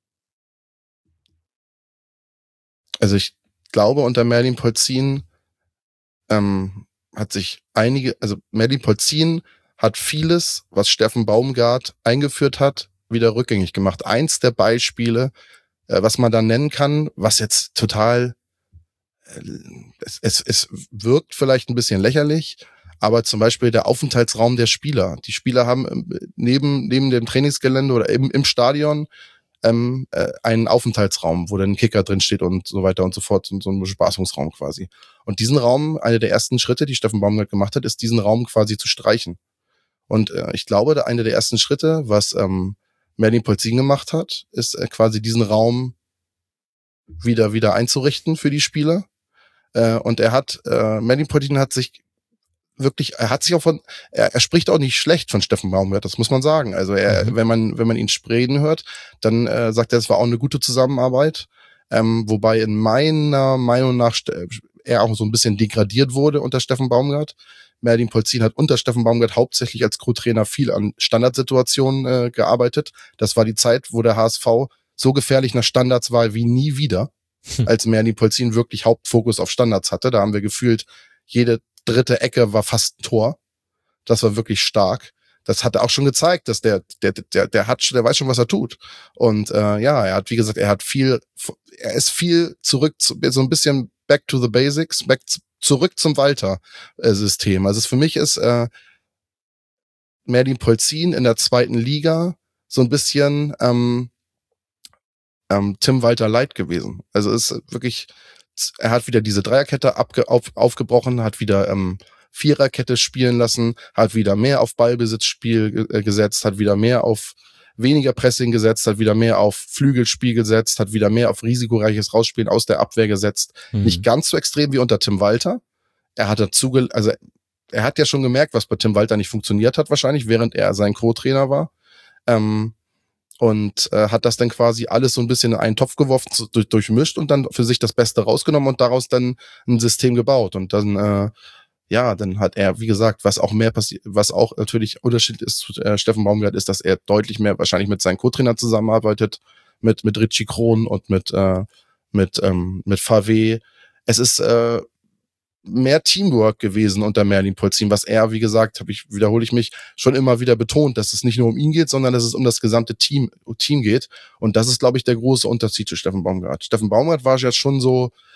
Also ich glaube, unter Merlin Polzin ähm, hat sich einige, also Merlin Polzin hat vieles, was Steffen Baumgart eingeführt hat, wieder rückgängig gemacht. Eins der Beispiele, äh, was man da nennen kann, was jetzt total, äh, es, es, es wirkt vielleicht ein bisschen lächerlich, aber zum Beispiel der Aufenthaltsraum der Spieler. Die Spieler haben neben, neben dem Trainingsgelände oder im, im Stadion ähm, äh, einen Aufenthaltsraum, wo dann ein Kicker drin steht und so weiter und so fort, so, so ein Bespaßungsraum quasi. Und diesen Raum, eine der ersten Schritte, die Steffen Baumgart gemacht hat, ist, diesen Raum quasi zu streichen. Und äh, ich glaube, eine der ersten Schritte, was ähm, Merlin Polzin gemacht hat, ist äh, quasi diesen Raum wieder wieder einzurichten für die Spieler. Äh, und er hat, äh, Merlin Polzin hat sich wirklich, er hat sich auch von, er, er spricht auch nicht schlecht von Steffen Baumgart, das muss man sagen. Also er, mhm. wenn man wenn man ihn sprechen hört, dann äh, sagt er, es war auch eine gute Zusammenarbeit. Ähm, wobei in meiner Meinung nach er auch so ein bisschen degradiert wurde unter Steffen Baumgart. Merlin Polzin hat unter Steffen Baumgart hauptsächlich als Co-Trainer viel an Standardsituationen äh, gearbeitet. Das war die Zeit, wo der H S V so gefährlich nach Standards war wie nie wieder, hm. als Merlin Polzin wirklich Hauptfokus auf Standards hatte. Da haben wir gefühlt, jede dritte Ecke war fast ein Tor. Das war wirklich stark. Das hat er auch schon gezeigt, dass der, der, der, der hat, der weiß schon, was er tut. Und äh, ja, er hat, wie gesagt, er hat viel, er ist viel zurück, zu, so ein bisschen back to the basics, back zurück zum Walter-System. Also es für mich ist äh, Merlin Polzin in der zweiten Liga so ein bisschen ähm, ähm, Tim Walter Light gewesen. Also es ist wirklich, er hat wieder diese Dreierkette abge, auf, aufgebrochen, hat wieder ähm, Viererkette spielen lassen, hat wieder mehr auf Ballbesitzspiel äh, gesetzt, hat wieder mehr auf weniger Pressing gesetzt, hat wieder mehr auf Flügelspiel gesetzt, hat wieder mehr auf risikoreiches Rausspielen aus der Abwehr gesetzt. Mhm. Nicht ganz so extrem wie unter Tim Walter. Er hat dazu, ge- also er hat ja schon gemerkt, was bei Tim Walter nicht funktioniert hat wahrscheinlich, während er sein Co-Trainer war. Ähm, und äh, hat das dann quasi alles so ein bisschen in einen Topf geworfen, so, durch, durchmischt und dann für sich das Beste rausgenommen und daraus dann ein System gebaut. Und dann äh, ja, dann hat er, wie gesagt, was auch mehr passiert, was auch natürlich Unterschied ist zu äh, Steffen Baumgart, ist, dass er deutlich mehr wahrscheinlich mit seinen Co-Trainern zusammenarbeitet, mit mit Richie Kron und mit äh, mit ähm, mit Favre. Es ist äh, mehr Teamwork gewesen unter Merlin Polzin, was er, wie gesagt, habe ich wiederhole ich mich schon immer wieder betont, dass es nicht nur um ihn geht, sondern dass es um das gesamte Team Team geht. Und das ist, glaube ich, der große Unterschied zu Steffen Baumgart. Steffen Baumgart war ja schon so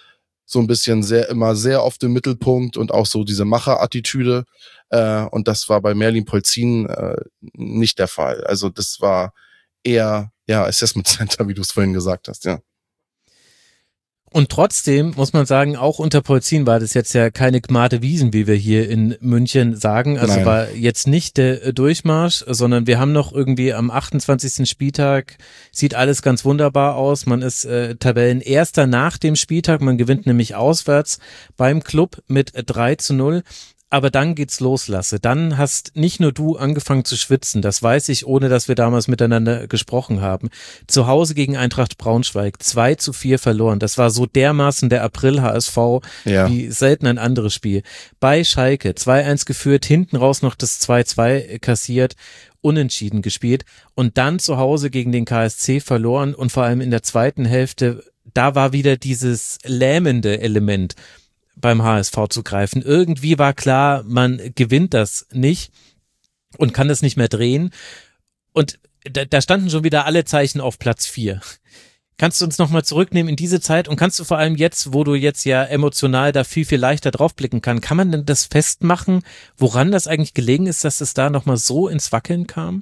so ein bisschen sehr, immer sehr oft im Mittelpunkt und auch so diese Macherattitüde. Äh, und das war bei Merlin Polzin äh, nicht der Fall. Also das war eher, ja, Assessment Center, wie du es vorhin gesagt hast, ja. Und trotzdem muss man sagen, auch unter Polzin war das jetzt ja keine Gmade Wiesen, wie wir hier in München sagen. Also Nein. War jetzt nicht der Durchmarsch, sondern wir haben noch irgendwie am achtundzwanzigsten Spieltag, sieht alles ganz wunderbar aus. Man ist äh, Tabellenerster nach dem Spieltag, man gewinnt nämlich auswärts beim Club mit drei zu null. Aber dann geht's los, Lasse. Dann hast nicht nur du angefangen zu schwitzen, das weiß ich, ohne dass wir damals miteinander gesprochen haben. Zu Hause gegen Eintracht Braunschweig, zwei zu vier verloren. Das war so dermaßen der April-H S V ja. wie selten ein anderes Spiel. Bei Schalke zwei eins geführt, hinten raus noch das zwei zwei kassiert, unentschieden gespielt und dann zu Hause gegen den K S C verloren und vor allem in der zweiten Hälfte, da war wieder dieses lähmende Element beim H S V zu greifen. Irgendwie war klar, man gewinnt das nicht und kann das nicht mehr drehen. Und da, da standen schon wieder alle Zeichen auf Platz vier. Kannst du uns nochmal zurücknehmen in diese Zeit und kannst du vor allem jetzt, wo du jetzt ja emotional da viel, viel leichter draufblicken kann, kann man denn das festmachen, woran das eigentlich gelegen ist, dass es da nochmal so ins Wackeln kam?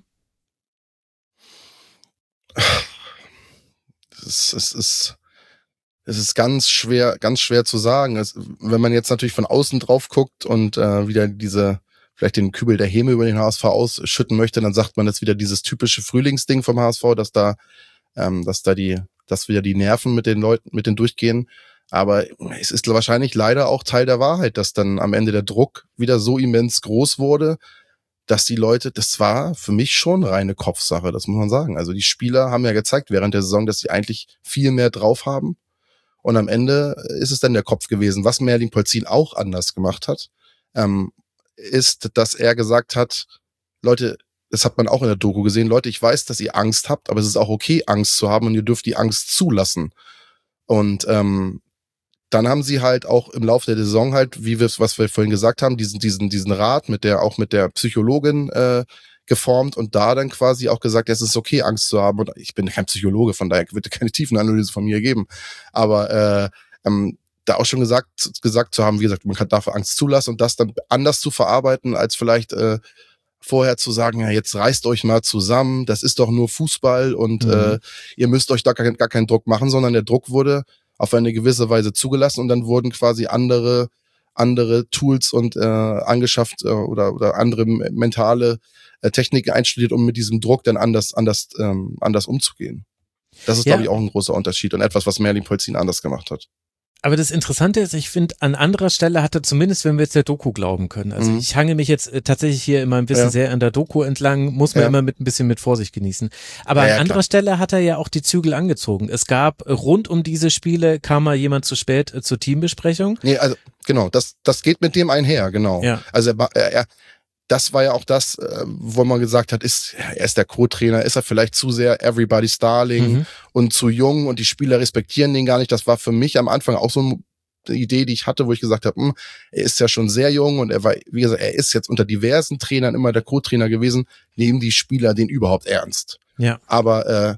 Es, es ist Es ist ganz schwer, ganz schwer zu sagen. Es, wenn man jetzt natürlich von außen drauf guckt und äh, wieder diese, vielleicht den Kübel der Häme über den H S V ausschütten möchte, dann sagt man jetzt wieder dieses typische Frühlingsding vom H S V, dass da, ähm, dass da die, dass wieder die Nerven mit den Leuten, mit denen durchgehen. Aber es ist wahrscheinlich leider auch Teil der Wahrheit, dass dann am Ende der Druck wieder so immens groß wurde, dass die Leute, das war für mich schon reine Kopfsache, das muss man sagen. Also die Spieler haben ja gezeigt während der Saison, dass sie eigentlich viel mehr drauf haben. Und am Ende ist es dann der Kopf gewesen. Was Merlin Polzin auch anders gemacht hat, ähm, ist, dass er gesagt hat, Leute, das hat man auch in der Doku gesehen, Leute, ich weiß, dass ihr Angst habt, aber es ist auch okay, Angst zu haben und ihr dürft die Angst zulassen. Und ähm, dann haben sie halt auch im Laufe der Saison halt, wie wir was wir vorhin gesagt haben, diesen diesen diesen Rat mit der auch mit der Psychologin äh, geformt und da dann quasi auch gesagt, es ist okay, Angst zu haben. Und ich bin kein Psychologe, von daher wird keine Tiefenanalyse von mir geben. Aber äh, ähm, da auch schon gesagt gesagt zu haben, wie gesagt, man kann dafür Angst zulassen und das dann anders zu verarbeiten, als vielleicht äh, vorher zu sagen, ja, jetzt reißt euch mal zusammen, das ist doch nur Fußball und mhm. äh, ihr müsst euch da gar, gar keinen Druck machen, sondern der Druck wurde auf eine gewisse Weise zugelassen und dann wurden quasi andere andere Tools und äh, angeschafft äh, oder oder andere mentale äh, Techniken einstudiert, um mit diesem Druck dann anders anders ähm, anders umzugehen. Das ist, ja. glaube ich, auch ein großer Unterschied und etwas, was Merlin Polzin anders gemacht hat. Aber das Interessante ist, ich finde, an anderer Stelle hat er zumindest, wenn wir jetzt der Doku glauben können, also mhm. ich hange mich jetzt äh, tatsächlich hier immer ein bisschen ja. sehr an der Doku entlang, muss man ja. immer mit ein bisschen mit Vorsicht genießen. Aber ja, ja, an anderer klar. Stelle hat er ja auch die Zügel angezogen. Es gab rund um diese Spiele, kam mal jemand zu spät äh, zur Teambesprechung. Nee, also genau, das das geht mit dem einher, genau. Ja. Also er, er, er das war ja auch das, wo man gesagt hat, ist er ist der Co-Trainer, ist er vielleicht zu sehr Everybody's Darling mhm. und zu jung und die Spieler respektieren den gar nicht. Das war für mich am Anfang auch so eine Idee, die ich hatte, wo ich gesagt habe, er ist ja schon sehr jung und er war, wie gesagt, er ist jetzt unter diversen Trainern immer der Co-Trainer gewesen, nehmen die Spieler den überhaupt ernst. Ja. Aber äh,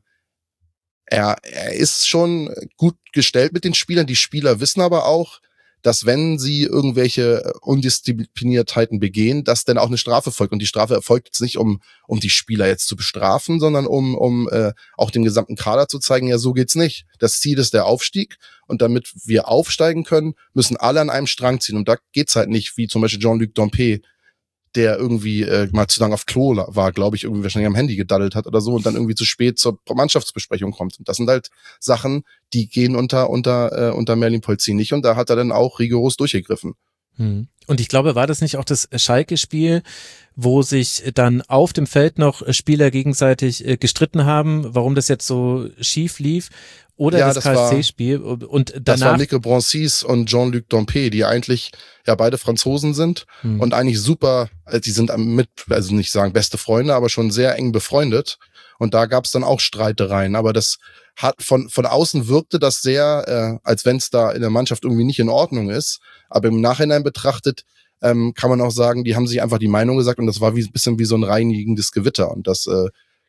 er er ist schon gut gestellt mit den Spielern. Die Spieler wissen aber auch, dass wenn sie irgendwelche Undiszipliniertheiten begehen, dass dann auch eine Strafe folgt. Und die Strafe erfolgt jetzt nicht, um um die Spieler jetzt zu bestrafen, sondern um um äh, auch dem gesamten Kader zu zeigen, ja, so geht's nicht. Das Ziel ist der Aufstieg. Und damit wir aufsteigen können, müssen alle an einem Strang ziehen. Und da geht's halt nicht, wie zum Beispiel Jean-Luc Dompe, der irgendwie äh, mal zu lange auf Klo war, glaube ich, irgendwie wahrscheinlich am Handy gedaddelt hat oder so und dann irgendwie zu spät zur Mannschaftsbesprechung kommt. Und das sind halt Sachen, die gehen unter unter äh, unter Merlin Polzin nicht und da hat er dann auch rigoros durchgegriffen. Hm. Und ich glaube, war das nicht auch das Schalke-Spiel, wo sich dann auf dem Feld noch Spieler gegenseitig äh, gestritten haben, warum das jetzt so schief lief? Oder ja, das, das K S C-Spiel und danach. Das war Mieke Bronsis und Jean-Luc Dompe, die eigentlich ja beide Franzosen sind hm. und eigentlich super, die sind mit, also nicht sagen beste Freunde, aber schon sehr eng befreundet. Und da gab es dann auch Streitereien. Aber das hat von von außen wirkte das sehr, äh, als wenn es da in der Mannschaft irgendwie nicht in Ordnung ist. Aber im Nachhinein betrachtet ähm, kann man auch sagen, die haben sich einfach die Meinung gesagt und das war wie ein bisschen wie so ein reinigendes Gewitter. Und das äh,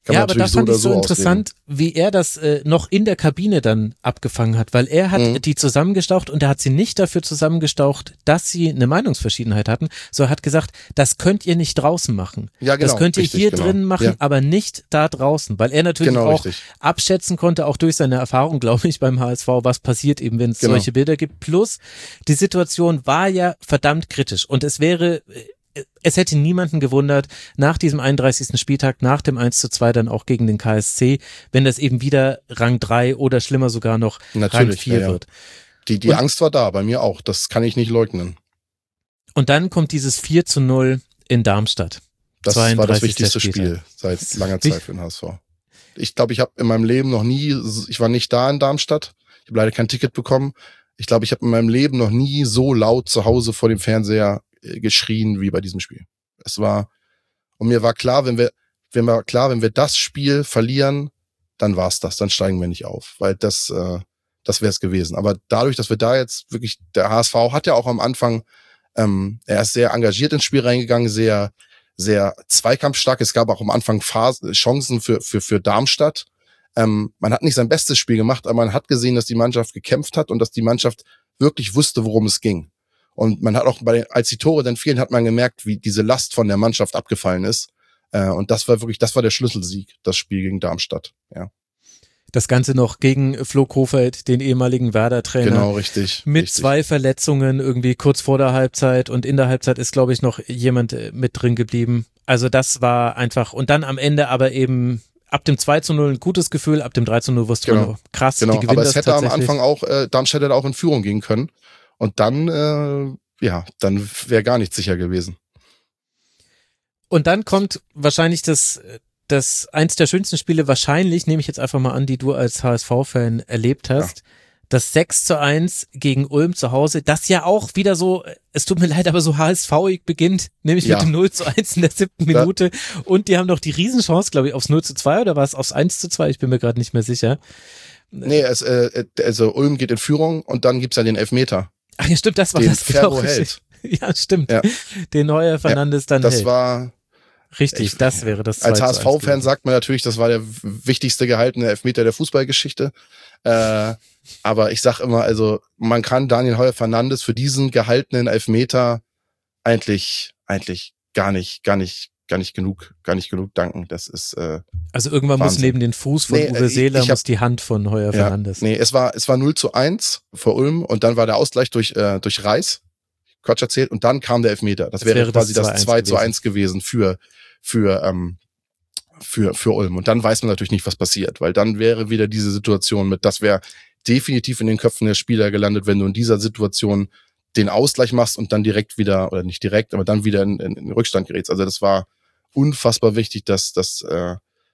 Kann ja, man aber da natürlich so fand oder ich so so interessant, wie er das äh, noch in der Kabine dann abgefangen hat, weil er hat Mhm. die zusammengestaucht und er hat sie nicht dafür zusammengestaucht, dass sie eine Meinungsverschiedenheit hatten, so er hat gesagt, das könnt ihr nicht draußen machen. Ja, genau. Das könnt ihr Richtig, hier genau. drinnen machen, Ja. aber nicht da draußen, weil er natürlich Genau, auch richtig. abschätzen konnte, auch durch seine Erfahrung, glaube ich, beim H S V, was passiert eben, wenn es Genau. solche Bilder gibt. Plus, die Situation war ja verdammt kritisch und es wäre, es hätte niemanden gewundert, nach diesem einunddreißigsten Spieltag, nach dem eins zu zwei dann auch gegen den K S C, wenn das eben wieder Rang drei oder schlimmer sogar noch Rang Natürlich, vier ja, ja. wird. Die, die Und- Angst war da, bei mir auch. Das kann ich nicht leugnen. Und dann kommt dieses vier zu null in Darmstadt. Das war das zweiunddreißigster wichtigste Spieltag. Spiel seit langer Wie- Zeit für den H S V. Ich glaube, ich habe in meinem Leben noch nie, ich war nicht da in Darmstadt. Ich habe leider kein Ticket bekommen. Ich glaube, ich habe in meinem Leben noch nie so laut zu Hause vor dem Fernseher äh, geschrien wie bei diesem Spiel. Es war, und mir war klar, wenn wir, wenn wir klar, wenn wir das Spiel verlieren, dann war's das, dann steigen wir nicht auf, weil das, äh, das wäre es gewesen. Aber dadurch, dass wir da jetzt wirklich, der H S V hat ja auch am Anfang, ähm, er ist sehr engagiert ins Spiel reingegangen, sehr, sehr zweikampfstark. Es gab auch am Anfang Phasen, Chancen für, für, für Darmstadt. Ähm, man hat nicht sein bestes Spiel gemacht, aber man hat gesehen, dass die Mannschaft gekämpft hat und dass die Mannschaft wirklich wusste, worum es ging. Und man hat auch bei den, als die Tore dann fielen, hat man gemerkt, wie diese Last von der Mannschaft abgefallen ist. Äh, und das war wirklich, das war der Schlüsselsieg, das Spiel gegen Darmstadt. Ja. Das Ganze noch gegen Flo Kofeld, den ehemaligen Werder-Trainer. Genau, richtig. Mit richtig. zwei Verletzungen irgendwie kurz vor der Halbzeit und in der Halbzeit ist, glaube ich, noch jemand äh, mit drin geblieben. Also das war einfach, und dann am Ende aber eben ab dem zwei zu null ein gutes Gefühl, ab dem drei zu null wusste man, Genau. oh, krass, Genau, die gewinnen aber es das hätte am tatsächlich. Anfang auch, äh, Darmstadt hätte auch in Führung gehen können. Und dann, äh, ja, dann wäre gar nichts sicher gewesen. Und dann kommt wahrscheinlich das, das eins der schönsten Spiele, wahrscheinlich, nehme ich jetzt einfach mal an, die du als H S V-Fan erlebt hast. Ja. Das sechs zu eins gegen Ulm zu Hause, das ja auch wieder so, es tut mir leid, aber so H S V-ig beginnt, nämlich Ja. mit dem null zu eins in der siebten Minute. Und die haben noch die Riesenchance, glaube ich, aufs null zu zwei oder war es aufs eins zu zwei? Ich bin mir gerade nicht mehr sicher. Nee, es, äh, also Ulm geht in Führung und dann gibt's ja den Elfmeter. Ach ja, stimmt, das war Den das. Ferro genau. hält. Ja, stimmt. Ja. Den Neuer Fernandes dann Das hält. war, Richtig, ich- das wäre das als zwei H zu S eins V-Fan gewesen. sagt man natürlich, das war der wichtigste gehaltene Elfmeter der Fußballgeschichte. Äh, aber ich sag immer, also man kann Daniel Heuer Fernandes für diesen gehaltenen Elfmeter eigentlich, eigentlich gar nicht, gar nicht, gar nicht genug, gar nicht genug danken. Das ist, äh, Also irgendwann muss Wahnsinn. neben den Fuß von Nee, Uwe ich- Seeler ich hab- muss die Hand von Heuer ja, Fernandes. nee, es war, es war null zu eins für Ulm und dann war der Ausgleich durch, äh, durch Reis. Quatsch erzählt und dann kam der Elfmeter. Das, Das wäre wäre das quasi das zwei eins zwei zu gewesen. eins gewesen für, für, ähm, für, für Ulm. Und dann weiß man natürlich nicht, was passiert, weil dann wäre wieder diese Situation mit, das wäre definitiv in den Köpfen der Spieler gelandet, wenn du in dieser Situation den Ausgleich machst und dann direkt wieder, oder nicht direkt, aber dann wieder in, in, in den Rückstand gerätst. Also das war unfassbar wichtig, dass, dass, äh,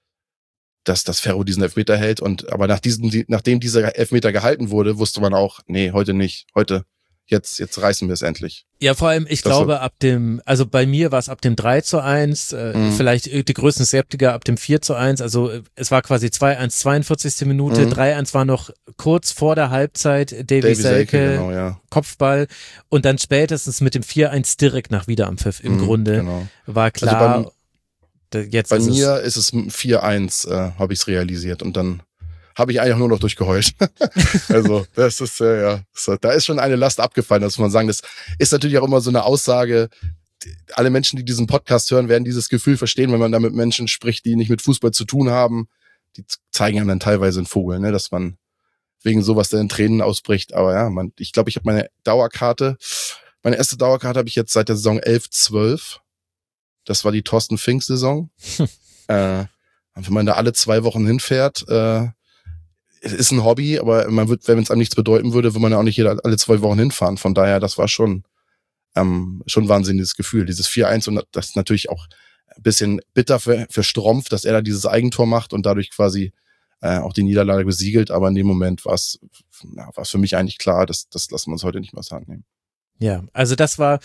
dass das Ferro diesen Elfmeter hält. Und aber nach diesem, die, nachdem dieser Elfmeter gehalten wurde, wusste man auch, nee, heute nicht. Heute, jetzt, jetzt reißen wir es endlich. Ja, vor allem, ich Das glaube, ab dem, also bei mir war es ab dem drei zu eins, äh, Mhm. vielleicht die größten Skeptiker ab dem vier zu eins, also äh, es war quasi zwei eins, zweiundvierzigste Minute, Mhm. drei eins war noch kurz vor der Halbzeit, Davy, Davy Selke, Selke, genau, ja. Kopfball und dann spätestens mit dem vier eins direkt nach Wiederanpfiff im Mhm, Grunde Genau. war klar, beim- da- jetzt Bei ist mir ist es vier eins, äh, habe ich es realisiert und dann habe ich eigentlich nur noch durchgeheult. Also das ist äh, ja, so, da ist schon eine Last abgefallen, das muss man sagen. Das ist natürlich auch immer so eine Aussage. Die- Alle Menschen, die diesen Podcast hören, werden dieses Gefühl verstehen, wenn man da mit Menschen spricht, die nicht mit Fußball zu tun haben. Die z- zeigen einem dann teilweise einen Vogel, ne, dass man wegen sowas dann in Tränen ausbricht. Aber ja, man, ich glaube, ich habe meine Dauerkarte, meine erste Dauerkarte habe ich jetzt seit der Saison elf zwölf. Das war die Thorsten Fink-Saison. äh, wenn man da alle zwei Wochen hinfährt, äh, es ist ein Hobby, aber man wird, wenn es einem nichts bedeuten würde, würde man ja auch nicht jeder alle zwei Wochen hinfahren. Von daher, das war schon ähm, schon ein wahnsinniges Gefühl. Dieses vier eins und das ist natürlich auch ein bisschen bitter für, für Strompf, dass er da dieses Eigentor macht und dadurch quasi äh, auch die Niederlage besiegelt. Aber in dem Moment war es ja, war es für mich eigentlich klar, dass das lassen wir uns heute nicht mehr aus der Hand nehmen. Ja, also das war,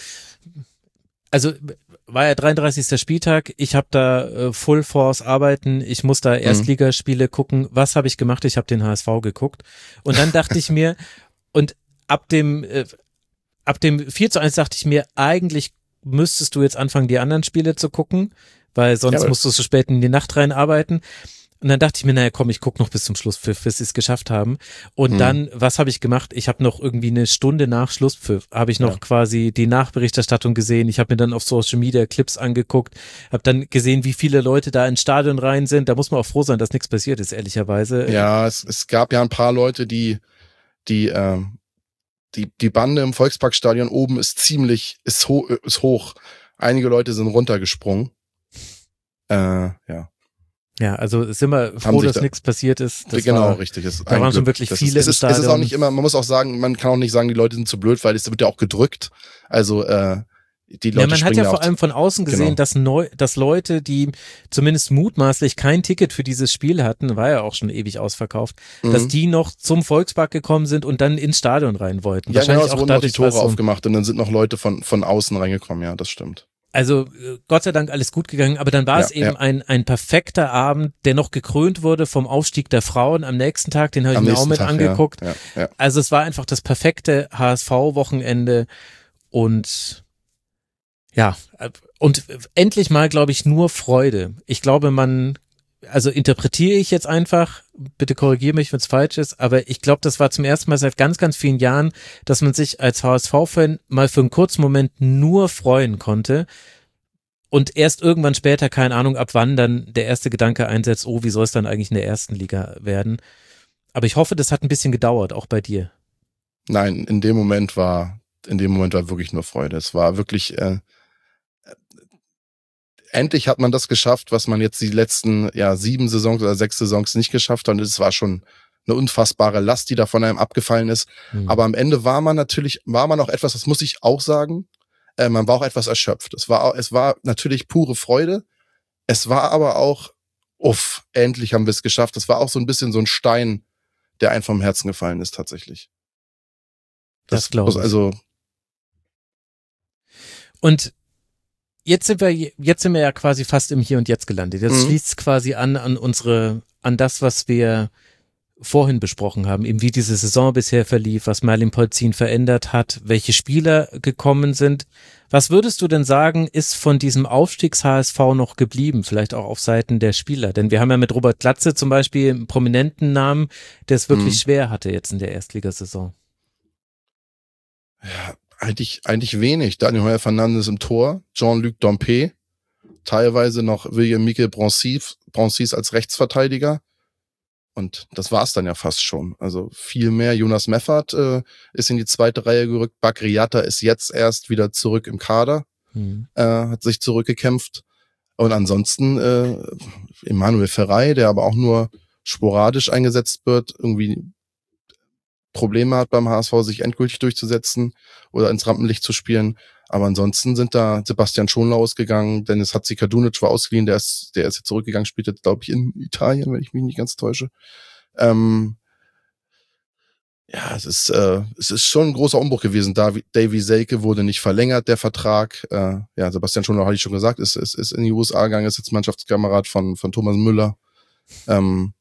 also war ja dreiunddreißigster Spieltag, ich habe da äh, Full Force arbeiten, ich muss da Erstligaspiele gucken, was habe ich gemacht? Ich habe den H S V geguckt und dann dachte ich mir, und ab dem äh, ab dem vier zu eins dachte ich mir, eigentlich müsstest du jetzt anfangen, die anderen Spiele zu gucken, weil sonst Ja, musst du so spät in die Nacht reinarbeiten. Und dann dachte ich mir, naja, komm, ich guck noch bis zum Schlusspfiff, bis sie es geschafft haben. Und Mhm. dann, was habe ich gemacht? Ich habe noch irgendwie eine Stunde nach Schlusspfiff, habe ich noch Ja. quasi die Nachberichterstattung gesehen. Ich habe mir dann auf Social Media Clips angeguckt, habe dann gesehen, wie viele Leute da ins Stadion rein sind. Da muss man auch froh sein, dass nichts passiert ist, ehrlicherweise. Ja, es, es gab ja ein paar Leute, die, die, ähm, die, die Bande im Volksparkstadion oben ist ziemlich, ist, ho ist hoch. Einige Leute sind runtergesprungen. Äh, ja. Ja, also sind wir Haben froh, sich dass da- nichts passiert ist. Das genau, war, richtig. Es ist da ein waren schon Glück. wirklich Das viele ist, im es ist, es ist auch Stadion. nicht immer, man muss auch sagen, man kann auch nicht sagen, die Leute sind zu blöd, weil es wird ja auch gedrückt. Also, äh, die Leute Ja, man hat springen ja ja vor auch allem von außen gesehen, Genau. dass, neu, dass Leute, die zumindest mutmaßlich kein Ticket für dieses Spiel hatten, war ja auch schon ewig ausverkauft, Mhm. dass die noch zum Volkspark gekommen sind und dann ins Stadion rein wollten. Ja, genau, Wahrscheinlich es auch wurden auch die dadurch, Tore was so, aufgemacht und dann sind noch Leute von, von außen reingekommen, ja, das stimmt. also äh, Gott sei Dank alles gut gegangen, aber dann war Ja, es eben ja. ein, ein perfekter Abend, der noch gekrönt wurde vom Aufstieg der Frauen am nächsten Tag, den habe ich Am mir auch nächsten mit Tag, angeguckt. Ja, ja, ja. Also es war einfach das perfekte H S V-Wochenende und ja, und endlich mal, glaube ich, nur Freude. Ich glaube, man, also interpretiere ich jetzt einfach, bitte korrigiere mich, wenn es falsch ist, aber ich glaube, das war zum ersten Mal seit ganz, ganz vielen Jahren, dass man sich als H S V-Fan mal für einen kurzen Moment nur freuen konnte und erst irgendwann später, keine Ahnung ab wann, dann der erste Gedanke einsetzt, oh, wie soll es dann eigentlich in der ersten Liga werden? Aber ich hoffe, das hat ein bisschen gedauert, auch bei dir. Nein, in dem Moment war, in dem Moment war wirklich nur Freude. Es war wirklich, äh, endlich hat man das geschafft, was man jetzt die letzten, ja, sieben Saisons oder sechs Saisons nicht geschafft hat. Und es war schon eine unfassbare Last, die da von einem abgefallen ist. Hm. Aber am Ende war man natürlich, war man auch etwas, das muss ich auch sagen, äh, man war auch etwas erschöpft. Es war, es war natürlich pure Freude. Es war aber auch, uff, endlich haben wir es geschafft. Es war auch so ein bisschen so ein Stein, der einem vom Herzen gefallen ist, tatsächlich. Das glaube ich. Also, Und jetzt sind wir, jetzt sind wir ja quasi fast im Hier und Jetzt gelandet. Jetzt Mhm. schließt es quasi an, an unsere, an das, was wir vorhin besprochen haben, eben wie diese Saison bisher verlief, was Merlin Polzin verändert hat, welche Spieler gekommen sind. Was würdest du denn sagen, ist von diesem Aufstiegs-H S V noch geblieben, vielleicht auch auf Seiten der Spieler? Denn wir haben ja mit Robert Glatze zum Beispiel einen prominenten Namen, der es wirklich Mhm. schwer hatte jetzt in der Erstligasaison. ja, eigentlich, eigentlich wenig. Daniel Heuer Fernandes im Tor, Jean-Luc Dompe, teilweise noch William Michael Bronsis, Bronsis als Rechtsverteidiger. Und das war's dann ja fast schon. Also viel mehr. Jonas Meffert äh, ist in die zweite Reihe gerückt. Bagriata ist jetzt erst wieder zurück im Kader, Hm. äh, hat sich zurückgekämpft. Und ansonsten äh, Emanuel Ferrey, der aber auch nur sporadisch eingesetzt wird, irgendwie Probleme hat beim H S V, sich endgültig durchzusetzen oder ins Rampenlicht zu spielen. Aber ansonsten sind da Sebastian Schonlau ausgegangen, Dennis Hatzikadunic war ausgeliehen, der ist, der ist jetzt zurückgegangen, spielt jetzt, glaube ich, in Italien, wenn ich mich nicht ganz täusche. Ähm, ja, es ist, äh, es ist schon ein großer Umbruch gewesen. Davi, Davy Selke wurde nicht verlängert, der Vertrag. Äh, ja, Sebastian Schonlau, hatte ich schon gesagt, ist, ist, ist in die U S A gegangen, ist jetzt Mannschaftskamerad von, von Thomas Müller. Ähm,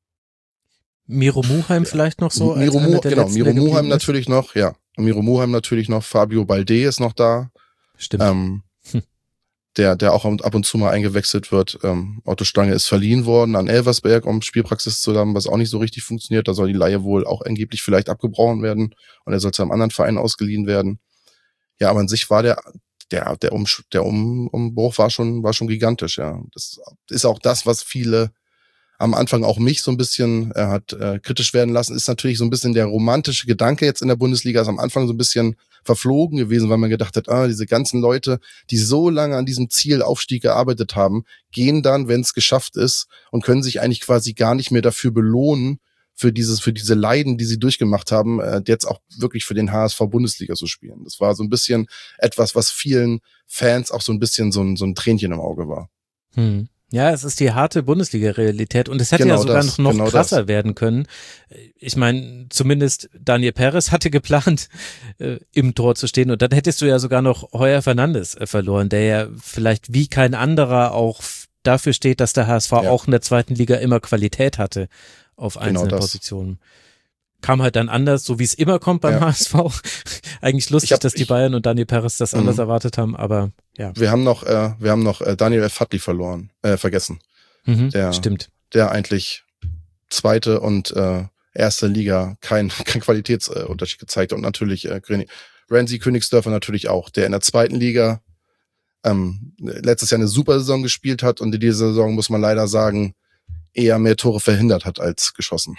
Miro Muheim vielleicht noch so? Miro, als einer Mu, der genau, letzten, Miro der geblieben Muheim ist? natürlich noch, ja. Miro Muheim natürlich noch, Fabio Balde ist noch da, Stimmt. ähm, Hm. der, der auch ab und zu mal eingewechselt wird. Ähm, Otto Stange ist verliehen worden an Elversberg, um Spielpraxis zu haben, was auch nicht so richtig funktioniert. Da soll die Leihe wohl auch angeblich vielleicht abgebrochen werden und er soll zu einem anderen Verein ausgeliehen werden. Ja, aber an sich war der, der, der, um, der um, Umbruch war schon, war schon gigantisch, ja. Das ist auch das, was viele am Anfang auch mich so ein bisschen äh, hat äh, kritisch werden lassen, ist natürlich so ein bisschen der romantische Gedanke jetzt in der Bundesliga, ist am Anfang so ein bisschen verflogen gewesen, weil man gedacht hat, ah, diese ganzen Leute, die so lange an diesem Ziel Aufstieg gearbeitet haben, gehen dann, wenn es geschafft ist und können sich eigentlich quasi gar nicht mehr dafür belohnen, für dieses, für diese Leiden, die sie durchgemacht haben, äh, jetzt auch wirklich für den H S V Bundesliga zu spielen. Das war so ein bisschen etwas, was vielen Fans auch so ein bisschen so ein, so ein Tränchen im Auge war. Hm. Ja, es ist die harte Bundesliga-Realität und es hätte Genau ja sogar das, noch, noch genau krasser das. werden können. Ich meine, zumindest Daniel Perez hatte geplant, äh, im Tor zu stehen und dann hättest du ja sogar noch Heuer Fernandes äh, verloren, der ja vielleicht wie kein anderer auch f- dafür steht, dass der H S V Ja. auch in der zweiten Liga immer Qualität hatte auf Genau einzelnen das. Positionen. kam halt dann anders, so wie es immer kommt beim Ja. H S V. Eigentlich lustig, hab- dass die ich- Bayern und Daniel Perez das Mhm. anders erwartet haben, aber ja. Wir haben noch, äh, wir haben noch äh, Daniel F. Fadli verloren, äh, vergessen. Mhm, Der- stimmt. Der eigentlich zweite und äh, erste Liga kein, kein Qualitätsunterschied gezeigt hat. Und natürlich äh, Ramsey Königsdörfer natürlich auch, der in der zweiten Liga ähm, letztes Jahr eine super Saison gespielt hat und in dieser Saison, muss man leider sagen, eher mehr Tore verhindert hat als geschossen.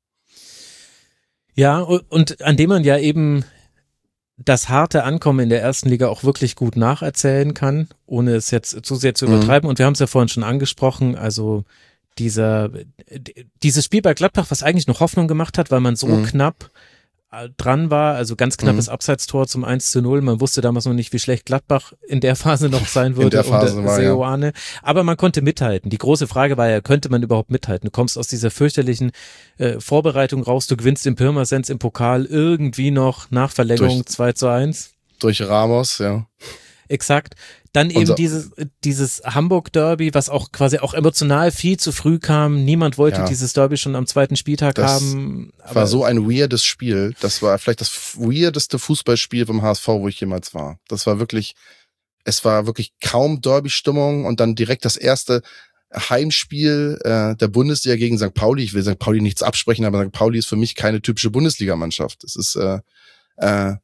Ja, und an dem man ja eben das harte Ankommen in der ersten Liga auch wirklich gut nacherzählen kann, ohne es jetzt zu sehr zu übertreiben. Mhm. Und wir haben es ja vorhin schon angesprochen, also dieser, dieses Spiel bei Gladbach, was eigentlich noch Hoffnung gemacht hat, weil man so mhm. knapp dran war, also ganz knappes mhm. Abseitstor zum eins zu null. Man wusste damals noch nicht, wie schlecht Gladbach in der Phase noch sein würde. In der Phase war, Seoane. Ja. Aber man konnte mithalten. Die große Frage war ja, könnte man überhaupt mithalten? Du kommst aus dieser fürchterlichen äh, Vorbereitung raus, du gewinnst im Pirmasens im Pokal irgendwie noch nach Verlängerung durch, zwei zu eins. Durch Ramos, ja. Exakt. Dann eben Unser, dieses, dieses Hamburg-Derby, was auch quasi auch emotional viel zu früh kam. Niemand wollte ja. dieses Derby schon am zweiten Spieltag das haben. Das war so ein weirdes Spiel. Das war vielleicht das weirdeste Fußballspiel vom H S V, wo ich jemals war. Das war wirklich, es war wirklich kaum Derby-Stimmung und dann direkt das erste Heimspiel äh, der Bundesliga gegen Sankt Pauli. Ich will Sankt Pauli nichts absprechen, aber Sankt Pauli ist für mich keine typische Bundesligamannschaft. Es ist, äh, äh,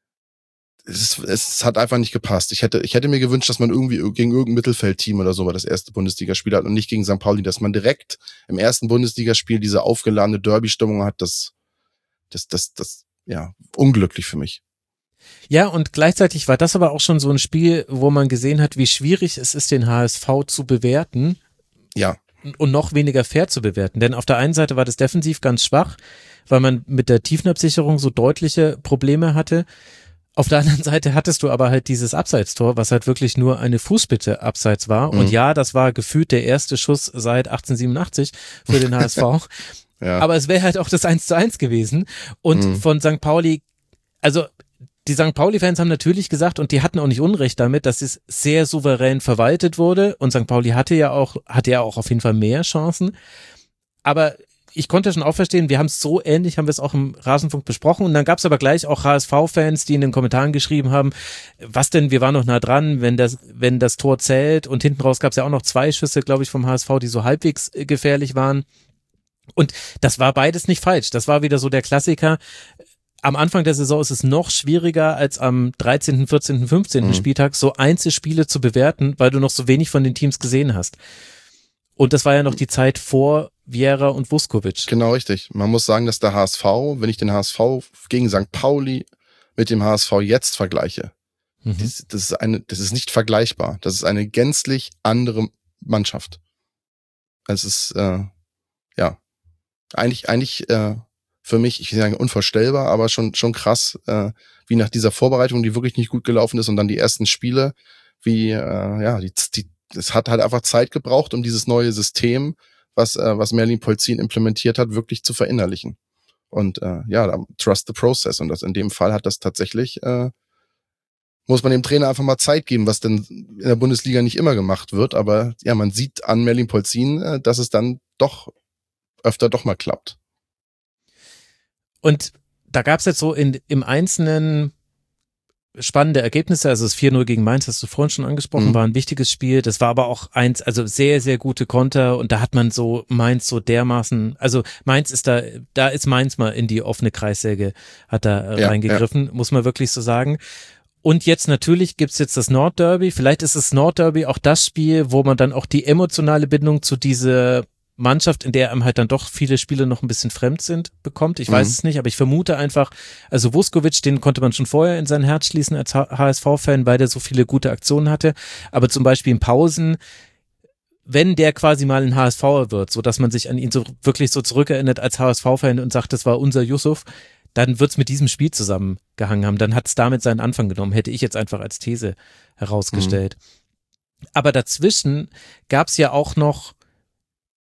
Es, es hat einfach nicht gepasst. Ich hätte, ich hätte mir gewünscht, dass man irgendwie gegen irgendein Mittelfeldteam oder so mal das erste Bundesligaspiel hat und nicht gegen Sankt Pauli, dass man direkt im ersten Bundesligaspiel diese aufgeladene Derby-Stimmung hat. Das, das, das, das, ja, unglücklich für mich. Ja, und gleichzeitig war das aber auch schon so ein Spiel, wo man gesehen hat, wie schwierig es ist, den H S V zu bewerten. Ja. Und noch weniger fair zu bewerten. Denn auf der einen Seite war das defensiv ganz schwach, weil man mit der Tiefenabsicherung so deutliche Probleme hatte. Auf der anderen Seite hattest du aber halt dieses Abseitstor, was halt wirklich nur eine Fußbitte abseits war. Mhm. Und ja, das war gefühlt der erste Schuss seit achtzehnhundertsiebenundachtzig für den H S V. Ja. Aber es wäre halt auch das eins zu eins gewesen. Und mhm. von Sankt Pauli, also die Sankt Pauli-Fans haben natürlich gesagt, und die hatten auch nicht Unrecht damit, dass es sehr souverän verwaltet wurde. Und Sankt Pauli hatte ja auch, hatte ja auch auf jeden Fall mehr Chancen. Aber ich konnte schon auch verstehen, wir haben es so ähnlich, haben wir es auch im Rasenfunk besprochen und dann gab es aber gleich auch H S V-Fans, die in den Kommentaren geschrieben haben, was denn, wir waren noch nah dran, wenn das, wenn das Tor zählt und hinten raus gab es ja auch noch zwei Schüsse, glaube ich, vom H S V, die so halbwegs gefährlich waren und das war beides nicht falsch, das war wieder so der Klassiker. Am Anfang der Saison ist es noch schwieriger als am dreizehnten, vierzehnten, fünfzehnten Mhm. Spieltag so Einzelspiele zu bewerten, weil du noch so wenig von den Teams gesehen hast. Und das war ja noch die Zeit vor Vieira und Vuskovic. Genau, richtig. Man muss sagen, dass der H S V, wenn ich den H S V gegen Sankt Pauli mit dem H S V jetzt vergleiche, mhm. das, das ist eine, das ist nicht vergleichbar. Das ist eine gänzlich andere Mannschaft. Es ist, äh, ja, eigentlich, eigentlich, äh, für mich, ich will sagen unvorstellbar, aber schon, schon krass, äh, wie nach dieser Vorbereitung, die wirklich nicht gut gelaufen ist und dann die ersten Spiele, wie, äh, ja, die, die, es hat halt einfach Zeit gebraucht, um dieses neue System, was äh, was Merlin Polzin implementiert hat, wirklich zu verinnerlichen. Und äh, ja, trust the process. Und das in dem Fall hat das tatsächlich, äh, muss man dem Trainer einfach mal Zeit geben, was denn in der Bundesliga nicht immer gemacht wird. Aber ja, man sieht an Merlin Polzin, äh, dass es dann doch öfter doch mal klappt. Und da gab es jetzt so in, im Einzelnen spannende Ergebnisse, also das vier null gegen Mainz, hast du vorhin schon angesprochen, mhm. war ein wichtiges Spiel, das war aber auch eins, also sehr, sehr gute Konter und da hat man so Mainz so dermaßen, also Mainz ist da, da ist Mainz mal in die offene Kreissäge, hat da ja, reingegriffen, ja. muss man wirklich so sagen. Und jetzt natürlich gibt's jetzt das Nordderby, vielleicht ist das Nordderby auch das Spiel, wo man dann auch die emotionale Bindung zu dieser Mannschaft, in der einem halt dann doch viele Spiele noch ein bisschen fremd sind, bekommt. Ich weiß mhm. es nicht, aber ich vermute einfach, also Vuskovic, den konnte man schon vorher in sein Herz schließen als H S V-Fan, weil der so viele gute Aktionen hatte. Aber zum Beispiel in Pausen, wenn der quasi mal ein H S V'er wird, so dass man sich an ihn so wirklich so zurückerinnert als H S V-Fan und sagt, das war unser Yusuf, dann wird's mit diesem Spiel zusammengehangen haben. Dann hat's damit seinen Anfang genommen, hätte ich jetzt einfach als These herausgestellt. Mhm. Aber dazwischen gab's ja auch noch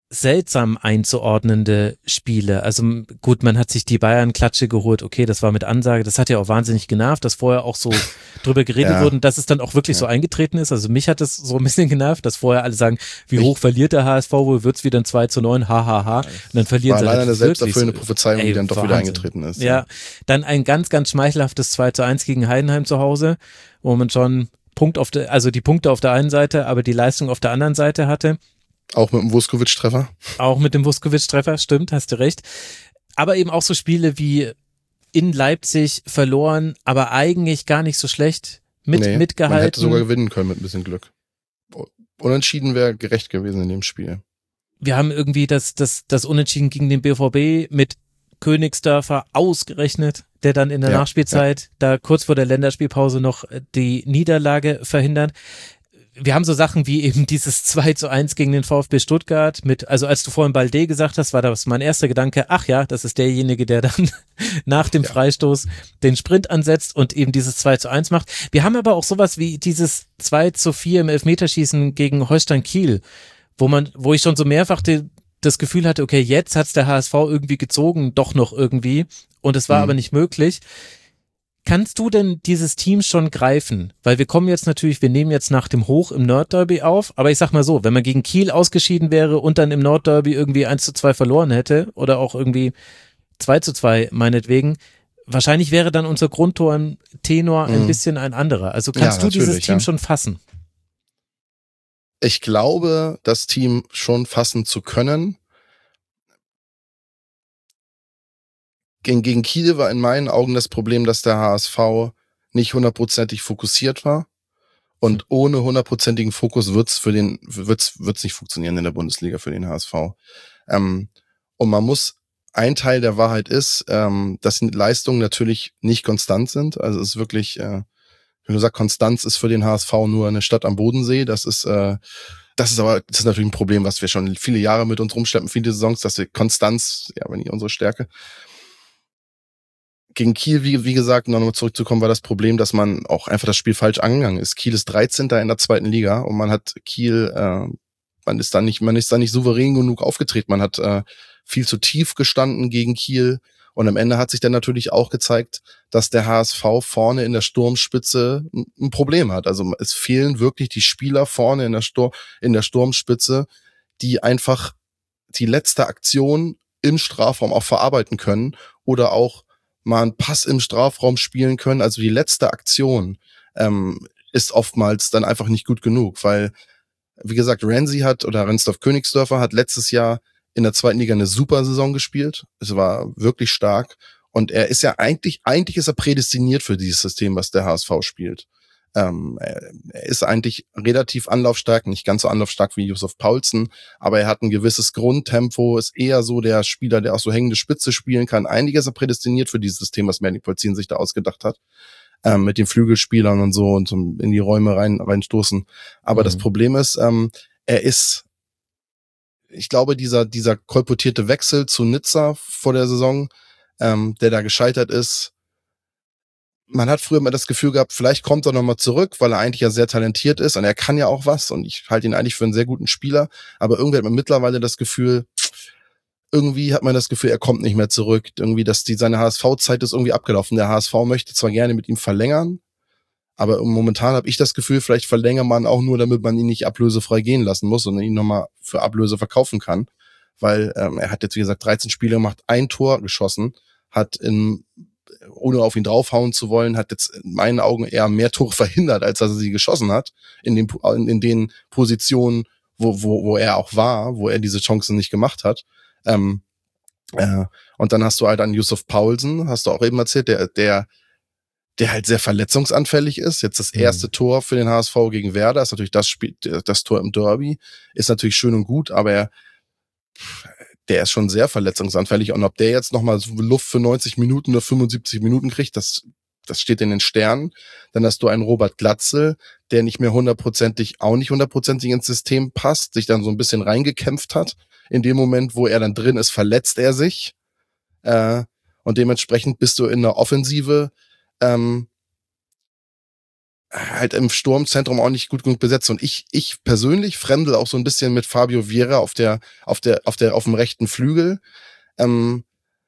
seltsam einzuordnende Spiele. Also gut, man hat sich die Bayern-Klatsche geholt, okay, das war mit Ansage, das hat ja auch wahnsinnig genervt, dass vorher auch so drüber geredet Ja. wurde, dass es dann auch wirklich Ja. so eingetreten ist. Also mich hat es so ein bisschen genervt, dass vorher alle sagen, wie Ich- hoch verliert der H S V, wohl wird's wieder ein zwei zu neun, ha, ha, ha. Und dann verlieren War sie leider halt eine wirklich selbsterfüllende so. Prophezeiung, Ey, die dann doch wieder Wahnsinn. eingetreten ist. Ja, dann ein ganz, ganz schmeichelhaftes zwei zu eins gegen Heidenheim zu Hause, wo man schon Punkt auf der, also die Punkte auf der einen Seite, aber die Leistung auf der anderen Seite hatte. Auch mit dem Vuskovic-Treffer. Auch mit dem Vuskovic-Treffer, stimmt, hast du recht. Aber eben auch so Spiele wie in Leipzig verloren, aber eigentlich gar nicht so schlecht mit, Nee, mitgehalten. Man hätte sogar gewinnen können mit ein bisschen Glück. Unentschieden wäre gerecht gewesen in dem Spiel. Wir haben irgendwie das, das, das Unentschieden gegen den B V B mit Königsdörfer ausgerechnet, der dann in der Ja, Nachspielzeit da kurz vor der Länderspielpause noch die Niederlage verhindert. Wir haben so Sachen wie eben dieses zwei zu eins gegen den VfB Stuttgart mit, also als du vorhin Balde gesagt hast, war das mein erster Gedanke, ach ja, das ist derjenige, der dann nach dem Ja. Freistoß den Sprint ansetzt und eben dieses zwei zu eins macht. Wir haben aber auch sowas wie dieses zwei zu vier im Elfmeterschießen gegen Holstein Kiel, wo man, wo ich schon so mehrfach die, das Gefühl hatte, okay, jetzt hat's der H S V irgendwie gezogen, doch noch irgendwie, und es war Mhm. aber nicht möglich. Kannst du denn dieses Team schon greifen? Weil wir kommen jetzt natürlich, wir nehmen jetzt nach dem Hoch im Nordderby auf, aber ich sag mal so, wenn man gegen Kiel ausgeschieden wäre und dann im Nordderby irgendwie eins zu zwei verloren hätte oder auch irgendwie zwei zu zwei meinetwegen, wahrscheinlich wäre dann unser Grundtor im Tenor ein Mhm. bisschen ein anderer. Also kannst Ja, du dieses natürlich, Team ja. schon fassen? Ich glaube, das Team schon fassen zu können. Gegen, gegen Kiel war in meinen Augen das Problem, dass der H S V nicht hundertprozentig fokussiert war. Und ohne hundertprozentigen Fokus wird's für den, wird's, wird's nicht funktionieren in der Bundesliga für den H S V. Ähm, und man muss, ein Teil der Wahrheit ist, ähm, dass die Leistungen natürlich nicht konstant sind. Also es ist wirklich, äh, wenn du sagst, Konstanz ist für den H S V nur eine Stadt am Bodensee, das ist, äh, das ist aber, das ist natürlich ein Problem, was wir schon viele Jahre mit uns rumschleppen, viele Saisons, dass wir Konstanz, ja, wenn nicht unsere Stärke. Gegen Kiel, wie, wie gesagt, noch einmal zurückzukommen, war das Problem, dass man auch einfach das Spiel falsch angegangen ist. Kiel ist dreizehnter in der zweiten Liga und man hat Kiel, äh, man ist da nicht, man ist da nicht souverän genug aufgetreten. Man hat äh, viel zu tief gestanden gegen Kiel und am Ende hat sich dann natürlich auch gezeigt, dass der H S V vorne in der Sturmspitze ein, ein Problem hat. Also es fehlen wirklich die Spieler vorne in der Stur- in der Sturmspitze, die einfach die letzte Aktion im Strafraum auch verarbeiten können oder auch mal einen Pass im Strafraum spielen können. Also die letzte Aktion ähm, ist oftmals dann einfach nicht gut genug, weil, wie gesagt, Ramsey hat oder Rensdorf Königsdörfer hat letztes Jahr in der zweiten Liga eine super Saison gespielt. Es war wirklich stark und er ist ja eigentlich, eigentlich ist er prädestiniert für dieses System, was der H S V spielt. Ähm, er, er ist eigentlich relativ anlaufstark, nicht ganz so anlaufstark wie Josef Paulsen, aber er hat ein gewisses Grundtempo, ist eher so der Spieler, der auch so hängende Spitze spielen kann. Eigentlich ist er prädestiniert für dieses System, was Manny Polzin sich da ausgedacht hat, ähm, mit den Flügelspielern und so und so in die Räume rein reinstoßen. Aber Mhm. das Problem ist, ähm, er ist, ich glaube, dieser dieser kolportierte Wechsel zu Nizza vor der Saison, ähm, der da gescheitert ist. Man hat früher mal das Gefühl gehabt, vielleicht kommt er nochmal zurück, weil er eigentlich ja sehr talentiert ist und er kann ja auch was und ich halte ihn eigentlich für einen sehr guten Spieler, aber irgendwie hat man mittlerweile das Gefühl, irgendwie hat man das Gefühl, er kommt nicht mehr zurück, irgendwie, dass die seine H S V-Zeit ist irgendwie abgelaufen. Der H S V möchte zwar gerne mit ihm verlängern, aber momentan habe ich das Gefühl, vielleicht verlängert man auch nur, damit man ihn nicht ablösefrei gehen lassen muss und ihn nochmal für Ablöse verkaufen kann, weil ähm, er hat jetzt, wie gesagt, dreizehn Spiele gemacht, ein Tor geschossen, hat in ohne auf ihn draufhauen zu wollen, hat jetzt in meinen Augen eher mehr Tore verhindert, als dass er sie geschossen hat, in den, in, in den Positionen, wo, wo, wo er auch war, wo er diese Chancen nicht gemacht hat. Ähm, äh, und dann hast du halt an Yusuf Paulsen, hast du auch eben erzählt, der, der, der halt sehr verletzungsanfällig ist. Jetzt das erste mhm. Tor für den H S V gegen Werder ist natürlich das Spiel, das Tor im Derby, ist natürlich schön und gut, aber er, der ist schon sehr verletzungsanfällig und ob der jetzt nochmal so Luft für neunzig Minuten oder fünfundsiebzig Minuten kriegt, das, das steht in den Sternen. Dann hast du einen Robert Glatzel, der nicht mehr hundertprozentig, auch nicht hundertprozentig ins System passt, sich dann so ein bisschen reingekämpft hat. In dem Moment, wo er dann drin ist, verletzt er sich. Äh, und dementsprechend bist du in der Offensive ähm, halt im Sturmzentrum auch nicht gut genug besetzt. Und ich, ich persönlich fremdel auch so ein bisschen mit Fabio Vieira auf der, auf der, auf der, auf dem rechten Flügel. Ähm,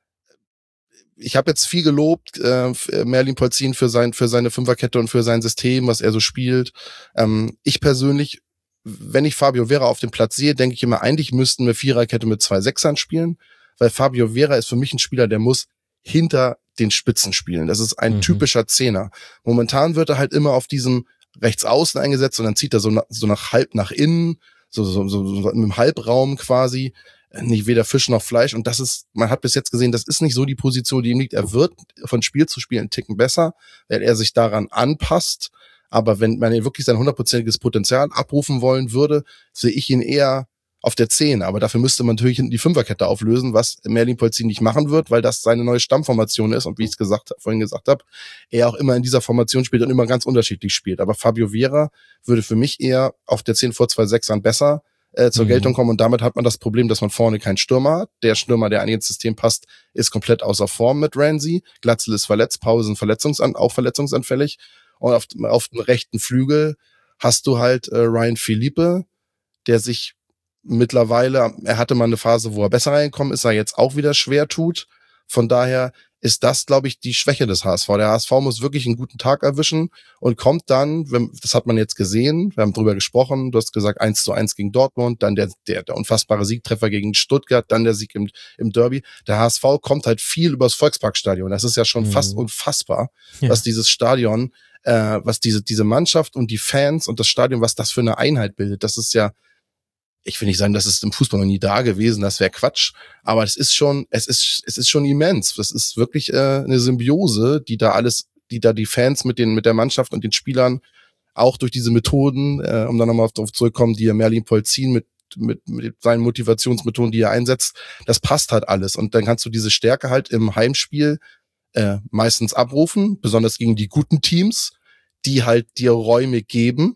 ich habe jetzt viel gelobt, äh, Merlin Polzin für sein, für seine Fünferkette und für sein System, was er so spielt. Ähm, ich persönlich, wenn ich Fabio Vieira auf dem Platz sehe, denke ich immer, eigentlich müssten wir Viererkette mit zwei Sechsern spielen, weil Fabio Vieira ist für mich ein Spieler, der muss hinter den Spitzen spielen. Das ist ein mhm. typischer Zehner. Momentan wird er halt immer auf diesem Rechtsaußen eingesetzt und dann zieht er so nach, so nach halb nach innen, so, so, so, so im Halbraum quasi, nicht weder Fisch noch Fleisch. Und das ist, man hat bis jetzt gesehen, das ist nicht so die Position, die ihm liegt. Er wird von Spiel zu Spiel einen Ticken besser, weil er sich daran anpasst. Aber wenn man wirklich sein hundertprozentiges Potenzial abrufen wollen würde, sehe ich ihn eher auf der zehn, aber dafür müsste man natürlich die Fünferkette auflösen, was Merlin Polzin nicht machen wird, weil das seine neue Stammformation ist und wie ich es gesagt, vorhin gesagt habe, er auch immer in dieser Formation spielt und immer ganz unterschiedlich spielt. Aber Fabio Vieira würde für mich eher auf der zehn vor zwei Sechsern besser äh, zur mhm. Geltung kommen und damit hat man das Problem, dass man vorne keinen Stürmer hat. Der Stürmer, der an ins System passt, ist komplett außer Form mit Ramsey. Glatzel ist verletzt, Pausen verletzungsan auch verletzungsanfällig und auf, auf dem rechten Flügel hast du halt äh, Ryan Philippe, der sich mittlerweile, er hatte mal eine Phase, wo er besser reingekommen ist, er jetzt auch wieder schwer tut. Von daher ist das, glaube ich, die Schwäche des H S V. Der H S V muss wirklich einen guten Tag erwischen und kommt dann, wenn, das hat man jetzt gesehen, wir haben drüber gesprochen, du hast gesagt eins zu eins gegen Dortmund, dann der, der, der unfassbare Siegtreffer gegen Stuttgart, dann der Sieg im, im Derby. Der H S V kommt halt viel übers Volksparkstadion. Das ist ja schon mhm. fast unfassbar, ja. was dieses Stadion, äh, was diese, diese Mannschaft und die Fans und das Stadion, was das für eine Einheit bildet. Das ist ja, ich will nicht sagen, das ist im Fußball noch nie da gewesen, das wäre Quatsch, aber es ist schon, es ist, es ist schon immens. Das ist wirklich äh, eine Symbiose, die da alles, die da die Fans mit den, mit der Mannschaft und den Spielern auch durch diese Methoden, äh, um dann nochmal darauf zurückzukommen, die ja Merlin Polzin mit, mit, mit seinen Motivationsmethoden, die er einsetzt, das passt halt alles. Und dann kannst du diese Stärke halt im Heimspiel äh, meistens abrufen, besonders gegen die guten Teams, die halt dir Räume geben.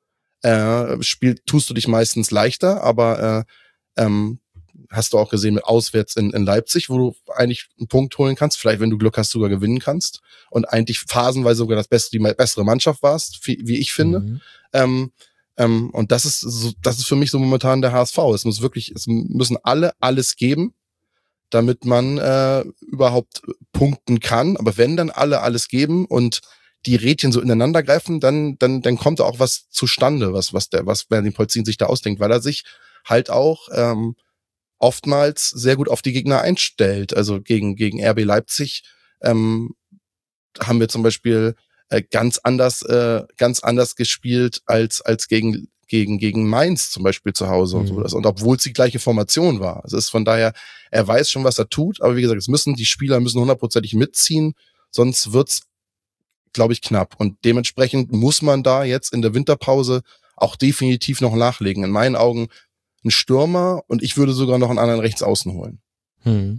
Äh, spielt, tust du dich meistens leichter, aber äh, ähm, hast du auch gesehen mit auswärts in, in Leipzig, wo du eigentlich einen Punkt holen kannst, vielleicht wenn du Glück hast, sogar gewinnen kannst und eigentlich phasenweise sogar das beste, die bessere Mannschaft warst, wie, wie ich finde. Mhm. Ähm, ähm, und das ist so, das ist für mich so momentan der H S V. Es muss wirklich, es müssen alle alles geben, damit man äh, überhaupt punkten kann. Aber wenn dann alle alles geben und die Rädchen so ineinander greifen, dann, dann, dann kommt auch was zustande, was, was der, was Merlin Polzin sich da ausdenkt, weil er sich halt auch ähm, oftmals sehr gut auf die Gegner einstellt. Also gegen, gegen R B Leipzig ähm, haben wir zum Beispiel äh, ganz anders, äh, ganz anders gespielt als, als gegen, gegen, gegen Mainz zum Beispiel zu Hause mhm. und so. Und obwohl es die gleiche Formation war. Also es ist von daher, er weiß schon, was er tut, aber wie gesagt, es müssen, die Spieler müssen hundertprozentig mitziehen, sonst wird's, glaube ich, knapp. Und dementsprechend muss man da jetzt in der Winterpause auch definitiv noch nachlegen. In meinen Augen ein Stürmer und ich würde sogar noch einen anderen Rechtsaußen holen. Hm.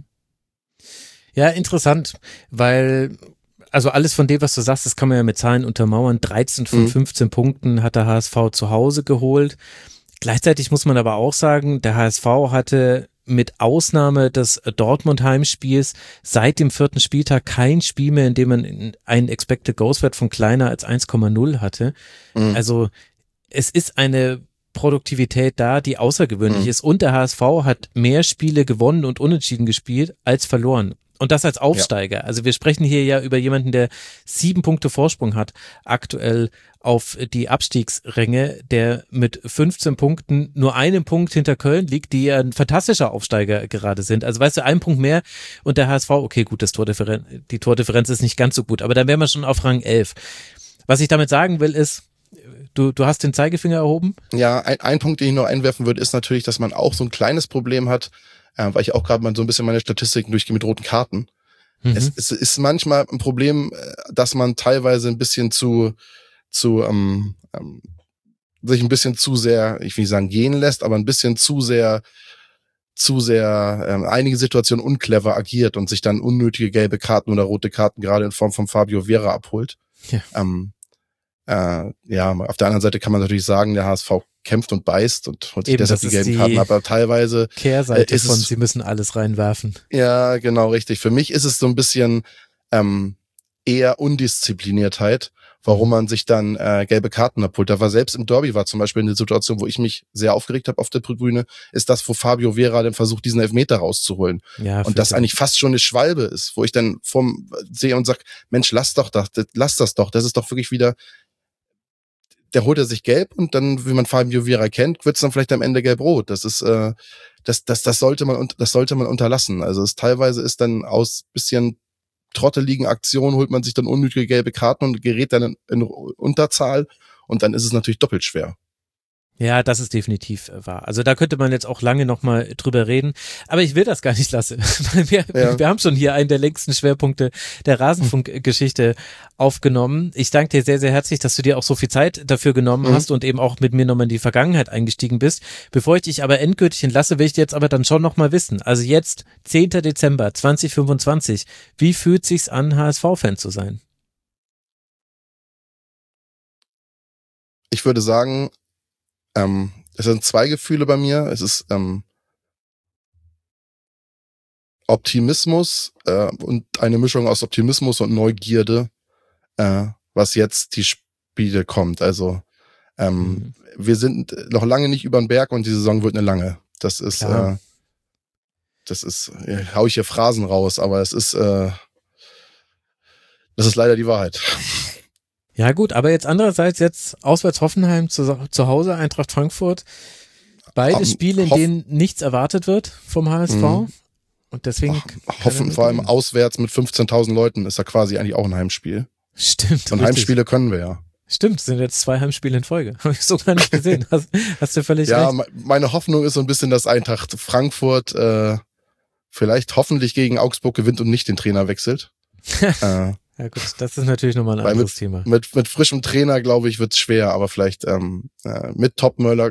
Ja, interessant, weil also alles von dem, was du sagst, das kann man ja mit Zahlen untermauern. dreizehn von mhm. fünfzehn Punkten hat der H S V zu Hause geholt. Gleichzeitig muss man aber auch sagen, der H S V hatte mit Ausnahme des Dortmund-Heimspiels seit dem vierten Spieltag kein Spiel mehr, in dem man einen Expected Goals-Wert von kleiner als eins Komma null hatte. Mhm. Also es ist eine Produktivität da, die außergewöhnlich mhm. ist. Und der H S V hat mehr Spiele gewonnen und unentschieden gespielt als verloren. Und das als Aufsteiger. Ja. Also wir sprechen hier ja über jemanden, der sieben Punkte Vorsprung hat, aktuell auf die Abstiegsränge, der mit fünfzehn Punkten nur einen Punkt hinter Köln liegt, die ja ein fantastischer Aufsteiger gerade sind. Also weißt du, ein Punkt mehr und der H S V, okay gut, das Tordifferenz, die Tordifferenz ist nicht ganz so gut, aber dann wären wir schon auf Rang elf. Was ich damit sagen will ist, du, du hast den Zeigefinger erhoben? Ja, ein, ein Punkt, den ich noch einwerfen würde, ist natürlich, dass man auch so ein kleines Problem hat, äh, weil ich auch gerade mal so ein bisschen meine Statistiken durchgehe mit roten Karten. Mhm. Es, es ist manchmal ein Problem, dass man teilweise ein bisschen zu zu ähm, ähm, sich ein bisschen zu sehr, ich will nicht sagen gehen lässt, aber ein bisschen zu sehr zu sehr ähm, einige Situationen unclever agiert und sich dann unnötige gelbe Karten oder rote Karten gerade in Form von Fabio Vieira abholt. Ja. Ähm, äh, ja, auf der anderen Seite kann man natürlich sagen, der H S V kämpft und beißt und holt sich Eben, deshalb die gelben die Karten ab, aber teilweise Kehrseite äh, ist von, es, sie müssen alles reinwerfen. Ja, genau, richtig. Für mich ist es so ein bisschen ähm, eher Undiszipliniertheit warum man sich dann äh, gelbe Karten abholt. Da war selbst im Derby war zum Beispiel eine Situation, wo ich mich sehr aufgeregt habe auf der Tribüne, ist das, wo Fabio Vera dann versucht, diesen Elfmeter rauszuholen. Ja, und das eigentlich fast schon eine Schwalbe ist, wo ich dann vom sehe und sag, Mensch, lass doch das, lass das doch. Das ist doch wirklich wieder, der holt er sich gelb und dann, wie man Fabio Vera kennt, wird's dann vielleicht am Ende gelb-rot. Das ist, äh, das, das, das sollte man, das sollte man unterlassen. Also es teilweise ist dann aus bisschen trotteligen Aktionen holt man sich dann unnötige gelbe Karten und gerät dann in, in Unterzahl und dann ist es natürlich doppelt schwer. Ja, das ist definitiv wahr. Also da könnte man jetzt auch lange noch mal drüber reden, aber ich will das gar nicht lassen. wir, ja. wir haben schon hier einen der längsten Schwerpunkte der Rasenfunk-Geschichte aufgenommen. Ich danke dir sehr, sehr herzlich, dass du dir auch so viel Zeit dafür genommen mhm. hast und eben auch mit mir nochmal in die Vergangenheit eingestiegen bist. Bevor ich dich aber endgültig entlasse, will ich dir jetzt aber dann schon noch mal wissen. Also jetzt, zehnter Dezember zweitausendfünfundzwanzig, wie fühlt sich's an, H S V-Fan zu sein? Ich würde sagen, Ähm, es sind zwei Gefühle bei mir. Es ist ähm, Optimismus äh, und eine Mischung aus Optimismus und Neugierde, äh, was jetzt die Spiele kommt. Also ähm, mhm. wir sind noch lange nicht über den Berg und die Saison wird eine lange. Das ist, äh, das ist, ja, hau ich hier Phrasen raus, aber es ist, äh, das ist leider die Wahrheit. Ja gut, aber jetzt andererseits jetzt auswärts Hoffenheim, zu, zu Hause Eintracht Frankfurt. Beide Spiele, in denen nichts erwartet wird vom H S V. Mhm. Und deswegen... Ach, hoffen vor allem auswärts mit fünfzehntausend Leuten ist ja quasi eigentlich auch ein Heimspiel. Stimmt. Und richtig. Heimspiele können wir ja. Stimmt, sind jetzt zwei Heimspiele in Folge. Habe ich so gar nicht gesehen. Hast, hast du völlig ja, recht. Ja, meine Hoffnung ist so ein bisschen, dass Eintracht Frankfurt äh, vielleicht hoffentlich gegen Augsburg gewinnt und nicht den Trainer wechselt. äh, Ja gut, das ist natürlich nochmal ein Weil anderes mit, Thema. Mit, mit frischem Trainer, glaube ich, wird's schwer, aber vielleicht ähm, äh, mit Topmöller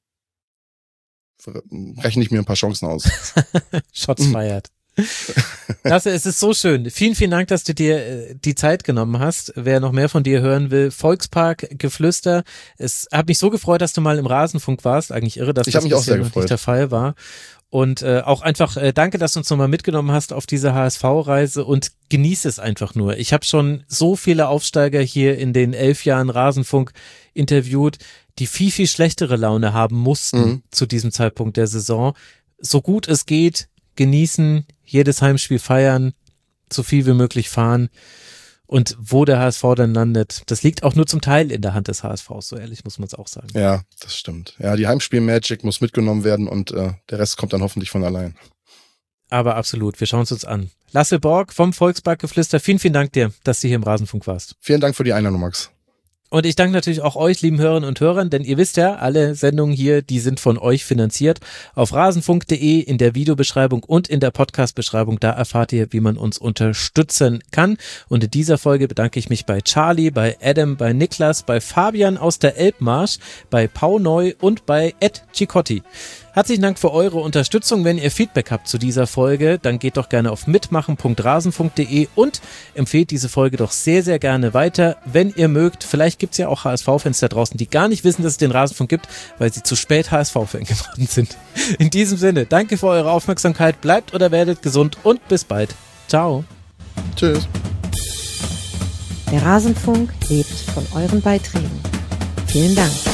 rechne ich mir ein paar Chancen aus. Shots fired. Lasse, es ist so schön. Vielen, vielen Dank, dass du dir äh, die Zeit genommen hast. Wer noch mehr von dir hören will, Volkspark-Geflüster. Es hat mich so gefreut, dass du mal im Rasenfunk warst. Eigentlich irre, dass ich das mich auch sehr noch gefreut. nicht der Fall war. Und äh, auch einfach äh, danke, dass du uns nochmal mitgenommen hast auf diese H S V-Reise und genieße es einfach nur. Ich habe schon so viele Aufsteiger hier in den elf Jahren Rasenfunk interviewt, die viel, viel schlechtere Laune haben mussten mhm. zu diesem Zeitpunkt der Saison. So gut es geht, genießen, jedes Heimspiel feiern, so viel wie möglich fahren. Und wo der H S V dann landet, das liegt auch nur zum Teil in der Hand des H S Vs, so ehrlich muss man es auch sagen. Ja, das stimmt. Ja, die Heimspiel-Magic muss mitgenommen werden und äh, der Rest kommt dann hoffentlich von allein. Aber absolut, wir schauen es uns an. Lasse Borg vom Volksparkgeflüster, vielen, vielen Dank dir, dass du hier im Rasenfunk warst. Vielen Dank für die Einladung, Max. Und ich danke natürlich auch euch, lieben Hörerinnen und Hörern, denn ihr wisst ja, alle Sendungen hier, die sind von euch finanziert. Auf rasenfunk punkt de in der Videobeschreibung und in der Podcast-Beschreibung, da erfahrt ihr, wie man uns unterstützen kann. Und in dieser Folge bedanke ich mich bei Charlie, bei Adam, bei Niklas, bei Fabian aus der Elbmarsch, bei Pau Neu und bei Ed Cicotti. Herzlichen Dank für eure Unterstützung. Wenn ihr Feedback habt zu dieser Folge, dann geht doch gerne auf mitmachen punkt rasenfunk punkt de und empfehlt diese Folge doch sehr, sehr gerne weiter, wenn ihr mögt. Vielleicht gibt es ja auch H S V-Fans da draußen, die gar nicht wissen, dass es den Rasenfunk gibt, weil sie zu spät H S V-Fan geworden sind. In diesem Sinne, danke für eure Aufmerksamkeit, bleibt oder werdet gesund und bis bald. Ciao. Tschüss. Der Rasenfunk lebt von euren Beiträgen. Vielen Dank.